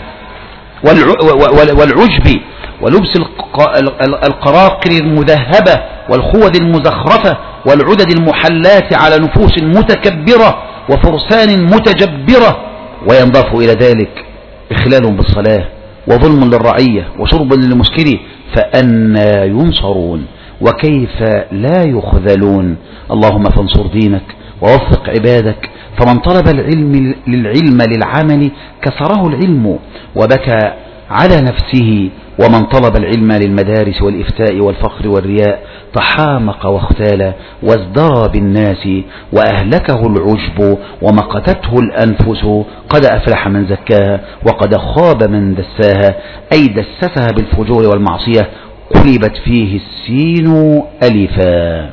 والعجب ولبس القراقر المذهبة والخود المزخرفة والعدد المحلات على نفوس متكبرة وفرسان متجبرة، وينضاف إلى ذلك إخلال بالصلاة وظلم للرعية وشرب للمسكر، فأنى ينصرون وكيف لا يخذلون. اللهم فانصر دينك ووفق عبادك، فمن طلب العلم للعلم للعمل كسره العلم وبكى على نفسه، ومن طلب العلم للمدارس والإفتاء والفخر والرياء تحامق واختال وازدرى بالناس، وأهلكه العجب ومقتته الأنفس. قد أفلح من زكاها وقد خاب من دساها، أي دسسها بالفجور والمعصية، قلبت فيه السين ألفا.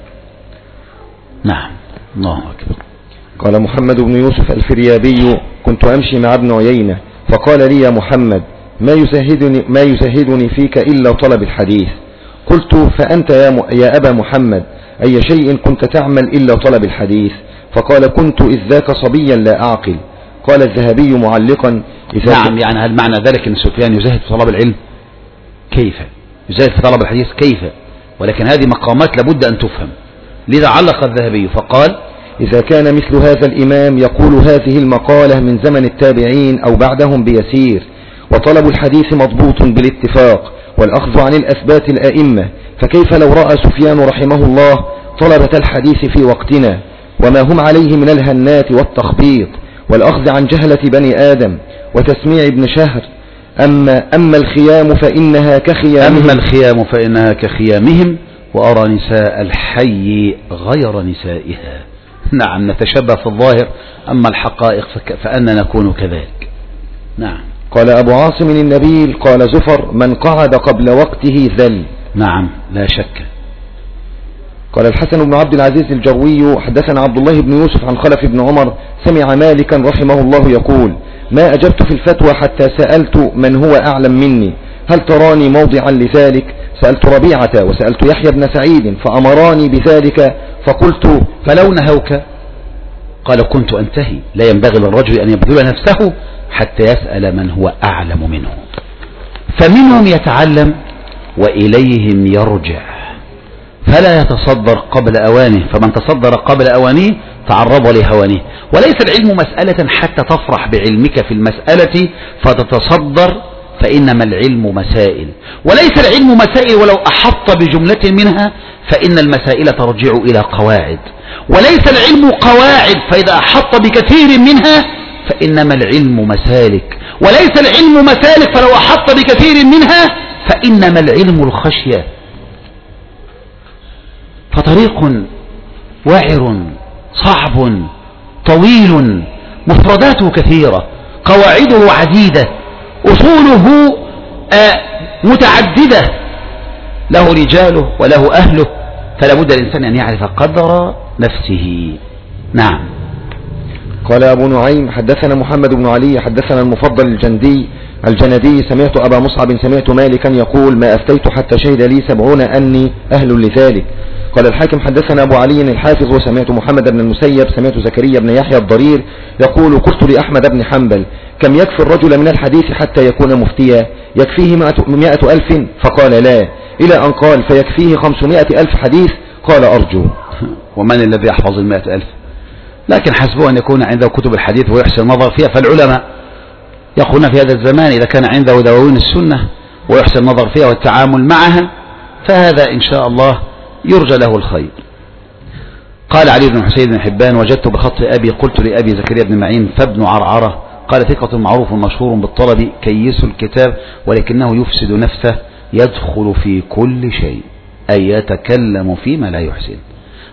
نعم، الله أكبر. قال محمد بن يوسف الفريابي: كنت أمشي مع ابن عيينة فقال لي: يا محمد، ما يزهدني, ما يزهدني فيك إلا طلب الحديث. قلت: فأنت يا, م... يا أبا محمد أي شيء كنت تعمل إلا طلب الحديث؟ فقال: كنت إذ ذاك صبيا لا أعقل. قال الذهبي معلقا: إذا نعم، يعني هل معنى ذلك أن سفيان يزهد في طلب العلم؟ كيف يزهد في طلب الحديث؟ كيف؟ ولكن هذه مقامات لابد أن تفهم، لذا علق الذهبي فقال: إذا كان مثل هذا الإمام يقول هذه المقالة من زمن التابعين أو بعدهم بيسير، وطلب الحديث مضبوط بالاتفاق والأخذ عن الأثبات الأئمة، فكيف لو رأى سفيان رحمه الله طلبة الحديث في وقتنا وما هم عليه من الهنات والتخبيط والأخذ عن جهلة بني آدم وتسميع ابن شهر؟ أما, أما الخيام فإنها كخيامهم أما الخيام فإنها كخيامهم وأرى نساء الحي غير نسائها. نعم، نتشبه في الظاهر، أما الحقائق فأنا نكون كذلك. نعم. قال أبو عاصم النبيل: قال زفر: من قعد قبل وقته ذل. نعم، لا شك. قال الحسن بن عبد العزيز الجروي: حدثنا عبد الله بن يوسف عن خلف بن عمر سمع مالكا رحمه الله يقول: ما أجبت في الفتوى حتى سألت من هو أعلم مني، هل تراني موضعا لذلك؟ سألت ربيعة وسألت يحيى بن سعيد فأمراني بذلك، فقلت: فلو نهوك؟ قال: كنت أنتهي. لا ينبغي للرجل أن يبذل نفسه حتى يسأل من هو أعلم منه، فمنهم يتعلم وإليهم يرجع، فلا يتصدر قبل أوانه، فمن تصدر قبل أوانه تعرض لهوانه. وليس العلم مسألة حتى تفرح بعلمك في المسألة فتتصدر، فإنما العلم مسائل، وليس العلم مسائل ولو أحط بجملة منها، فإن المسائل ترجع إلى قواعد، وليس العلم قواعد فإذا أحط بكثير منها فإنما العلم مسالك، وليس العلم مسالك فلو أحط بكثير منها فإنما العلم الخشية. فطريق وعر صعب طويل مفرداته كثيرة، قواعده عديدة، أصوله متعددة، له رجاله وله أهله، فلا بد الإنسان أن يعرف قدر نفسه. نعم. قال أبو نعيم: حدثنا محمد بن علي حدثنا المفضل الجندي الجندي سمعت أبا مصعب سمعت مالكا يقول: ما أفتيت حتى شهد لي سبعون أني أهل لذلك. قال الحاكم: حدثنا أبو علي الحافظ وسمعت محمد بن المسيب سمعت زكريا بن يحيى الضرير يقول: قلت لأحمد بن حنبل: كم يكفي الرجل من الحديث حتى يكون مفتيا؟ يكفيه مئة ألف؟ فقال: لا، إلى أن قال: فيكفيه خمسمائة ألف حديث؟ قال: أرجو. ومن الذي يحفظ المئة ألف؟ لكن حسبه أن يكون عنده كتب الحديث ويحسن النظر فيها، فالعلماء يقولون في هذا الزمان إذا كان عنده دواوين السنة ويحسن النظر فيها والتعامل معها، فهذا إن شاء الله يرجى له الخير. قال علي بن حسين بن حبان: وجدت بخط أبي قلت لأبي زكريا بن معين فابن عرعرة، قال: ثقة معروف مشهور بالطلب كيس الكتاب ولكنه يفسد نفسه، يدخل في كل شيء، أي يتكلم فيما لا يحسن.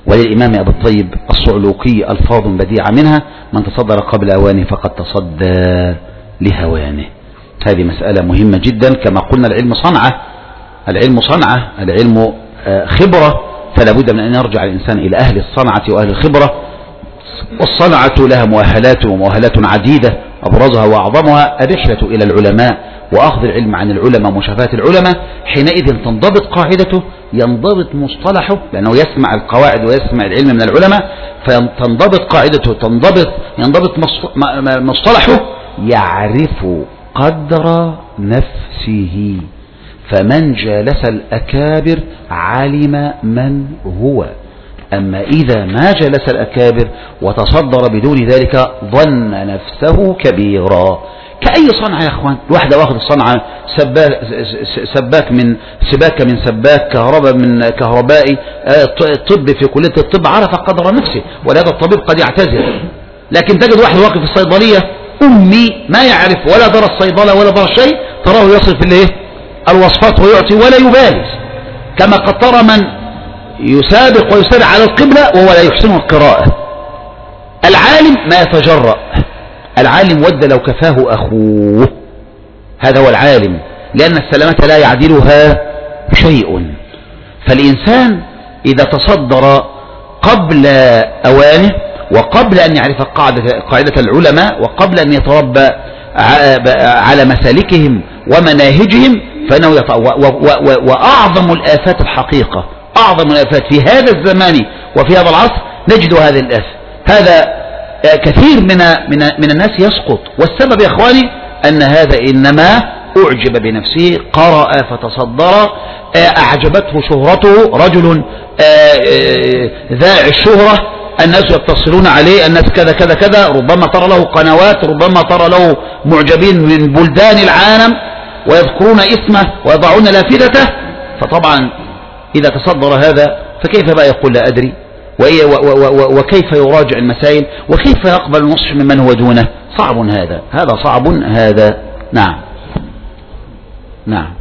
وللإمام أبي الطيب الصعلوكي ألفاظ بديعة منها: من تصدر قبل أوانه فقد تصدى لهوانه. هذه مسألة مهمة جدا. كما قلنا العلم صنعة، العلم صنعة، العلم خبرة، فلا بد من أن يرجع الإنسان إلى أهل الصنعة وأهل الخبرة. والصنعة لها مؤهلات ومؤهلات عديدة، أبرزها وأعظمها الرحلة إلى العلماء وأخذ العلم عن العلماء ومشافهة العلماء. حينئذ تنضبط قاعدته، ينضبط مصطلحه، لأنه يسمع القواعد ويسمع العلم من العلماء، فتنضبط قاعدته، تنضبط ينضبط مصطلحه، يعرف قدر نفسه. فمن جالس الأكابر علم من هو. أما إذا ما جلس الأكابر وتصدر بدون ذلك ظن نفسه كبيرا. كأي صنعة يا أخوان، الواحدة واخد الصنعة سباك, سباك من سباك من سباك، كهرباء من كهربائي، طب في كلية الطب، عرف قدر نفسه، ولهذا الطبيب قد يعتذر. لكن تجد واحد واقف في الصيدلية أمي ما يعرف ولا درس الصيدلة ولا درس شيء، تراه يصل في الايه الوصفات ويعطي ولا يبالي. كما قد ترى من يسابق ويسارع على القبلة وهو لا يحسن القراءة. العالم ما يتجرأ، العالم ود لو كفاه أخوه، هذا هو العالم، لأن السلامة لا يعدلها شيء. فالإنسان إذا تصدر قبل أوانه، وقبل أن يعرف قاعدة, قاعدة العلماء، وقبل أن يتربى على مسالكهم ومناهجهم، فإنه يطأ. وأعظم الآفات الحقيقة، أعظم الآفات في هذا الزمان وفي هذا العصر نجد هذه الآفة. هذا كثير من من من الناس يسقط، والسبب يا إخواني أن هذا إنما أعجب بنفسه، قرأ فتصدر، أعجبته شهرته، رجل ذاع الشهرة، الناس يتصلون عليه، الناس كذا كذا كذا، ربما ترى له قنوات، ربما ترى له معجبين من بلدان العالم ويذكرون اسمه ويضعون لافتته. فطبعا إذا تصدر هذا فكيف بقى يقول لا أدري، وكيف يراجع المسائل، وكيف يقبل النصح ممن هو دونه؟ صعب هذا، هذا صعب هذا. نعم نعم.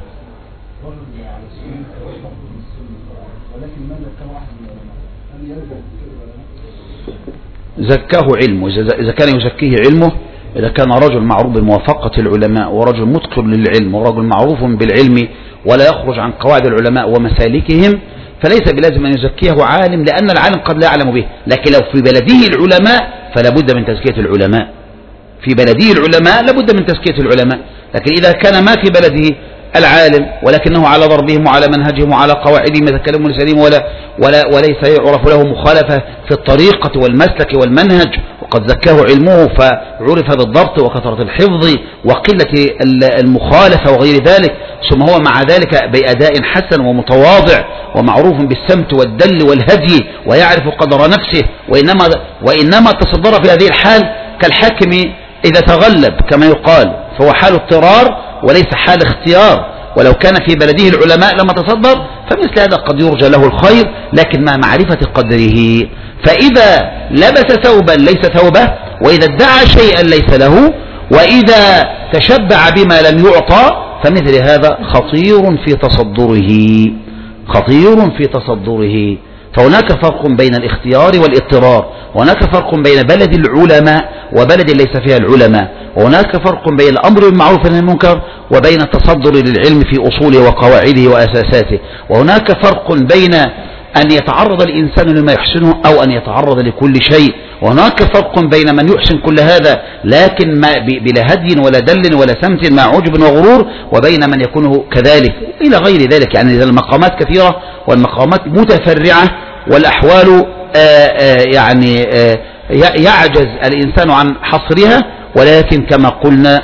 زكاه علمه، إذا كان يزكيه علمه، إذا كان رجل معروف بموافقة العلماء، ورجل متقن للعلم، ورجل معروف بالعلم ولا يخرج عن قواعد العلماء ومسالكهم، فليس بلازم أن يزكيه عالم، لأن العالم قد لا يعلم به. لكن لو في بلده العلماء فلا بد من تزكية العلماء، في بلده العلماء لابد من تزكية العلماء. لكن إذا كان ما في بلده العالم ولكنه على ضربهم وعلى منهجهم وعلى قواعدهم يتكلم لسانهم، ولا, ولا وليس يعرف له مخالفة في الطريقة والمسلك والمنهج، وقد زكاه علمه فعرف بالضبط وكثرة الحفظ وقلة المخالفة وغير ذلك، ثم هو مع ذلك بأداء حسن ومتواضع ومعروف بالسمت والدل والهدي ويعرف قدر نفسه، وإنما, وإنما تصدر في هذه الحال كالحاكم إذا تغلب كما يقال، فهو حال اضطرار وليس حال اختيار. ولو كان في بلده العلماء لما تصدر، فمثل هذا قد يرجى له الخير، لكن مع معرفة قدره. فإذا لبس ثوبا ليس ثوبه، وإذا ادعى شيئا ليس له، وإذا تشبع بما لم يعطى، فمثل هذا خطير في تصدره، خطير في تصدره. فهناك فرق بين الاختيار والاضطرار، وهناك فرق بين بلد العلماء وبلد ليس فيها العلماء، وهناك فرق بين الأمر بالمعروف والنهي عن المنكر وبين التصدر للعلم في أصوله وقواعده وأساساته، وهناك فرق بين أن يتعرض الإنسان لما يحسنه أو أن يتعرض لكل شيء، وهناك فرق بين من يحسن كل هذا لكن ما بلا هدي ولا دل ولا سمت مع عجب وغرور، وبين من يكون كذلك إلى غير ذلك. يعني المقامات كثيرة والمقامات متفرعة، والأحوال آآ آآ يعني آآ يعجز الإنسان عن حصرها. ولكن كما قلنا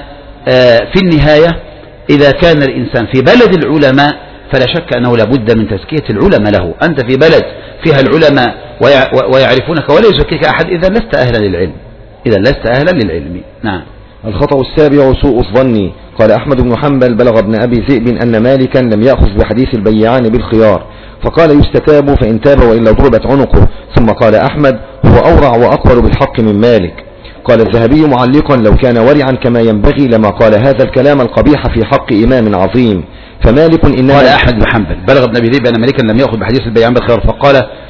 في النهاية إذا كان الإنسان في بلد العلماء فلا شك أنه لابد من تزكية العلماء له. أنت في بلد فيها العلماء ويعرفونك ولا يزكيك أحد، إذا لست أهلا للعلم، إذا لست أهلا للعلم. نعم. الخطأ السابع سوء الظن. قال أحمد بن حنبل: بلغ ابن أبي ذئب أن مالكا لم يأخذ بحديث البيعان بالخيار، فقال: يستتاب فإن تاب وإلا ضربت عنقه. ثم قال أحمد: هو أورع وأقبل بالحق من مالك. قال الذهبي معلقا: لو كان ورعا كما ينبغي لما قال هذا الكلام القبيح في حق إمام عظيم. فمالك إنما قال أحمد بن حنبل: بلغ ابن أبي ذئب أن مالكا لم يأخذ بحديث البيعان بالخيار، فقال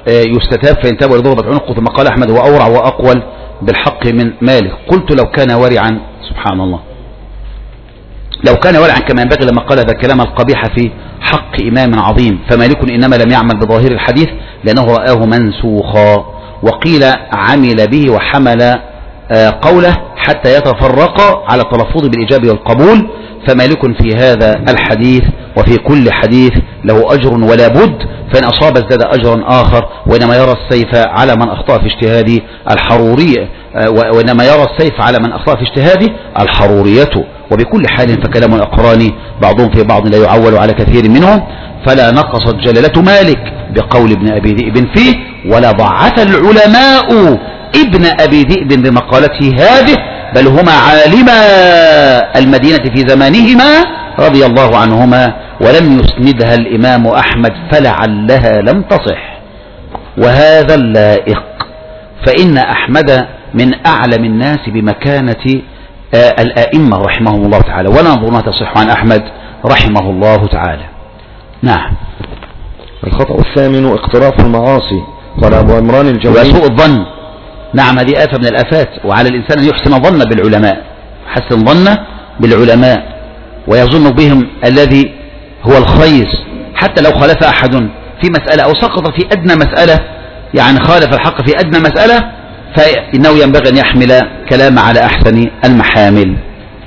يستتاب فينتاب ولضربت عنقه. ثم قال أحمد هو أورع وأقول بالحق من مالك. قلت لو كان ورعا، سبحان الله، لو كان ورعا كما ينبغي لما قال هذا الكلام القبيح في حق إمام عظيم. فمالك إنما لم يعمل بظاهر الحديث لأنه رآه منسوخا، وقيل عمل به وحمل قوله حتى يتفرق على التلفظ بالإجابة والقبول. فمالك في هذا الحديث وفي كل حديث له أجر ولا بد، فإن أصاب ازداد أجرا آخر. وإنما يرى السيف على من أخطأ في اجتهاد الحرورية، وإنما يرى السيف على من أخطأ في اجتهاد الحرورية. وبكل حال فكلام الأقران بعضهم في بعض لا يعول على كثير منهم، فلا نقصت جلالة مالك بقول ابن أبي ذئب فيه، ولا ضعف العلماء ابن أبي ذئب بمقالته هذه، بل هما عالما المدينة في زمانهما رضي الله عنهما، ولم يسندها الإمام أحمد فلعلها لم تصح. وهذا اللائق، فإن أحمد من أعلم الناس بمكانة الآئمة رحمهم الله تعالى، ولا نظر ما تصح عن أحمد رحمه الله تعالى. نعم. الخطأ الثامن اقتراف المعاصي. قال أبو عمران الجوزي وسوء الظن. نعم، هذه آفة من الآفات، وعلى الإنسان أن يحسن ظن بالعلماء، حسن ظن بالعلماء ويظن بهم الذي هو الخير، حتى لو خالف أحد في مسألة أو سقط في أدنى مسألة، يعني خالف الحق في أدنى مسألة، فإنه ينبغي أن يحمل كلام على أحسن المحامل.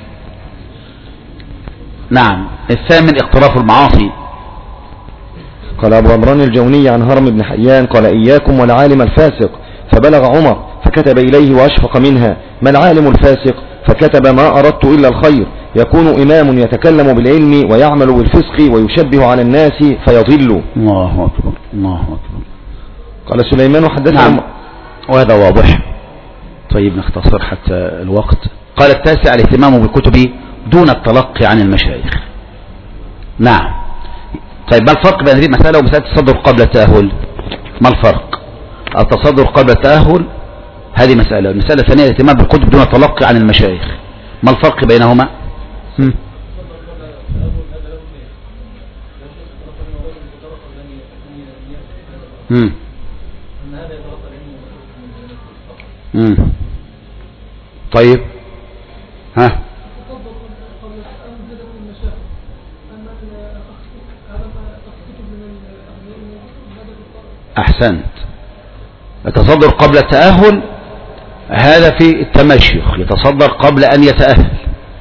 نعم. الثامن اقتراف المعاصي. قال أبو عمران الجوني عن هرم بن حيان قال إياكم والعالم الفاسق، فبلغ عمر فكتب إليه وأشفق منها، ما العالم الفاسق؟ فكتب ما أردت إلا الخير، يكون إمام يتكلم بالعلم ويعمل بالفسق ويشبه على الناس فيضل. الله أكبر، الله أكبر. قال سليمان حدثنا. نعم، وهذا واضح. طيب نختصر حتى الوقت. قال التاسع الاهتمام بالكتب دون التلقي عن المشايخ. نعم. طيب ما الفرق بين هذه المسألة ومسألة التصدر قبل التأهل؟ ما الفرق؟ التصدر قبل التأهل هذه مسألة، المسألة الثانية الاهتمام بالكتب دون التلقي عن المشايخ، ما الفرق بينهما؟ هم؟ هم. هم. طيب ها أحسنت. يتصدر قبل التأهل هذا في التمشيخ، يتصدر قبل أن يتأهل.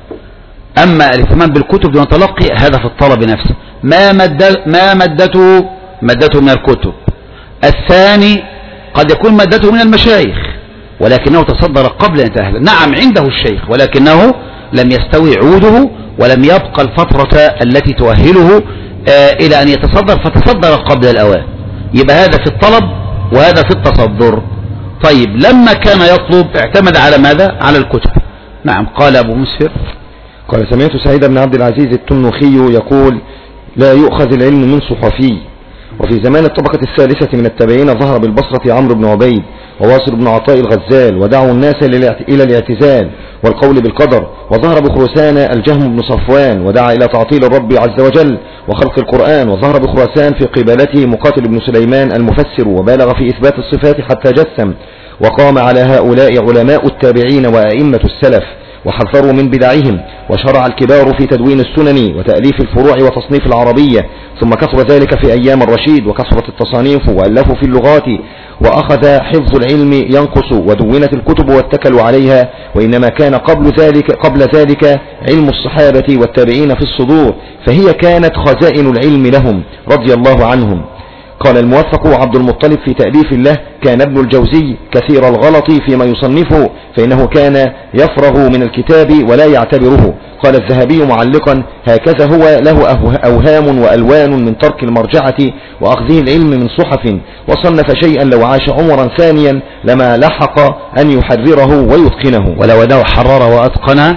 أما الاهتمام بالكتب دون تلقي هذا في الطلب نفسه، ما مد ما مدته مدته من الكتب. الثاني قد يكون مدته من المشايخ ولكنه تصدر قبل أن يتأهل. نعم عنده الشيخ ولكنه لم يستوي عوده ولم يبقى الفترة التي تؤهله آه إلى أن يتصدر، فتصدر قبل الأوان. يبقى هذا في الطلب وهذا في التصدر. طيب لما كان يطلب اعتمد على ماذا؟ على الكتب. نعم. قال أبو مسهر قال سمعت سعيد بن عبد العزيز التنخي يقول لا يؤخذ العلم من صحفي. وفي زمان الطبقة الثالثة من التابعين ظهر بالبصرة عمرو بن عبيد وواصل بن عطاء الغزال ودعوا الناس إلى الاعتزال والقول بالقدر. وظهر بخراسان الجهم بن صفوان ودعا إلى تعطيل الرب عز وجل وخلق القرآن. وظهر بخراسان في قبالته مقاتل بن سليمان المفسر وبالغ في إثبات الصفات حتى جسم. وقام على هؤلاء علماء التابعين وأئمة السلف وحذروا من بدعهم. وشرع الكبار في تدوين السنن وتأليف الفروع وتصنيف العربية. ثم كثر ذلك في أيام الرشيد وكثرت التصانيف وألفوا في اللغات. وأخذ حفظ العلم ينقص ودونت الكتب واتكلوا عليها. وإنما كان قبل ذلك قبل ذلك علم الصحابة والتابعين في الصدور، فهي كانت خزائن العلم لهم رضي الله عنهم. قال الموفق عبد المطلب في تأليف له كان ابن الجوزي كثير الغلط فيما يصنفه، فإنه كان يفرغ من الكتاب ولا يعتبره. قال الذهبي معلقا هكذا هو له أوهام وألوان من ترك المرجعة وأخذه العلم من صحف. وصنف شيئا لو عاش عمرا ثانيا لما لحق أن يحرره ويتقنه، ولو أنه حرر وأتقن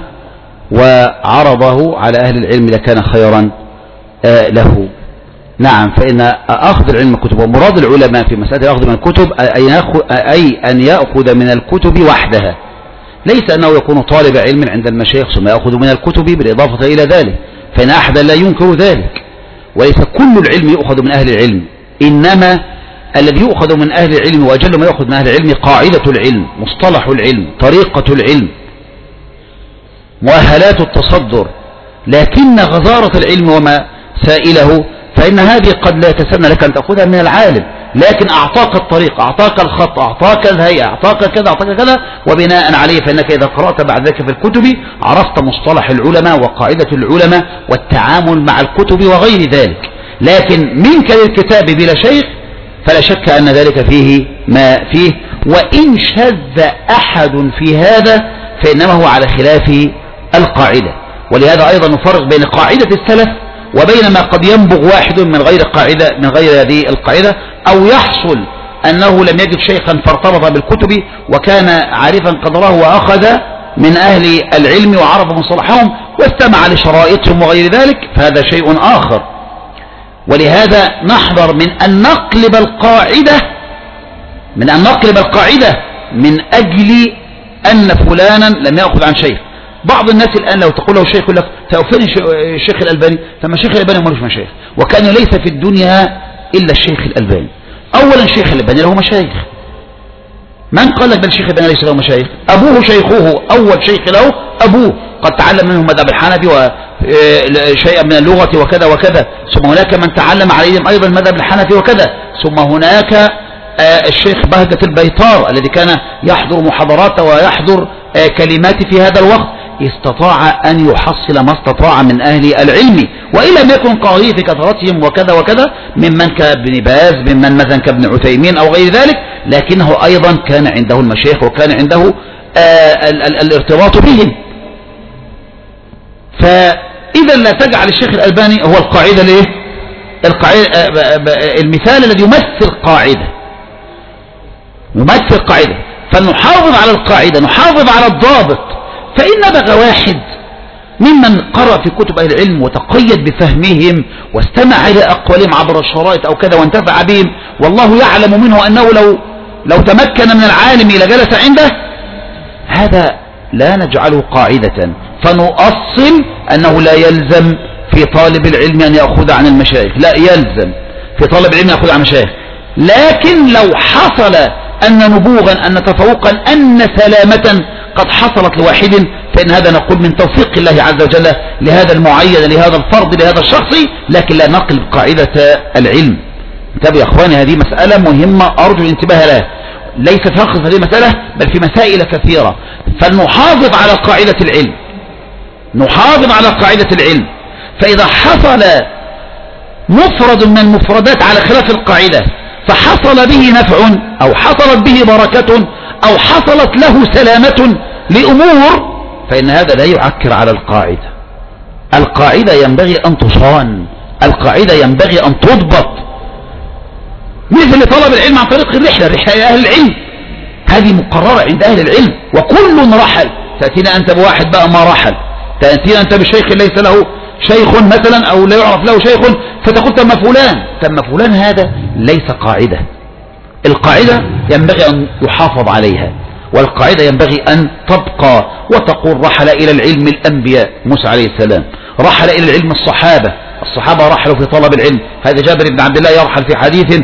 وعرضه على أهل العلم لكان خيرا آه له. نعم. فإن أخذ العلم من الكتب، ومراد العلماء في مسألة أخذ من الكتب أي أن يأخذ من الكتب وحدها، ليس أنه يكون طالب علم عند المشايخ ثم يأخذ من الكتب بالإضافة إلى ذلك، فإن أحدا لا ينكر ذلك. وليس كل العلم يؤخذ من أهل العلم، إنما الذي يؤخذ من أهل العلم، وأجل ما يؤخذ من أهل العلم قاعدة العلم، مصطلح العلم، طريقة العلم، مؤهلات التصدر. لكن غزارة العلم وما سائله فإن هذه قد لا يتسنى لك أن تأخذها من العالم، لكن أعطاك الطريق، أعطاك الخط، أعطاك الهيئة، أعطاك كذا، أعطاك كذا، وبناء عليه فإنك إذا قرأت بعد ذلك في الكتب عرفت مصطلح العلماء وقاعدة العلماء والتعامل مع الكتب وغير ذلك. لكن منك للكتاب بلا شيخ فلا شك أن ذلك فيه ما فيه، وإن شذ أحد في هذا فإنما هو على خلاف القاعدة. ولهذا أيضا نفرق بين قاعدة السلف وبين ما قد ينبغ واحد من غير قاعدة من غير هذه القاعدة، أو يحصل أنه لم يجد شيخا فارتبط بالكتب وكان عارفا قدره وأخذ من أهل العلم وعرف مصطلحهم واستمع لشرائطهم وغير ذلك، فهذا شيء آخر. ولهذا نحذر من أن نقلب القاعدة من أن نقلب القاعدة من أجل أن فلانا لم يأخذ عن شيخ. بعض الناس الآن لو تقول له شيخ يقول لك فين الشيخ الألباني؟ فما الشيخ الألباني مالوش مشايخ، وكان ليس في الدنيا إلا الشيخ الألباني. أولا الشيخ الألباني له مشايخ، من قال لك بل الشيخ الألباني ليس له مشايخ؟ أبوه شيخه، أول شيخ له أبوه، قد تعلم منه مذهب الحنفي وشيئا من اللغة وكذا وكذا، ثم هناك من تعلم عليهم أيضا مذهب الحنفي وكذا، ثم هناك الشيخ بهجة البيطار الذي كان يحضر محاضرات ويحضر كلمات في هذا الوقت، استطاع أن يحصل ما استطاع من أهل العلم، وإن لم يكن قاضي في كثرتهم وكذا وكذا ممن كابن باز، ممن مثلا كابن عثيمين أو غير ذلك، لكنه أيضا كان عنده المشايخ وكان عنده ال ال الارتباط بهم. فإذا لا تجعل الشيخ الألباني هو القاعدة ليه؟ القاعدة المثال الذي يمثل قاعدة يمثل قاعدة فنحافظ على القاعدة، نحافظ على الضابط. فإن بغى واحد ممن قرأ في كتب أهل العلم وتقيد بفهمهم واستمع إلى أقوالهم عبر الشرائط أو كذا وانتفع بهم، والله يعلم منه أنه لو لو تمكن من العالم لجلس عنده، هذا لا نجعله قاعدة، فنؤصل أنه لا يلزم في طالب العلم أن يأخذ عن المشايخ، لا يلزم في طالب العلم أن يأخذ عن المشايخ. لكن لو حصل أن نبوغا، أن تفوقا، أن سلامة قد حصلت لواحد، فإن هذا نقول من توفيق الله عز وجل لهذا المعين، لهذا الفرد، لهذا الشخص، لكن لا نقلب قاعدة العلم. انتبهوا يا أخواني، هذه مسألة مهمة أرجو الانتباه لها، ليس فقط في هذه المسألة بل في مسائل كثيرة. فلنحافظ على قاعدة العلم، نحافظ على قاعدة العلم. فإذا حصل مفرد من المفردات على خلاف القاعدة فحصل به نفع أو حصلت به بركة أو حصلت له سلامة لأمور، فإن هذا لا يعكر على القاعدة. القاعدة ينبغي أن تصان، القاعدة ينبغي أن تضبط، مثل طلب العلم عن طريق الرحلة، رحلة أهل العلم هذه مقررة عند أهل العلم، وكل رحل. تأتينا أنت بواحد بقى ما رحل، تأتينا أنت بشيخ ليس له شيخ مثلا أو لا يعرف له شيخ فتقول تم فلان، تم فلان، هذا ليس قاعدة. القاعدة ينبغي أن يحافظ عليها، والقاعدة ينبغي أن تبقى، وتقول رحل إلى العلم الأنبياء، موسى عليه السلام، رحل إلى العلم الصحابة، الصحابة رحلوا في طلب العلم، هذا جابر بن عبد الله يرحل في حديث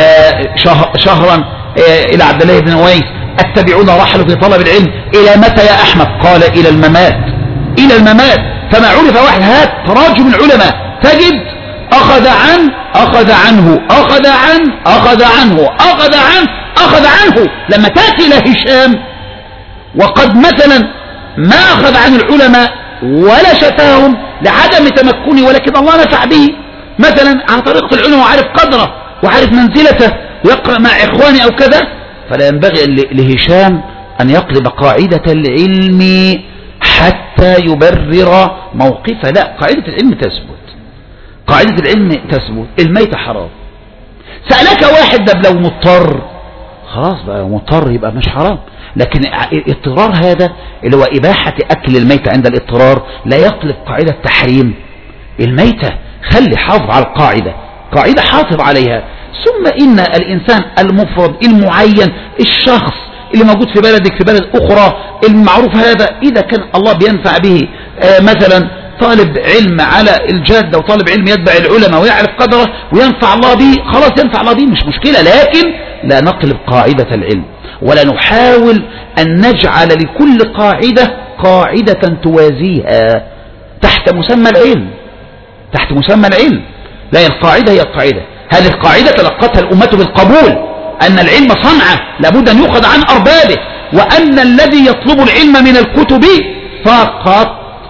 شهرا إلى عبد الله بن ويس، التابعون رحلوا في طلب العلم إلى متى يا أحمد؟ قال إلى الممات، إلى الممات. فما عرف واحد، هات تراجم العلماء تجد أخذ عن أخذ عنه أخذ عن أخذ عنه أخذ عنه أخذ عنه. لما تأتي إلى هشام وقد مثلا ما أخذ عن العلماء ولا شفاهم لعدم تمكنه، ولكن الله نفع به مثلا عن طريقة العلماء وعارف قدره وعارف منزلته ويقرأ مع إخواني أو كذا، فلا ينبغي لهشام أن يقلب قاعدة العلم حتى يبرر موقفه. لا، قاعدة العلم تثبت، قاعدة العلم تثبت. الميت حرام، سألك واحد ده لو مضطر، خلاص بقى مضطر يبقى مش حرام، لكن الاضطرار هذا اللي هو إباحة أكل الميت عند الاضطرار لا يقلب قاعدة تحريم الميتة. خلي حافظ على القاعدة، قاعدة حافظ عليها. ثم إن الإنسان المفرد المعين، الشخص اللي موجود في بلدك في بلد أخرى، المعروف هذا إذا كان الله بينفع به آه مثلا طالب علم على الجادة وطالب علم يتبع العلماء ويعرف قدره وينفع الله به، خلاص ينفع الله به مش مشكلة، لكن لا نقلب قاعدة العلم ولا نحاول أن نجعل لكل قاعدة قاعدة توازيها تحت مسمى العلم، تحت مسمى العلم. لا، القاعدة هي القاعدة. هذه القاعدة تلقتها الأمة بالقبول، أن العلم صنعة لابد أن يؤخذ عن أربابه، وأن الذي يطلب العلم من الكتب فقط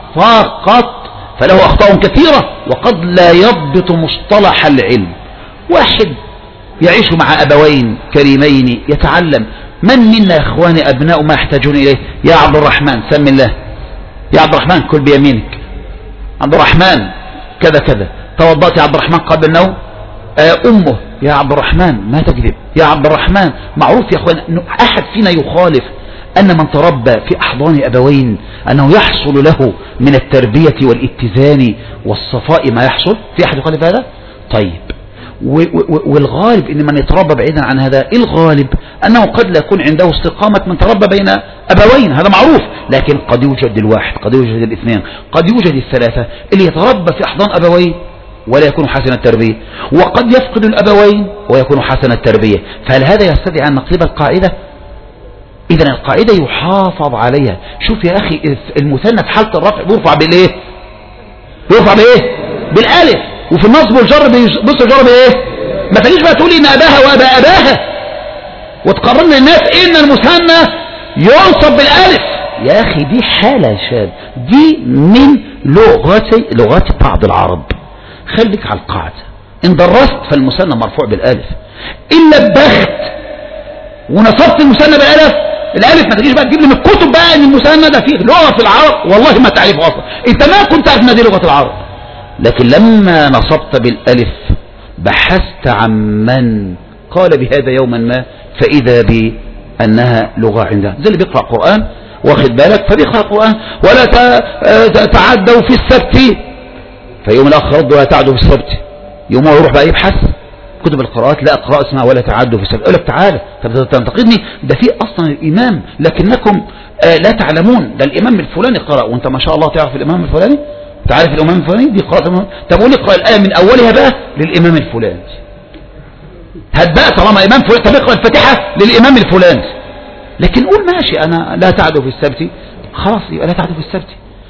فقط فله أخطاء كثيرة وقد لا يضبط مصطلح العلم. واحد يعيش مع أبوين كريمين يتعلم، من منا يا إخواني أبناء ما يحتاجون إليه؟ يا عبد الرحمن سم الله، يا عبد الرحمن كل بيمينك، عبد الرحمن كذا كذا، توضأت يا عبد الرحمن قبل النوم، آه أمه يا عبد الرحمن ما تكذب يا عبد الرحمن. معروف يا أخوان أنه أحد فينا يخالف أن من تربى في أحضان أبوين أنه يحصل له من التربية والاتزان والصفاء ما يحصل؟ في أحد يخالف هذا؟ طيب، والغالب ان من يتربى بعيدا عن هذا الغالب انه قد لا يكون عنده استقامة من تربى بين ابوين، هذا معروف، لكن قد يوجد الواحد، قد يوجد الاثنين، قد يوجد الثلاثة اللي يتربى في احضان ابوين ولا يكون حسن التربية، وقد يفقد الابوين ويكون حسن التربية. فهل هذا يستدعي ان نقلب القاعدة؟ اذا القاعدة يحافظ عليها. شوف يا اخي المثنى في حالة الرفع بيرفع بالايه؟ بيرفع بايه؟ بالالف. وفي النصب والجر بص الجر بايه؟ ما تجيش بقى تقولي ان اباها وابا اباها وتقرن للناس ان المثنى ينصب بالالف. يا اخي دي حالة شاذ، دي من لغات لغات بعض العرب. خليك على القاعدة، ان درست فالمثنى مرفوع بالالف، الا بخت ونصبت المثنى بالالف الالف ما تجيش بقى تجيب لي من الكتب بقى ان المثنى ده فيه لغة في العرب، والله ما تعرفه اصلا، انت ما كنت تعرف ان دي لغة العرب. لكن لما نصبت بالالف بحثت عن من قال بهذا يوما ما فاذا بانها لغة عندها. زي اللي بيقرأ قرآن واخد بالك فبيقرأ قرآن ولا تعدوا في السبت، فيوم الاخر ردوا لا تعدوا في السبت، يوم هو يروح بقى يبحث كتب القراءات لا اقرأ اسمها ولا تعدوا في السبت، يقول لك تعالى تنتقدني ده في اصلا الامام لكنكم لا تعلمون، ده الامام الفلاني قرأ وانت ما شاء الله تعرف الامام الفلاني، تعرف الامام الفلاني دي قراءة الامام. طب قول اقرأ الآية من اولها بقى للامام الفلاني، هات بقى طالما امام فلان طب اقرأ الفاتحة للامام الفلاني، لكن قول ماشي انا لا تعدوا في السبت خلاص يبقى لا تعدوا في السبت.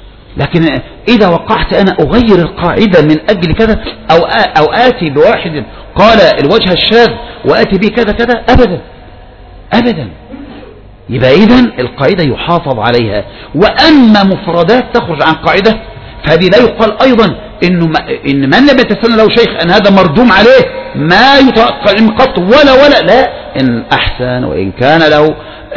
لكن اذا وقعت انا اغير القاعدة من اجل كذا او او اتي بواحد قال الوجه الشاذ واتي به كذا كذا، ابدا ابدا. يبقى اذن القاعدة يحافظ عليها، واما مفردات تخرج عن قاعدة فهذه لا يقال ايضا انه ما ان من لم يتسنى له شيخ ان هذا مردوم عليه ما يتقل قط ولا ولا لا، ان احسن وان كان له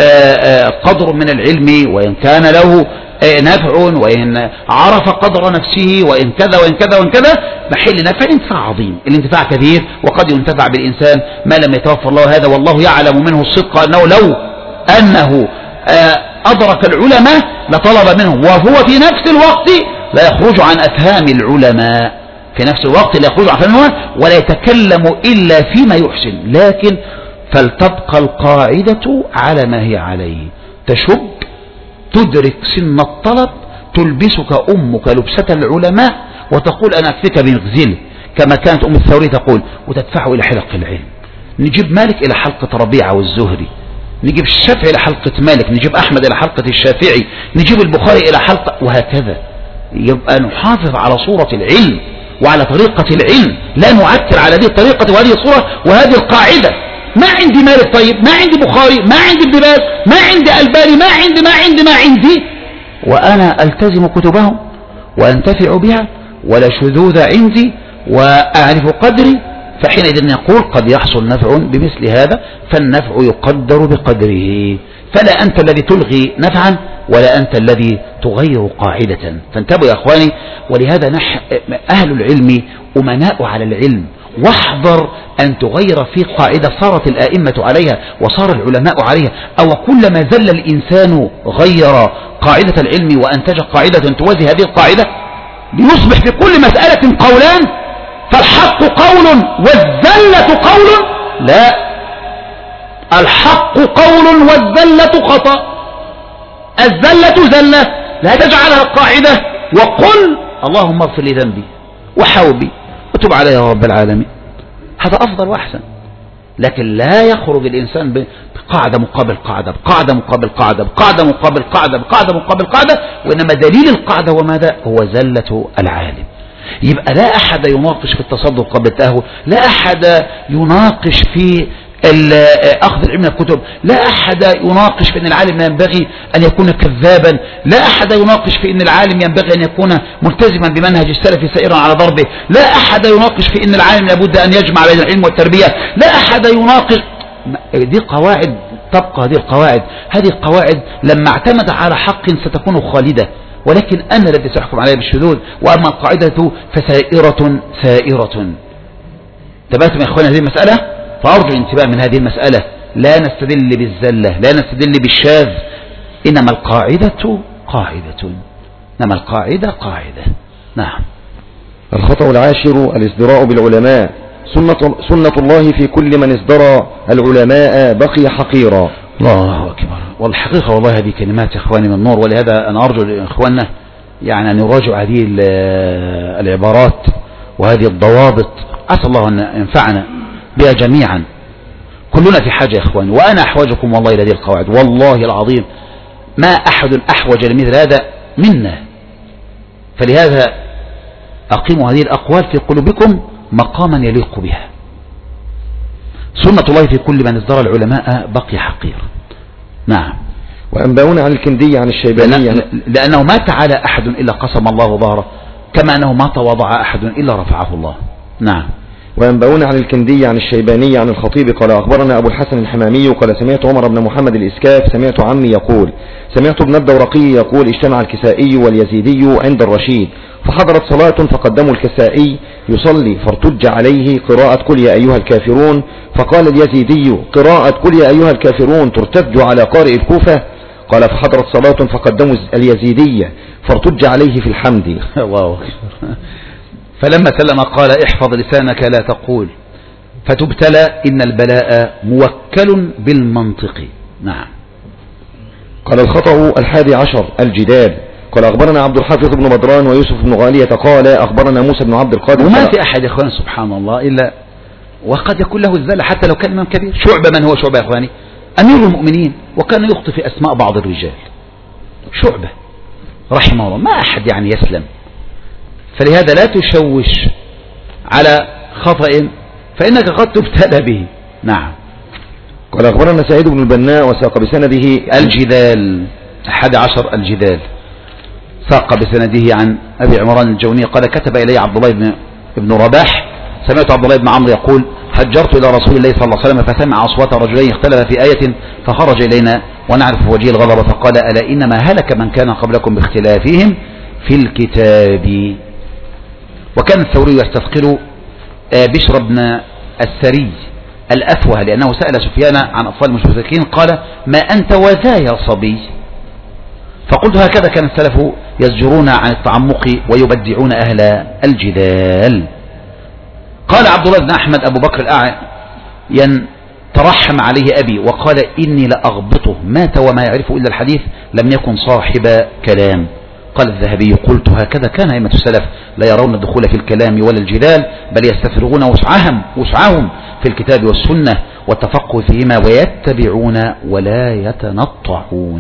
قدر من العلم وان كان له نفع وإن عرف قدر نفسه وإن كذا وإن كذا وإن كذا محل نفع انتفاع عظيم، الانتفاع كبير وقد ينتفع بالإنسان ما لم يتوفر له هذا، والله يعلم منه الصدق أنه لو أنه أدرك العلماء لطلب منهم، وهو في نفس الوقت لا يخرج عن أفهام العلماء، في نفس الوقت لا يخرج عن أفهام العلماء ولا يتكلم إلا فيما يحسن، لكن فلتبقى القاعدة على ما هي عليه. تشب تدرك سن الطلب تلبسك أمك لبسة العلماء وتقول أنا أكفيك بمغزله، كما كانت أم الثوري تقول وتدفعه إلى حلق العلم. نجيب مالك إلى حلقة ربيعة والزهري، نجيب الشافعي إلى حلقة مالك، نجيب أحمد إلى حلقة الشافعي، نجيب البخاري إلى حلقة، وهكذا. يبقى نحافظ على صورة العلم وعلى طريقة العلم، لا نعكر على هذه الطريقة وهذه الصورة وهذه القاعدة. ما عندي مالك طيب، ما عندي بخاري، ما عندي ابن باز، ما عندي الباني، ما عندي ما عندي ما عندي وأنا ألتزم كتبهم وأنتفع بها ولا شذوذ عندي وأعرف قدري، فحينئذ نقول قد يحصل نفع بمثل هذا، فالنفع يقدر بقدره، فلا أنت الذي تلغي نفعا ولا أنت الذي تغير قاعدة. فانتبهوا يا أخواني، ولهذا نح أهل العلم أمناء على العلم، واحذر أن تغير في قاعدة صارت الآئمة عليها وصار العلماء عليها، أو كلما زل الإنسان غير قاعدة العلم وأنتج قاعدة توازي هذه القاعدة ليصبح في كل مسألة قولان، فالحق قول والزلة قول، لا، الحق قول والزلة خطأ. الزلة زلة لا تجعلها قاعدة، وقل اللهم اغفر لي ذنبي وحوبي وتب علي يا رب العالمين، هذا أفضل وأحسن. لكن لا يخرج الإنسان بقاعدة مقابل قاعدة، بقاعدة مقابل قاعدة، بقاعدة مقابل قاعدة، بقاعدة مقابل قاعدة، وإنما دليل القاعدة هو ماذا؟ هو زلة العالم. يبقى لا أحد يناقش في التصدق قبل التأهل، لا أحد يناقش في أخذ العلم من الكتب، لا أحد يناقش في أن العالم ينبغي أن يكون كذابا، لا أحد يناقش في أن العالم ينبغي أن يكون ملتزما بمنهج السلف سائرا على ضربه، لا أحد يناقش في أن العالم لابد أن يجمع بين العلم والتربية، لا أحد يناقش. دي قواعد تبقى، هذه القواعد هذه القواعد لما اعتمد على حق ستكون خالدة، ولكن أنا الذي سأحكم عليها بالشذوذ، وأما القاعدة فسائرة سائرة. انتبهتم يا إخواني هذه المسألة؟ فأرجو الانتباه من هذه المسألة، لا نستدل بالزلة، لا نستدل بالشاذ، إنما القاعدة قاعدة، إنما القاعدة قاعدة. نعم. الخطأ العاشر الازدراء بالعلماء. سنة, سنة الله في كل من ازدرى العلماء بقي حقيرا. الله أكبر. والحقيقة والله هذه كلمات يا إخواني من نور، ولهذا أنا أرجو إخواننا يعني أن يراجعوا هذه العبارات وهذه الضوابط، أسأل الله أن ينفعنا بها جميعا. كلنا في حاجة يا إخواني، وأنا أحوجكم والله إلى هذه القواعد، والله العظيم ما أحد أحوج لمثل هذا منا. فلهذا أقيموا هذه الأقوال في قلوبكم مقاما يليق بها. سنة الله في كل من ازدرى العلماء بقي حقير. نعم. وأنبأونا عن الكندي عن الشيباني لأن لأنه ما تعالى أحد إلا قسم الله ظهره، كما أنه ما تواضع أحد إلا رفعه الله. نعم. وينبؤون عن الكندي عن الشيباني عن الخطيب قال أخبرنا أبو الحسن الحمامي قال سمعت عمر بن محمد الإسكاف سمعت عمي يقول سمعت ابن الدورقي يقول اجتمع الكسائي واليزيدي عند الرشيد فحضرت صلاة فقدموا الكسائي يصلي فارتج عليه قراءة قل يا أيها الكافرون، فقال اليزيدي قراءة قل يا أيها الكافرون ترتج على قارئ الكوفة؟ قال فحضرت صلاة فقدموا اليزيدي فارتج عليه في الحمد. الله. فلما سلم قال احفظ لسانك لا تقول فتبتلى إن البلاء موكل بالمنطق. نعم. قال الخطأ الحادي عشر الجدال. قال أخبرنا عبد الحافظ بن بدران ويوسف بن غالية قال أخبرنا موسى بن عبد القادر. وما في أحد يا أخواني سبحان الله إلا وقد يكون له الزلة حتى لو كان إمام كبير. شعبة من هو شعبة يا أخواني؟ أمير المؤمنين، وكان يخطئ في أسماء بعض الرجال. شعبة رحمه الله، ما أحد يعني يسلم. فلهذا لا تشوش على خطأ فإنك قد تبتلى به. نعم. قال أخبرنا سعيد بن البناء وساق بسنده الجدال. أحد عشر الجدال. ساق بسنده عن أبي عمران الجوني قال كتب إلي عبد الله بن, بن رباح سمعت عبد الله بن عمرو يقول هجرت إلى رسول الله صلى الله عليه وسلم فسمع أصوات رجلين اختلف في آية فخرج إلينا ونعرف وجه الغضب فقال ألا إنما هلك من كان قبلكم باختلافهم في الكتاب. وكان الثوري يستثقل بشر بن السري الأفوه لأنه سأل سفيان عن أطفال المشركين قال ما أنت وذا يا صبي؟ فقلت هكذا كان السلف يزجرون عن التعمق ويبدعون أهل الجدال. قال عبد الله بن أحمد أبو بكر الأعين ترحم عليه أبي وقال إني لأغبطه مات وما يعرف إلا الحديث لم يكن صاحب كلام. قال الذهبي قلت هكذا كان أئمة السلف لا يرون الدخول في الكلام ولا الجدال بل يستفرغون وسعهم وسعهم في الكتاب والسنة والتفقه فيهما ويتبعون ولا يتنطعون.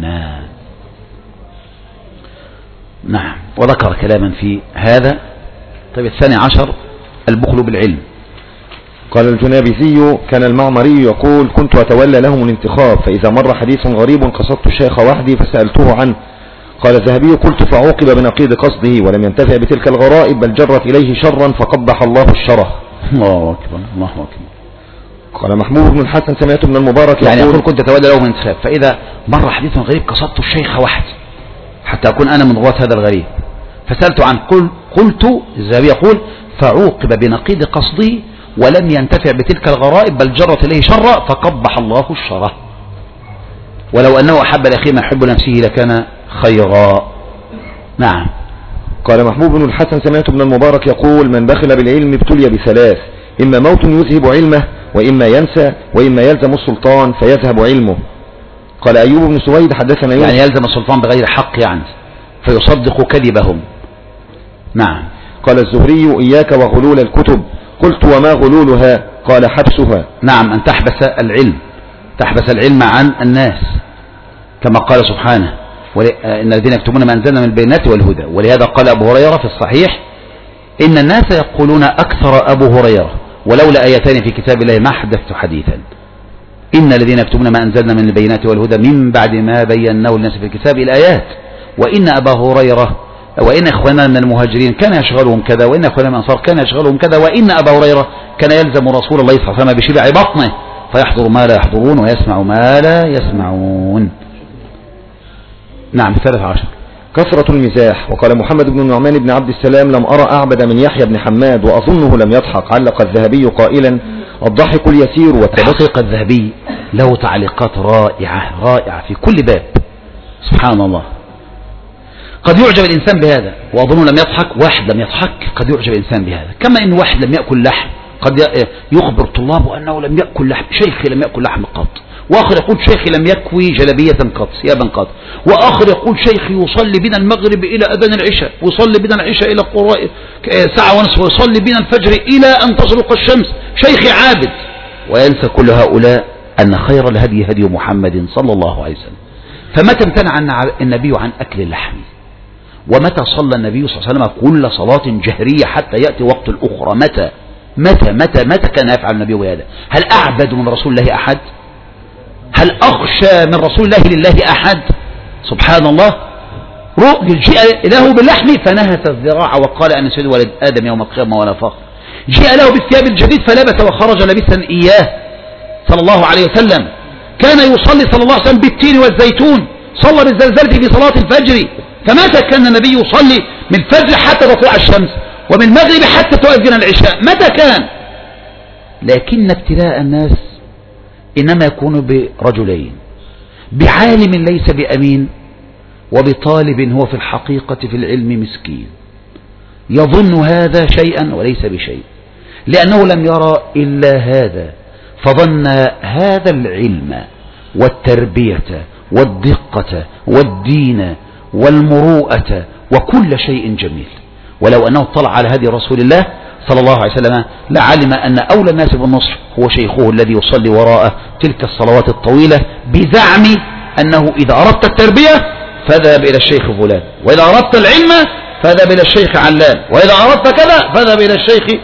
نعم. وذكر كلاما في هذا. طيب الثاني عشر البخل بالعلم. قال الجنابذي كان المعمري يقول كنت أتولى لهم الانتخاب فإذا مر حديث غريب قصدت الشيخ وحدي فسألته عنه. قال الذهبي قلت فعوقب بنقيض قصده ولم ينتفع بتلك الغرائب بل جرت إليه شرا فقبح الله الشره. الله أكبر الله أكبر. قال محمود بن الحسن سمعت من المبارك يعني يقول كنت أتولى لهم الانتخاب فإذا مر حديث غريب قصدت الشيخ وحدي حتى أكون أنا من رواة هذا الغريب فسألت عن قل قلت الذهبي يقول فعوقب بنقيض قصده ولم ينتفع بتلك الغرائب بل جرت إليه شرا فقبح الله الشره ولو أنه أحب لأخيه ما يحب نفسه لكان خيرا. نعم. قال محمود بن الحسن سمعت ابن المبارك يقول من بخل بالعلم ابتلي بثلاث إما موت يذهب علمه وإما ينسى وإما يلزم السلطان فيذهب علمه. قال أيوب بن سويد حدثنا يعني يلزم السلطان بغير حق يعني فيصدق كذبهم نعم. قال الزهري إياك وغلول الكتب. قلت وما غلولها؟ قال حبسها. نعم، أن تحبس العلم، تحبس العلم عن الناس كما قال سبحانه إن الذين يكتبون ما أنزلنا من البينات والهدى. ولهذا قال أبو هريرة في الصحيح إن الناس يقولون أكثر أبو هريرة ولولا آيتان في كتاب الله ما حدثت حديثا. إن الذين يكتبون ما أنزلنا من البينات والهدى من بعد ما بيناه للناس في الكتاب الآيات. وإن أبا هريرة وإن إخواننا من المهاجرين كان يشغلهم كذا، وإن إخواننا من الأنصار كان يشغلهم كذا، وإن أبا هريرة كان يلزم رسول الله صلى الله عليه وسلم بشبع بطنه فيحضر ما لا يحضرون ويسمع ما لا يسمعون. نعم. الثالث عشر كثرة المزاح. وقال محمد بن النعمان بن عبد السلام لم أرى أعبد من يحيى بن حماد وأظنه لم يضحك. علق الذهبي قائلا الضحك اليسير والتبسم. الحقيقة الذهبي له تعليقات رائعة رائعة في كل باب. سبحان الله. قد يعجب الإنسان بهذا وأظنه لم يضحك، واحد لم يضحك قد يعجب الإنسان بهذا، كما إن واحد لم يأكل لحم قد يخبر طلابه أنه لم يأكل لحم، شيخي لم يأكل لحم قط، وآخر يقول شيخي لم يكوي جلبية قط ثيابا قط، وآخر يقول شيخي يصلي بنا المغرب إلى أذان العشاء، ويصلي بنا العشاء إلى قراء ساعة ونصف، ويصلي بنا الفجر إلى أن تشرق الشمس، شيخي عابد. وينسى كل هؤلاء أن خير الهدي هدي محمد صلى الله عليه وسلم. فمتى امتنع النبي عن أكل اللحم؟ ومتى صلى النبي صلى الله عليه وسلم كل صلاة جهرية حتى يأتي وقت الأخرى؟ متى متى متى متى كان يفعل النبي بهذا؟ هل أعبد من رسول الله أحد؟ هل أخشى من رسول الله لله أحد؟ سبحان الله. جاء له باللحم فنهث الذراع وقال أنا سيد ولد آدم يوم القيامة ولا فخر. جاء له بالثياب الجديد فلبس وخرج لبسا إياه صلى الله عليه وسلم. كان يصلي صلى الله عليه وسلم بالتين والزيتون، صلى بالزلزلة في صلاة الفجر. فمتى كان النبي يصلي من الفجر حتى تطلع الشمس، ومن المغرب حتى تؤذن العشاء؟ متى كان؟ لكن ابتلاء الناس إنما يكون برجلين، بعالم ليس بأمين، وبطالب هو في الحقيقة في العلم مسكين، يظن هذا شيئا وليس بشيء، لأنه لم يرى إلا هذا، فظن هذا العلم والتربية والدقة والدين والمروءة وكل شيء جميل. ولو أنه اطلع على هدي رسول الله صلى الله عليه وسلم لعلم أن أولى الناس بالنصح هو شيخه الذي يصلي وراءه تلك الصلوات الطويلة، بزعم أنه إذا أردت التربية فذهب إلى الشيخ فلان، وإذا أردت العلم فذهب إلى الشيخ علان، وإذا أردت كذا فذهب إلى الشيخ.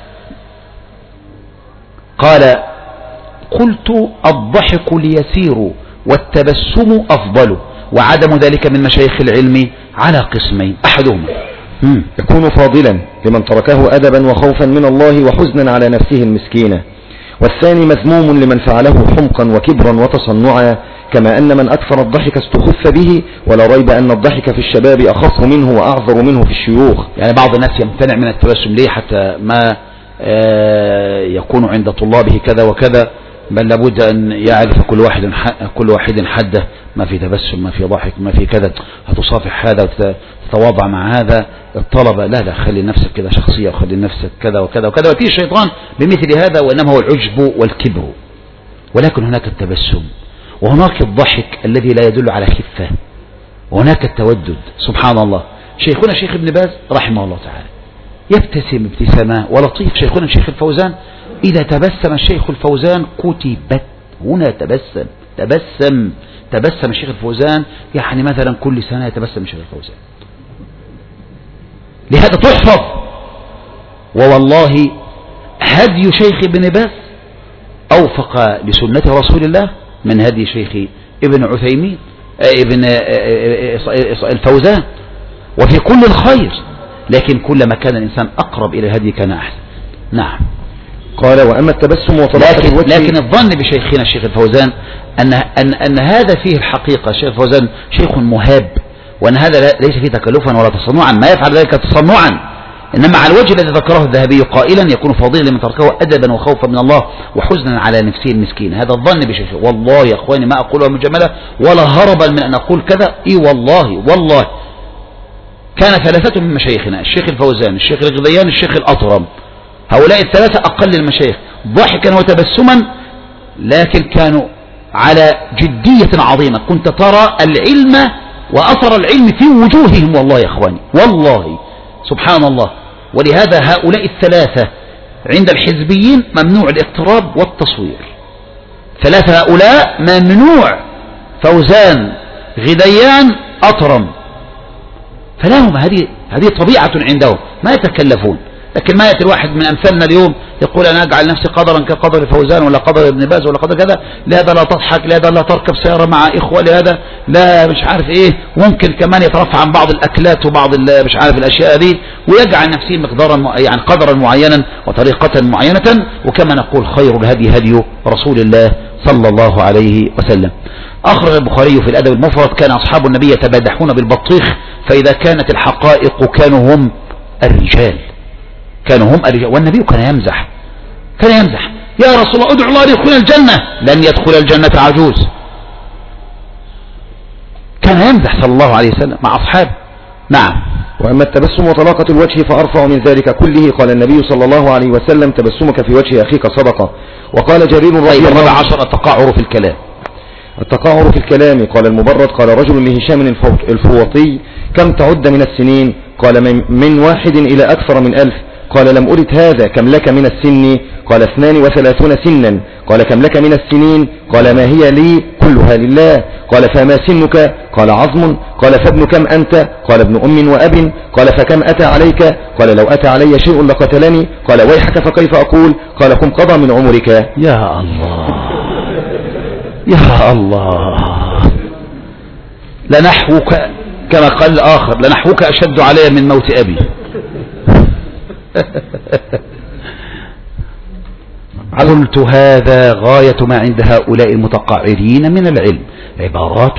قال قلت الضحك اليسير والتبسم أفضل، وعدم ذلك من مشايخ العلم على قسمين، أحدهما يكون فاضلا لمن تركه أدبا وخوفا من الله وحزنا على نفسه المسكينة، والثاني مذموم لمن فعله حمقا وكبرا وتصنعا، كما أن من أكثر الضحك استخف به، ولا ريب أن الضحك في الشباب أخف منه وأعذر منه في الشيوخ. يعني بعض الناس يمتنع من التبسم ليه؟ حتى ما يكون عند طلابه كذا وكذا، بل لابد أن يعرف كل واحد كل واحد حده، ما في تبسم، ما في ضحك، ما في كذا، هتصافح هذا وتتواضع مع هذا. الطلبة لا لا، خلي نفسك كذا شخصية، وخلي نفسك كذا وكذا وكذا، ويأتي الشيطان بمثل هذا، وإنما هو العجب والكبر. ولكن هناك التبسم، وهناك الضحك الذي لا يدل على خفة، وهناك التودد. سبحان الله. شيخنا شيخ ابن باز رحمه الله تعالى يبتسم ابتسامة ولطيف. شيخنا الشيخ الفوزان إذا تبسم الشيخ الفوزان كتبت هنا تبسم تبسم تبسم الشيخ الفوزان، يعني مثلا كل سنة يتبسم الشيخ الفوزان، لهذا تحفظ. ووالله هدي شيخ ابن باز أوفق لسنة رسول الله من هدي شيخ ابن عثيمين ابن الفوزان، وفي كل الخير، لكن كلما كان الإنسان أقرب إلى الهدي كان أحسن. نعم. قال وأما التبسم وطلاقة لكن, الوجه، لكن الظن بشيخنا الشيخ الفوزان أن, أن, أن هذا فيه الحقيقة. الشيخ الفوزان شيخ مهاب، وأن هذا ليس فيه تكلفا ولا تصنعا، ما يفعل ذلك تصنعا، إنما على الوجه الذي ذكره الذهبي قائلا يكون فضيلا لمن تركه أدبا وخوفا من الله وحزنا على نفسه المسكين. هذا الظن بشيخه. والله يا أخواني ما أقولها مجملة ولا هربا من أن أقول كذا، إي والله والله كان ثلاثة من مشايخنا، الشيخ الفوزان، الشيخ الغذيان، الشيخ الأطرم، هؤلاء الثلاثة أقل المشايخ ضحكا وتبسما، لكن كانوا على جدية عظيمة. كنت ترى العلم وأثر العلم في وجوههم، والله يا أخواني والله سبحان الله. ولهذا هؤلاء الثلاثة عند الحزبيين ممنوع الاقتراب والتصوير. ثلاثة هؤلاء ممنوع، فوزان، غديان، أطرم، فلهم هذه هذه طبيعة عندهم ما يتكلفون. لكن ما يأتي الواحد من أمثالنا اليوم يقول أنا أجعل نفسي قدرا كقدر فوزان ولا قدر ابن باز ولا قدر كذا، لهذا لا تضحك، لهذا لا تركب سيارة مع إخوة، لهذا لا مش عارف إيه، ممكن كمان يترفع عن بعض الأكلات وبعض مش عارف الأشياء دي، ويجعل نفسه مقدارا يعني قدرا معينا وطريقة معينة. وكما نقول خير الهدي هدي رسول الله صلى الله عليه وسلم. أخرج البخاري في الأدب المفرد كان أصحاب النبي يتبادحون بالبطيخ، فإذا كانت الحقائق كانوا هم الرجال، كانوا هم الرجال، والنبي كان يمزح، كان يمزح يا رسول الله ادعو الله ليدخل الجنة، لن يدخل الجنة عجوز. كان يمزح صلى الله عليه وسلم مع أصحابه. نعم. وأما التبسم وطلاقة الوجه فأرفع من ذلك كله. قال النبي صلى الله عليه وسلم تبسمك في وجه أخيك صدقة. وقال جرير رضي الله عنه الرابع عشر التقعر في الكلام. التقعر في الكلام. قال المبرد قال رجل لهشام الفوطي كم تعد من السنين؟ قال من, من واحد إلى أكثر من ألف. قال لم أرد هذا. كم لك من السن؟ قال اثنان وثلاثون سنا. قال كم لك من السنين؟ قال ما هي لي كلها لله. قال فما سنك؟ قال عظم. قال فابن كم أنت؟ قال ابن أم وأب. قال فكم أتى عليك؟ قال لو أتى علي شيء لقتلني. قال ويحك فكيف أقول؟ قال كم قضى من عمرك؟ يا الله يا الله، لنحوك كما قال الآخر لنحوك أشد علي من موت أبي. قلت هذا غاية ما عند هؤلاء المتقعرين من العلم، عبارات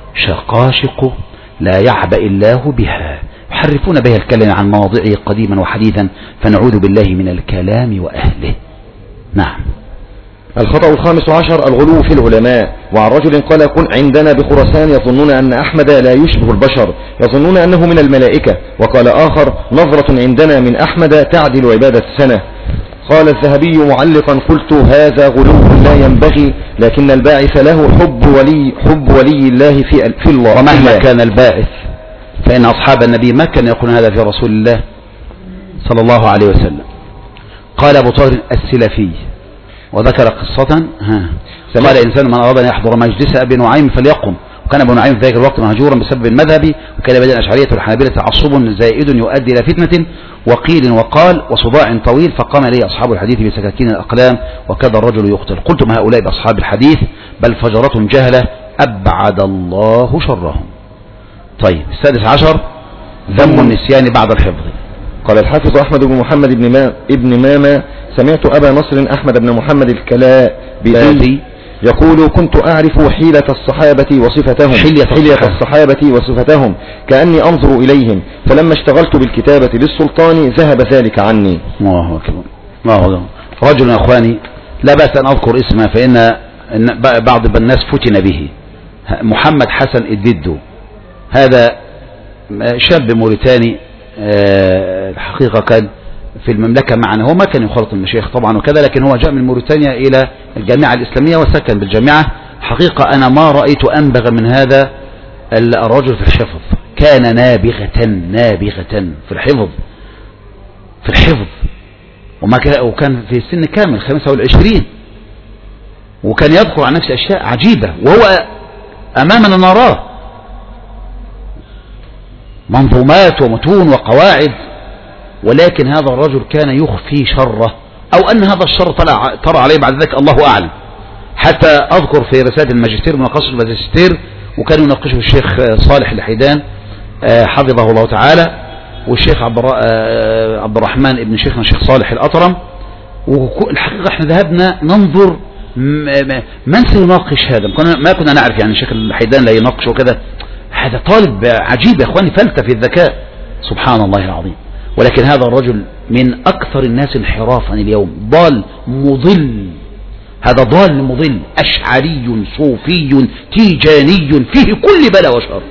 شقاشق لا يعبأ الله بها، يحرفون بها الكلام عن مواضعه قديما وحديثا، فنعوذ بالله من الكلام وأهله. نعم. الخطأ الخامس عشر الغلو في العلماء. وعن رجل قال كن عندنا بخراسان يظنون أن أحمد لا يشبه البشر، يظنون أنه من الملائكة. وقال آخر نظرة عندنا من أحمد تعدل عبادة سنة. قال الذهبي معلقا قلت هذا غلو لا ينبغي، لكن الباعث له حب ولي, حب ولي الله في, في الله. ومهما كان الباعث فإن أصحاب النبي ما كان يقول هذا في رسول الله صلى الله عليه وسلم. قال أبو طاهر السلفي وذكر قصة ها قال إنسان من أراد أن يحضر مجلس أبي نعيم فليقم. وكان أبو نعيم في ذلك الوقت مهجورا بسبب المذهب، وكان بين الأشعرية والحنابلة تعصب زائد يؤدي إلى فتنة وقيل وقال وصداع طويل، فقام إليه أصحاب الحديث بسكاكين الأقلام وكذا الرجل يقتل. قلت ما هؤلاء بأصحاب الحديث بل فجرة جهلة أبعد الله شرهم. طيب السادس عشر ذم النسيان بعد الحفظ. قال الحافظ أحمد بن محمد بن, ما ابن ماما سمعت أبا نصر أحمد بن محمد الكلابي يقول كنت أعرف حيلة الصحابة وصفتهم حلية, حلية الصحابة وصفتهم كأني أنظر إليهم، فلما اشتغلت بالكتابة للسلطان ذهب ذلك عني. الله أكبر. الله أكبر. رجل يا أخواني لا بأس أن أذكر اسمه فإن بعض الناس فتن به، محمد حسن الددو، هذا شاب موريتاني الحقيقة كان في المملكة معنا، هو ما كان يخالط المشايخ طبعا وكذا، لكن هو جاء من موريتانيا إلى الجامعة الإسلامية وسكن بالجامعة. حقيقة أنا ما رأيت أنبغ من هذا الرجل في الحفظ، كان نابغة نابغة في الحفظ في الحفظ وما كان وكان في السن كامل خمسة والعشرين، وكان يذكر عن نفسه أشياء عجيبة وهو أمامنا نراه منظومات ومتون وقواعد، ولكن هذا الرجل كان يخفي شره، أو أن هذا الشر طلع ترى عليه بعد ذلك الله أعلم. حتى أذكر في رسالة الماجستير مناقشة الماجستير وكان يناقشه الشيخ صالح الحيدان حفظه الله تعالى، والشيخ عبد الرحمن ابن شيخنا الشيخ صالح الأطرم، والحقيقة احنا ذهبنا ننظر من سيناقش هذا، ما كنا نعرف يعني الشيخ الحيدان لا يناقش وكذا. هذا طالب عجيب يا اخواني، فلتة في الذكاء سبحان الله العظيم. ولكن هذا الرجل من أكثر الناس انحرافا اليوم، ضال مضل، هذا ضال مضل، أشعري صوفي تيجاني فيه كل بلاء وشر.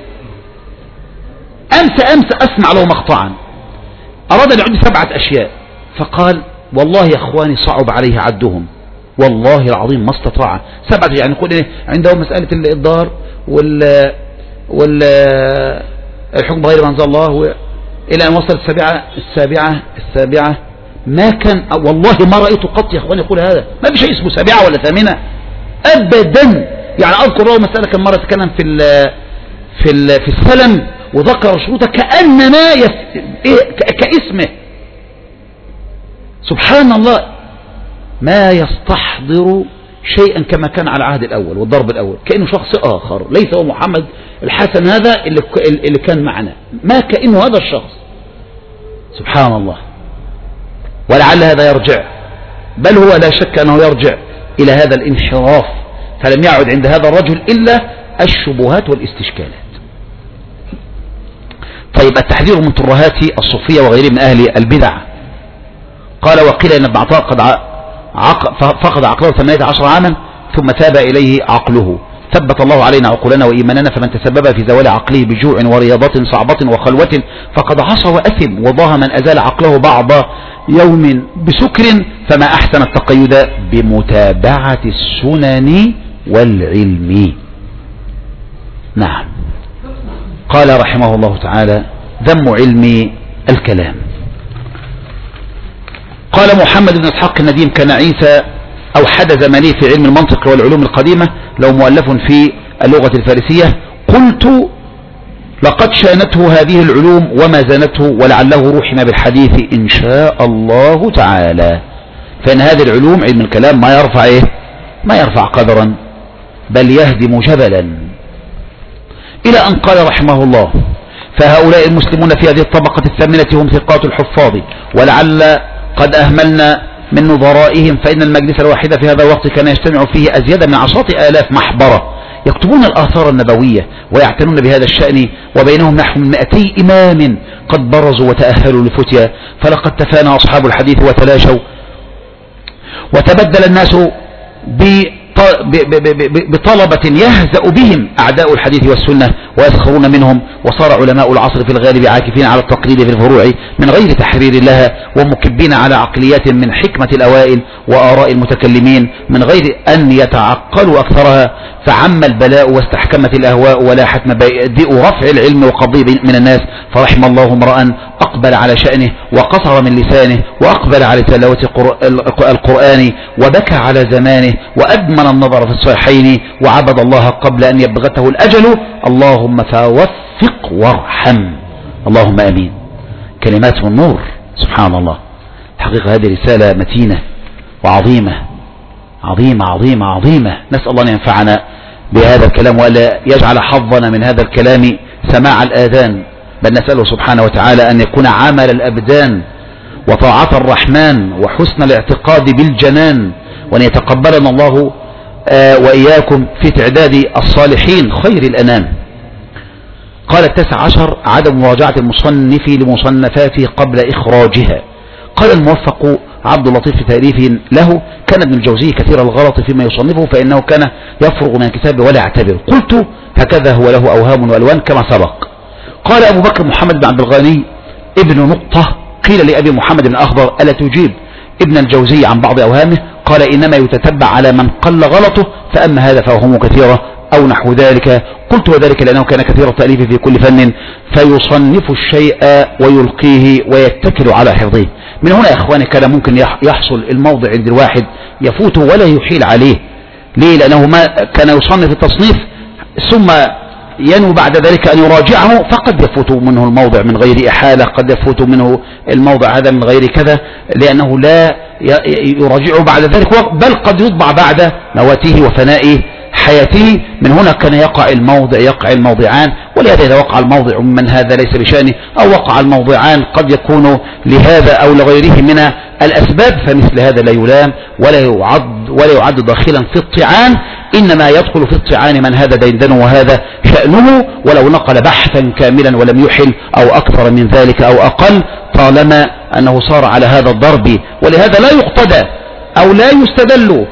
أمس أمس أسمع له مقطعا أراد أن يعد سبعة أشياء، فقال والله يا أخواني صعب عليه عدهم، والله العظيم ما استطاع. سبعة يعني يقول إيه عندهم مسألة الإضرار وال وال الحكم غير ما أنزل الله، إلى أن وصل السابعة السابعة السابعة ما كان والله ما رأيت قط يا أخوان يقول هذا، ما في شيء اسمه سابعة ولا ثامنة أبدا. يعني أذكر له مسألة كم مرة تكلم في ال في ال في السلم وذكر شروطه كأنما يف... إيه كاسمه. سبحان الله ما يستحضر شيئا كما كان على العهد الأول والضرب الأول، كأنه شخص آخر ليس هو محمد الحسن هذا اللي, اللي كان معنا، ما كأنه هذا الشخص. سبحان الله. ولعل هذا يرجع، بل هو لا شك أنه يرجع إلى هذا الانحراف، فلم يعد عند هذا الرجل إلا الشبهات والاستشكالات. طيب التحذير من ترهات الصوفية وغيرهم من أهل البدع. قال وقيل إن ابن عطاء قد عق... فقد عقله ثمانية عشر عاما ثم تاب إليه عقله. ثبت الله علينا عقولنا وإيماننا، فمن تسبب في زوال عقله بجوع ورياضة صعبة وخلوة فقد عصى وأثم، وضاه من أزال عقله بعض يوم بسكر، فما أحسن التقيد بمتابعة السنن والعلم. نعم. قال رحمه الله تعالى ذم علم الكلام. قال محمد بن اسحاق النديم كان عيسى أو حد زمانه في علم المنطق والعلوم القديمة، لو مؤلف في اللغة الفارسية. قلت لقد شانته هذه العلوم وما زانته، ولعله روحنا بالحديث إن شاء الله تعالى. فإن هذه العلوم علم الكلام ما يرفع إيه؟ ما يرفع قدرا بل يهدم جبلا. إلى أن قال رحمه الله فهؤلاء المسلمون في هذه الطبقة الثامنة هم ثقات الحفاظ، ولعل قد أهملنا من نظرائهم، فإن المجلس الواحد في هذا الوقت كان يجتمع فيه أزيد من عشرات آلاف محبرة يكتبون الآثار النبوية ويعتنون بهذا الشأن، وبينهم نحو من مئتي إمام قد برزوا وتأهلوا للفتيا. فلقد تفانى أصحاب الحديث وتلاشوا، وتبدل الناس بطلبة يهزأ بهم أعداء الحديث والسنة ويسخرون منهم، وصار علماء العصر في الغالب عاكفين على التقليد في الفروع من غير تحرير لها، ومكبين على عقليات من حكمة الأوائل وآراء المتكلمين من غير أن يتعقلوا أكثرها، فعم البلاء واستحكمت الأهواء ولاحت مبادئ رفع العلم وقضيه من الناس. فرحم الله امرأ أقبل على شأنه وقصر من لسانه، وأقبل على تلاوة القرآن وبكى على زمانه، وأدمن النظر في الصحيحين، وعبد الله قبل أن يبغته الأجل. اللهم فوفق وارحم. اللهم آمين. كلمات من نور. سبحان الله. حقيقة هذه رسالة متينة وعظيمة عظيمة عظيمة عظيمة. نسأل الله أن ينفعنا بهذا الكلام وألا يجعل حظنا من هذا الكلام سماع الآذان، بل نسأله سبحانه وتعالى أن يكون عمل الأبدان وطاعة الرحمن وحسن الاعتقاد بالجنان، وأن يتقبلنا الله آه وإياكم في تعداد الصالحين خير الأنام. قال التاسع عشر عدم مراجعة المصنف لمصنفاته قبل إخراجها. قال الموفق عبد اللطيف في تأليف له كان ابن الجوزي كثير الغلط فيما يصنفه، فإنه كان يفرغ من الكتاب ولا يعتبر. قلت هكذا هو له أوهام وألوان كما سبق. قال أبو بكر محمد بن عبد الغني ابن نقطة قيل لأبي محمد بن أخضر ألا تجيب ابن الجوزي عن بعض أوهامه؟ قال إنما يتتبع على من قل غلطه، فأما هذا فأوهامه كثيرة أو نحو ذلك. قلت وذلك لأنه كان كثير التأليف في كل فن، فيصنف الشيء ويلقيه ويتكل على حفظه. من هنا يا إخواني كان ممكن يحصل الموضع عند الواحد يفوته ولا يحيل عليه. ليه؟ لأنه ما كان يصنف التصنيف ثم ينوي بعد ذلك أن يراجعه، فقد يفوت منه الموضع من غير إحالة، قد يفوت منه الموضع هذا من غير كذا، لأنه لا يراجعه بعد ذلك، بل قد يطبع بعد مواته وفنائه حياته. من هنا كان يقع الموضع يقع الموضعان، ولهذا إذا وقع الموضع من هذا ليس بشأنه، أو وقع الموضعان قد يكون لهذا أو لغيره من الأسباب، فمثل هذا لا يلام ولا يعد ولا يعد داخلا في الطعان، إنما يدخل في الطعان من هذا ديدن وهذا شأنه، ولو نقل بحثا كاملا ولم يحل أو أكثر من ذلك أو أقل، طالما أنه صار على هذا الضرب. ولهذا لا يقتدى أو لا يستدل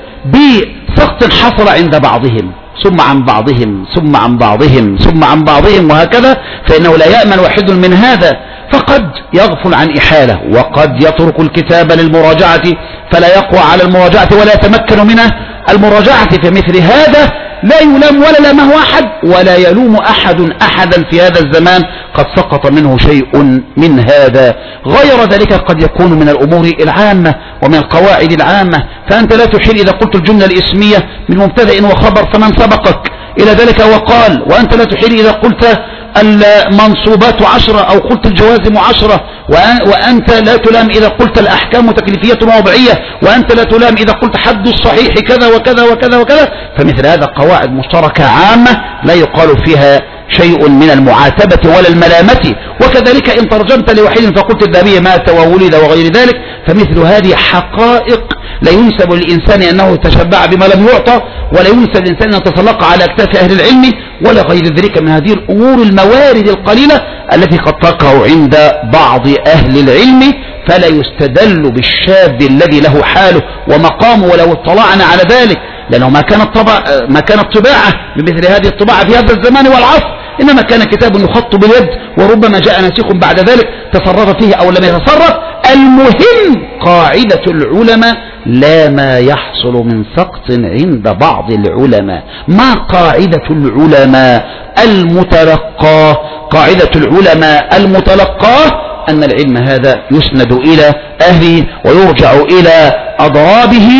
بسقط حصل عند بعضهم ثم عن بعضهم ثم عن بعضهم ثم عن بعضهم وهكذا، فإنه لا يأمن واحد من هذا، فقد يغفل عن إحالة، وقد يترك الكتاب للمراجعة فلا يقوى على المراجعة ولا يتمكن من المراجعة. فمثل هذا لا يلام ولا لامه أحد ولا يلوم أحد أحدا في هذا الزمان قد سقط منه شيء من هذا. غير ذلك قد يكون من الأمور العامة ومن القواعد العامة، فأنت لا تحيل إذا قلت الجملة الاسمية من مبتدأ وخبر فمن سبقك إلى ذلك وقال، وأنت لا تحيل إذا قلت المنصوبات عشرة أو قلت الجوازم عشرة، وأنت لا تلام إذا قلت الأحكام تكليفية ووضعية، وأنت لا تلام إذا قلت حد الصحيح كذا وكذا وكذا وكذا. فمثل هذا قواعد مشتركة عامة لا يقال فيها شيء من المعاتبة ولا الملامة. وكذلك إن ترجمت لوحيد فقلت الذهبي مات وولد وغير ذلك، فمثل هذه حقائق لا ينسب للإنسان أنه تشبع بما لم يعطى، ولا ينسب للإنسان أن تتلقى على أكتاف أهل العلم، ولا غير ذلك من هذه الأمور الموارد القليلة التي قد تقع عند بعض أهل العلم. فلا يستدل بالشاب الذي له حاله ومقامه ولو اطلعنا على ذلك، لأنه ما كانت طبع ما كانت طباعة بمثل هذه الطباعة في هذا الزمان والعصر، إنما كان كتاب يخط باليد، وربما جاء ناسخ بعد ذلك تصرف فيه أو لم يتصرف. المهم قاعدة العلماء لا ما يحصل من سقط عند بعض العلماء. ما قاعدة العلماء المتلقاه؟ قاعدة العلماء المتلقاه أن العلم هذا يسند إلى أهله ويرجع إلى أضرابه،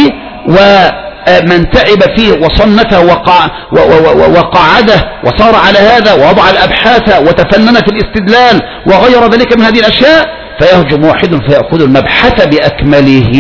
ومن تعب فيه وصنفه وقع وقعده وصار على هذا ووضع الأبحاث وتفنن في الاستدلال وغير ذلك من هذه الأشياء، فيهجم واحد فيأخذ المبحث بأكمله.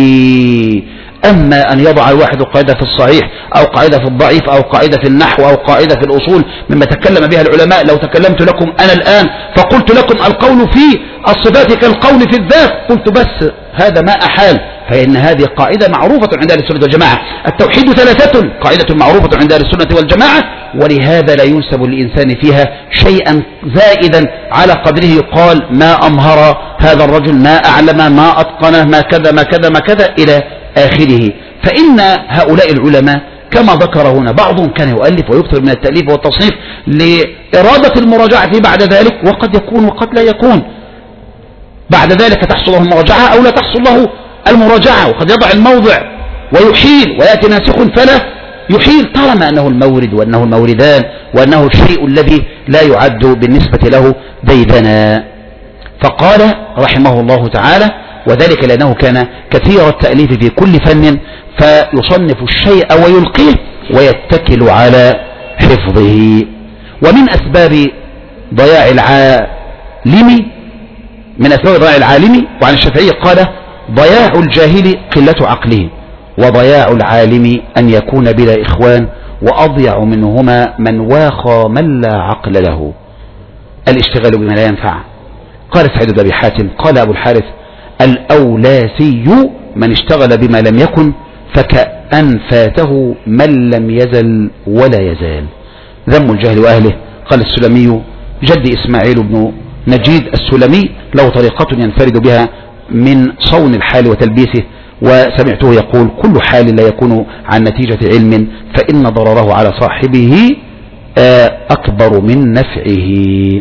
أما أن يضع الواحد قاعدة في الصحيح أو قاعدة في الضعيف أو قاعدة في النحو أو قاعدة في الأصول مما تكلم بها العلماء، لو تكلمت لكم أنا الآن فقلت لكم القول في الصفات كالقول في الذات، قلت بس هذا ما أحال، فإن هذه قاعدة معروفة عند أهل السنة والجماعة. التوحيد ثلاثة، قاعدة معروفة عند أهل السنة والجماعة، ولهذا لا ينسب للإنسان فيها شيئا زائدا على قدره، يقال ما أمهر هذا الرجل، ما أعلم، ما أتقنه، ما كذا ما كذا ما كذا إلى آخره. فإن هؤلاء العلماء كما ذكر هنا بعضهم كان يؤلف ويكثر من التأليف والتصنيف لإرادة المراجعة بعد ذلك، وقد يكون وقد لا يكون. بعد ذلك تحصل له المراجعة أو لا تحصل له المراجعة، وقد يضع الموضع ويحيل ويأتي ناسخ فلا يحيل، طالما أنه المورد وأنه الموردان وأنه الشيء الذي لا يعد بالنسبة له ديدنا. فقال رحمه الله تعالى: وذلك لأنه كان كثير التأليف في كل فن، فيصنف الشيء ويلقيه ويتكل على حفظه. ومن أسباب ضياع العالم من أسباب ضياع العالم، وعن الشافعي قال: ضياع الجاهل قلة عقله، وضياع العالم أن يكون بلا إخوان، وأضيع منهما من واخى من لا عقل له. الاشتغال بما لا ينفع. قال سعيد بن أبي حاتم قال أبو الحارث: الأولاسي من اشتغل بما لم يكن فكأن فاته من لم يزل ولا يزال. ذم الجهل وأهله. قال السلمي جدي إسماعيل بن نجيد السلمي له طريقة ينفرد بها من صون الحال وتلبيسه، وسمعته يقول: كل حال لا يكون عن نتيجة علم فإن ضرره على صاحبه أكبر من نفعه.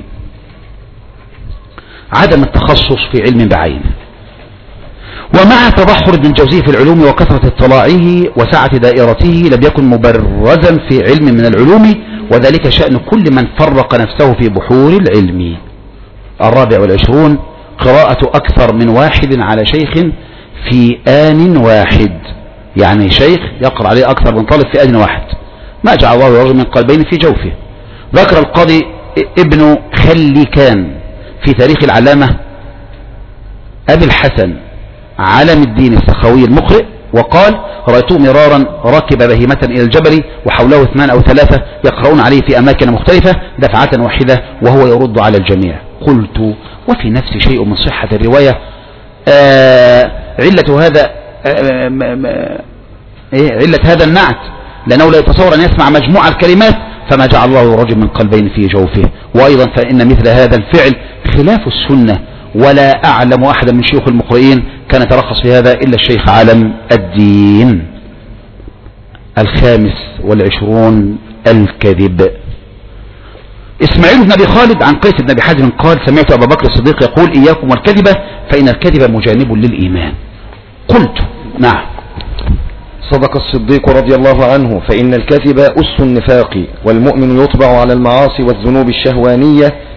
عدم التخصص في علم بعينه. ومع تبحر ابن الجوزي في العلوم وكثرة اطلاعه وسعة دائرته لم يكن مبرزا في علم من العلوم، وذلك شأن كل من فرق نفسه في بحور العلم. الرابع والعشرون: قراءة أكثر من واحد على شيخ في آن واحد، يعني شيخ يقرأ عليه أكثر من طالب في آن واحد، ما جعل الله رجل من قلبين في جوفه. ذكر القاضي ابن خليكان في تاريخ العلامة أبي الحسن علم الدين السخوي المقرئ، وقال: رأيته مرارا راكب بهيمة إلى الجبل وحوله اثنان أو ثلاثة يقرؤون عليه في أماكن مختلفة دفعة واحدة وهو يرد على الجميع. قلت: وفي نفس شيء من صحة الرواية. آه علة هذا آه إيه علة هذا النعت، لأنه لا يتصور أن يسمع مجموعة الكلمات فما جعل الله رجل من قلبين في جوفه. وأيضا فإن مثل هذا الفعل خلاف السنة، ولا أعلم أحدا من شيوخ المقرئين كان يترخص في هذا إلا الشيخ علم الدين. الخامس والعشرون: الكذب. إسماعيل بن أبي خالد عن قيس بن أبي حازم قال: سمعت أبا بكر الصديق يقول: إياكم والكذبة فإن الكذب مجانب للإيمان. قلت: نعم. صدق الصديق رضي الله عنه، فإن الكذب أس النفاق، والمؤمن يطبع على المعاصي والذنوب الشهوانية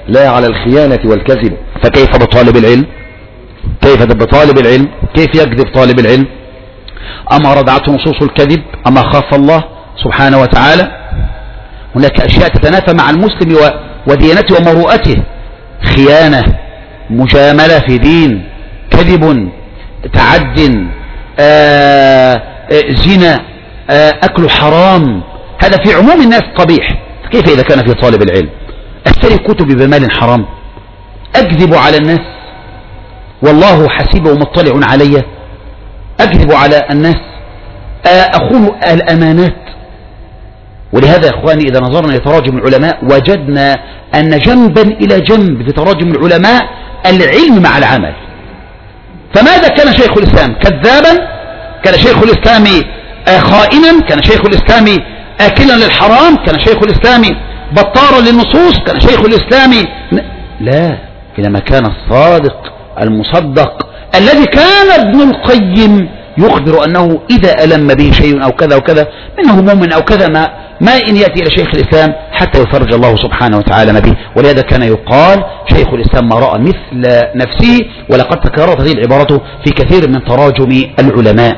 لا على الخيانة والكذب. فكيف بطالب العلم؟ كيف بطالب العلم؟ كيف يكذب طالب العلم؟ أما ردعته نصوص الكذب أما خاف الله سبحانه وتعالى؟ هناك أشياء تتنافى مع المسلم وديانته ومروءته، خيانة، مجاملة في دين، كذب، تعد، آآ آآ زنا، أكل حرام، هذا في عموم الناس قبيح. كيف إذا كان في طالب العلم؟ أشتري كتبي بمال حرام، أكذب على الناس والله حسيبه ومطلع علي، أكذب على الناس، أخون الأمانات. ولهذا يا إخواني إذا نظرنا لتراجم العلماء وجدنا أن جنبا إلى جنب في تراجم العلماء العلم مع العمل. فماذا كان شيخ الإسلام؟ كذابا؟ كان شيخ الإسلام خائنا؟ كان شيخ الإسلام آكلا للحرام؟ كان شيخ الإسلام بطارا للنصوص؟ كان شيخ الإسلام لا، إنما كان الصادق المصدق الذي كان ابن القيم يخبر أنه إذا ألم به شيء أو كذا وكذا من هموم أو كذا ما, ما إن يأتي إلى شيخ الإسلام حتى يفرج الله سبحانه وتعالى ما به. ولهذا كان يقال شيخ الإسلام ما رأى مثل نفسه، ولقد تكررت هذه العبارة في كثير من تراجم العلماء.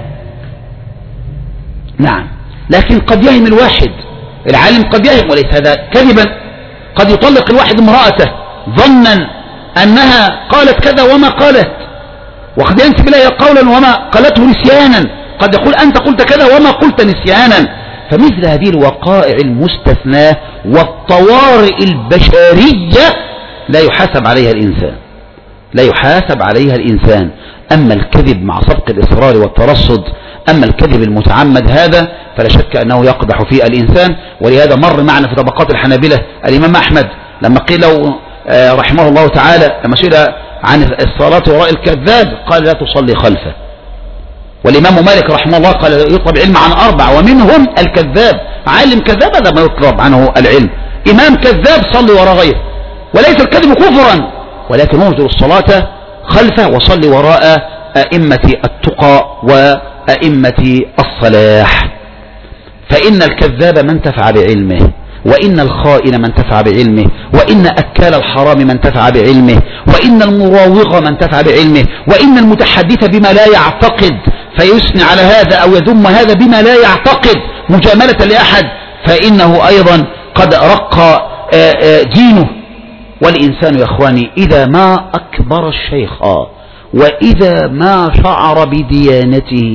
نعم، لكن قد يهم الواحد، العالم قد يهم وليس هذا كذبا. قد يطلق الواحد امرأته ظنا أنها قالت كذا وما قالت، وقد ينسب إليها قولا وما قالته نسيانا، قد يقول أنت قلت كذا وما قلت نسيانا. فمثل هذه الوقائع المستثناة والطوارئ البشرية لا يحاسب عليها الإنسان، لا يحاسب عليها الإنسان. أما الكذب مع سبق الإصرار والترصد، أما الكذب المتعمد هذا فلا شك أنه يقبح فيه الإنسان. ولهذا مر معنا في طبقات الحنابلة الإمام أحمد لما قيل له رحمه الله تعالى لما سئل عن الصلاة وراء الكذاب قال لا تصلي خلفه. والإمام مالك رحمه الله قال يطلب علم عن أربع ومنهم الكذاب. عالم كذاب هذا ما يطلب عنه العلم، إمام كذاب صلي وراء غيره. وليس الكذب كفرا، ولكن انظر الصلاة خلفه وصلي وراء أئمة التقى وأئمة الصلاح. فإن الكذاب من انتفع بعلمه، وإن الخائن من انتفع بعلمه، وإن أكال الحرام من انتفع بعلمه، وإن المراوغ من انتفع بعلمه، وإن المتحدث بما لا يعتقد فيثني على هذا أو يذم هذا بما لا يعتقد مجاملة لأحد فإنه أيضا قد رق دينه. والإنسان يا إخواني إذا ما أكبر الشيخ وإذا ما شعر بديانته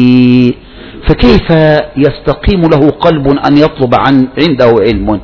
فكيف يستقيم له قلب أن يطلب عن عنده علم؟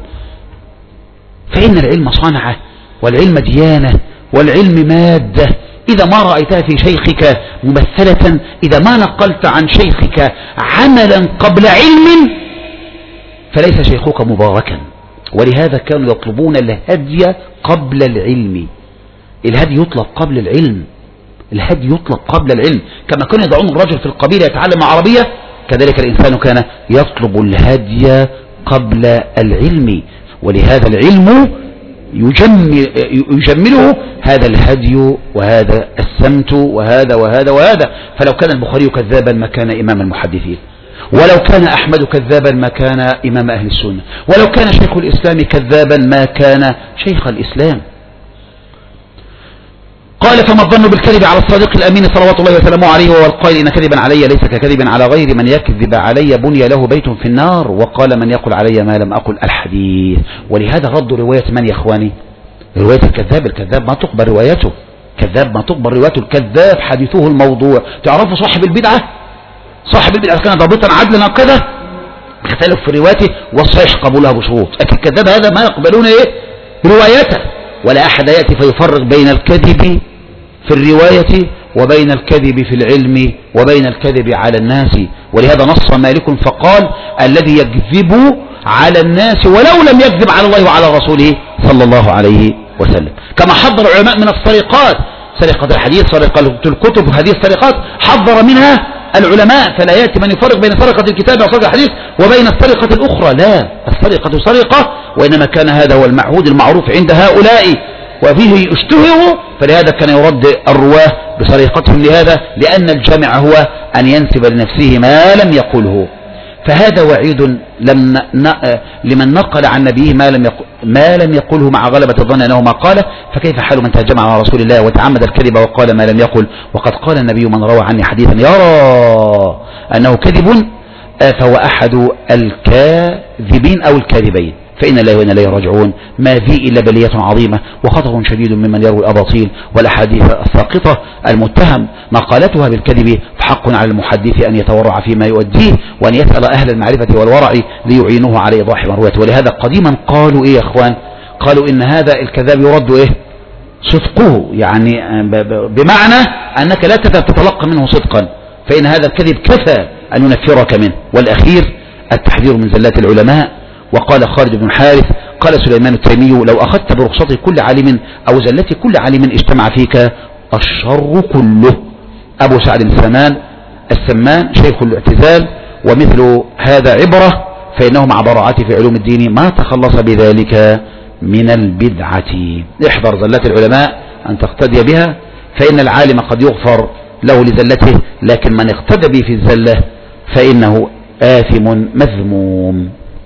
فإن العلم صنعة، والعلم ديانة، والعلم مادة. إذا ما رأيتها في شيخك ممثلة، إذا ما نقلت عن شيخك عملا قبل علم فليس شيخك مباركا. ولهذا كانوا يطلبون الهدي قبل العلم. الهدي يطلب قبل العلم، الهدي يطلب قبل العلم. كما كانوا يدعون الرجل في القبيلة يتعلم عربية كذلك الإنسان كان يطلب الهدي قبل العلم. ولهذا العلم يجمل يجمله هذا الهدي وهذا السمت وهذا وهذا وهذا. فلو كان البخاري كذابا ما كان إمام المحدثين، ولو كان أحمد كذابا ما كان إمام أهل السنة، ولو كان شيخ الإسلام كذابا ما كان شيخ الإسلام. قال فما الظن بالكذب على الصادق الأمين صلوات الله وسلامه عليه وهو القائل إن كذبا علي ليس ككذب على غيري، من يكذب علي بني له بيت في النار، وقال من يقول علي ما لم أقل الحديث. ولهذا ردوا رواية من يا إخواني؟ رواية الكذاب. الكذاب ما تقبل روايته، كذاب ما تقبل روايته، الكذاب حديثه الموضوع. تعرفوا صاحب البدعة، صاحب البدعة كان ضابطا عدلا كذا اختلف في روايته والصحيح قبولها بشروط، لكن الكذاب هذا ما يقبلون ايه روايته. ولا أحد يأتي فيفرق بين الكذب في الرواية وبين الكذب في العلم وبين الكذب على الناس. ولهذا نص مالك فقال الذي يكذب على الناس ولو لم يكذب على الله وعلى رسوله صلى الله عليه وسلم. كما حذر العلماء من السرقات، سرقة الحديث، سرقة الكتب، هذه السرقات حذر منها العلماء. فلا يأتي من يفرق بين سرقة الكتاب وسرقة الحديث وبين السرقة الأخرى، لا، السرقة سرقة، وإنما كان هذا هو المعهود المعروف عند هؤلاء وفيه اشتهروا. فلهذا كان يرد الرواه بسرقتهم، لهذا لأن الجامع هو أن ينسب لنفسه ما لم يقله. فهذا وعيد لم ن... لمن نقل عن نبيه ما لم يقل ما لم يقله مع غلبة الظن أنه ما قال، فكيف حال من تهجم على رسول الله وتعمد الكذب وقال ما لم يقل؟ وقد قال النبي من روى عني حديثا يرى أنه كذب فهو أحد الكاذبين أو الكاذبين، فإن الله وإنا إليه راجعون. ما في إلا بلية عظيمة وخطر شديد ممن يروي الأباطيل والأحاديث الساقطة المتهم مقالتها بالكذب، فحق على المحدث أن يتورع فيما يؤديه وأن يسأل أهل المعرفة والورع ليعينوه على إيضاح مرويته. ولهذا قديما قالوا إيه يا أخوان؟ قالوا إن هذا الكذاب يرد إيه؟ صدقه، يعني بمعنى أنك لا تتلقى منه صدقا، فإن هذا الكذب كفى أن ينفرك منه. والأخير التحذير من زلات العلماء. وقال خالد بن الحارث قال سليمان التيمي لو أخذت برخصة كل عالم أو زلة كل عالم اجتمع فيك الشر كله. أبو سعد السمان السمان شيخ الاعتزال، ومثل هذا عبرة، فإنه مع براعته في علوم الدين ما تخلص بذلك من البدعة. احذر زلات العلماء أن تقتدي بها، فإن العالم قد يغفر له لزلته، لكن من اقتدى به في الزلة فإنه آثم مذموم.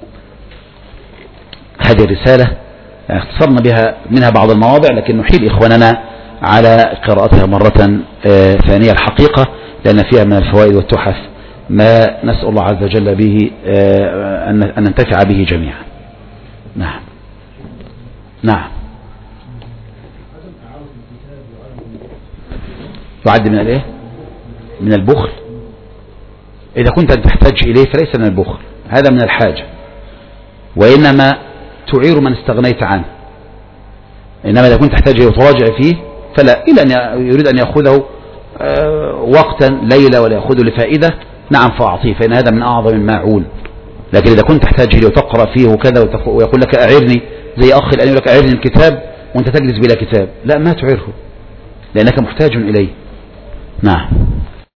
هذه الرسالة اختصرنا بها منها بعض المواضع، لكن نحيل إخواننا على قراءتها مرة ثانية الحقيقة، لأن فيها من الفوائد والتحف ما نسأل الله عز وجل به أن ننتفع به جميعا. نعم نعم. يعد من الايه؟ من البخل. إذا كنت تحتاج إليه فليس من البخل، هذا من الحاجة، وإنما تعير من استغنيت عنه. إنما إذا كنت تحتاج إليه وتراجع فيه فلا، إلا أن يريد أن يأخذه وقتا ليلة ولا يأخذه لفائدة، نعم فأعطيه، فإن هذا من أعظم الماعون. لكن إذا كنت تحتاج إليه وتقرأ فيه وكذا ويقول لك أعرني، زي أخ الآن يقول لك أعرني الكتاب وأنت تجلس بلا كتاب، لا ما تعره لأنك محتاج إليه. نعم.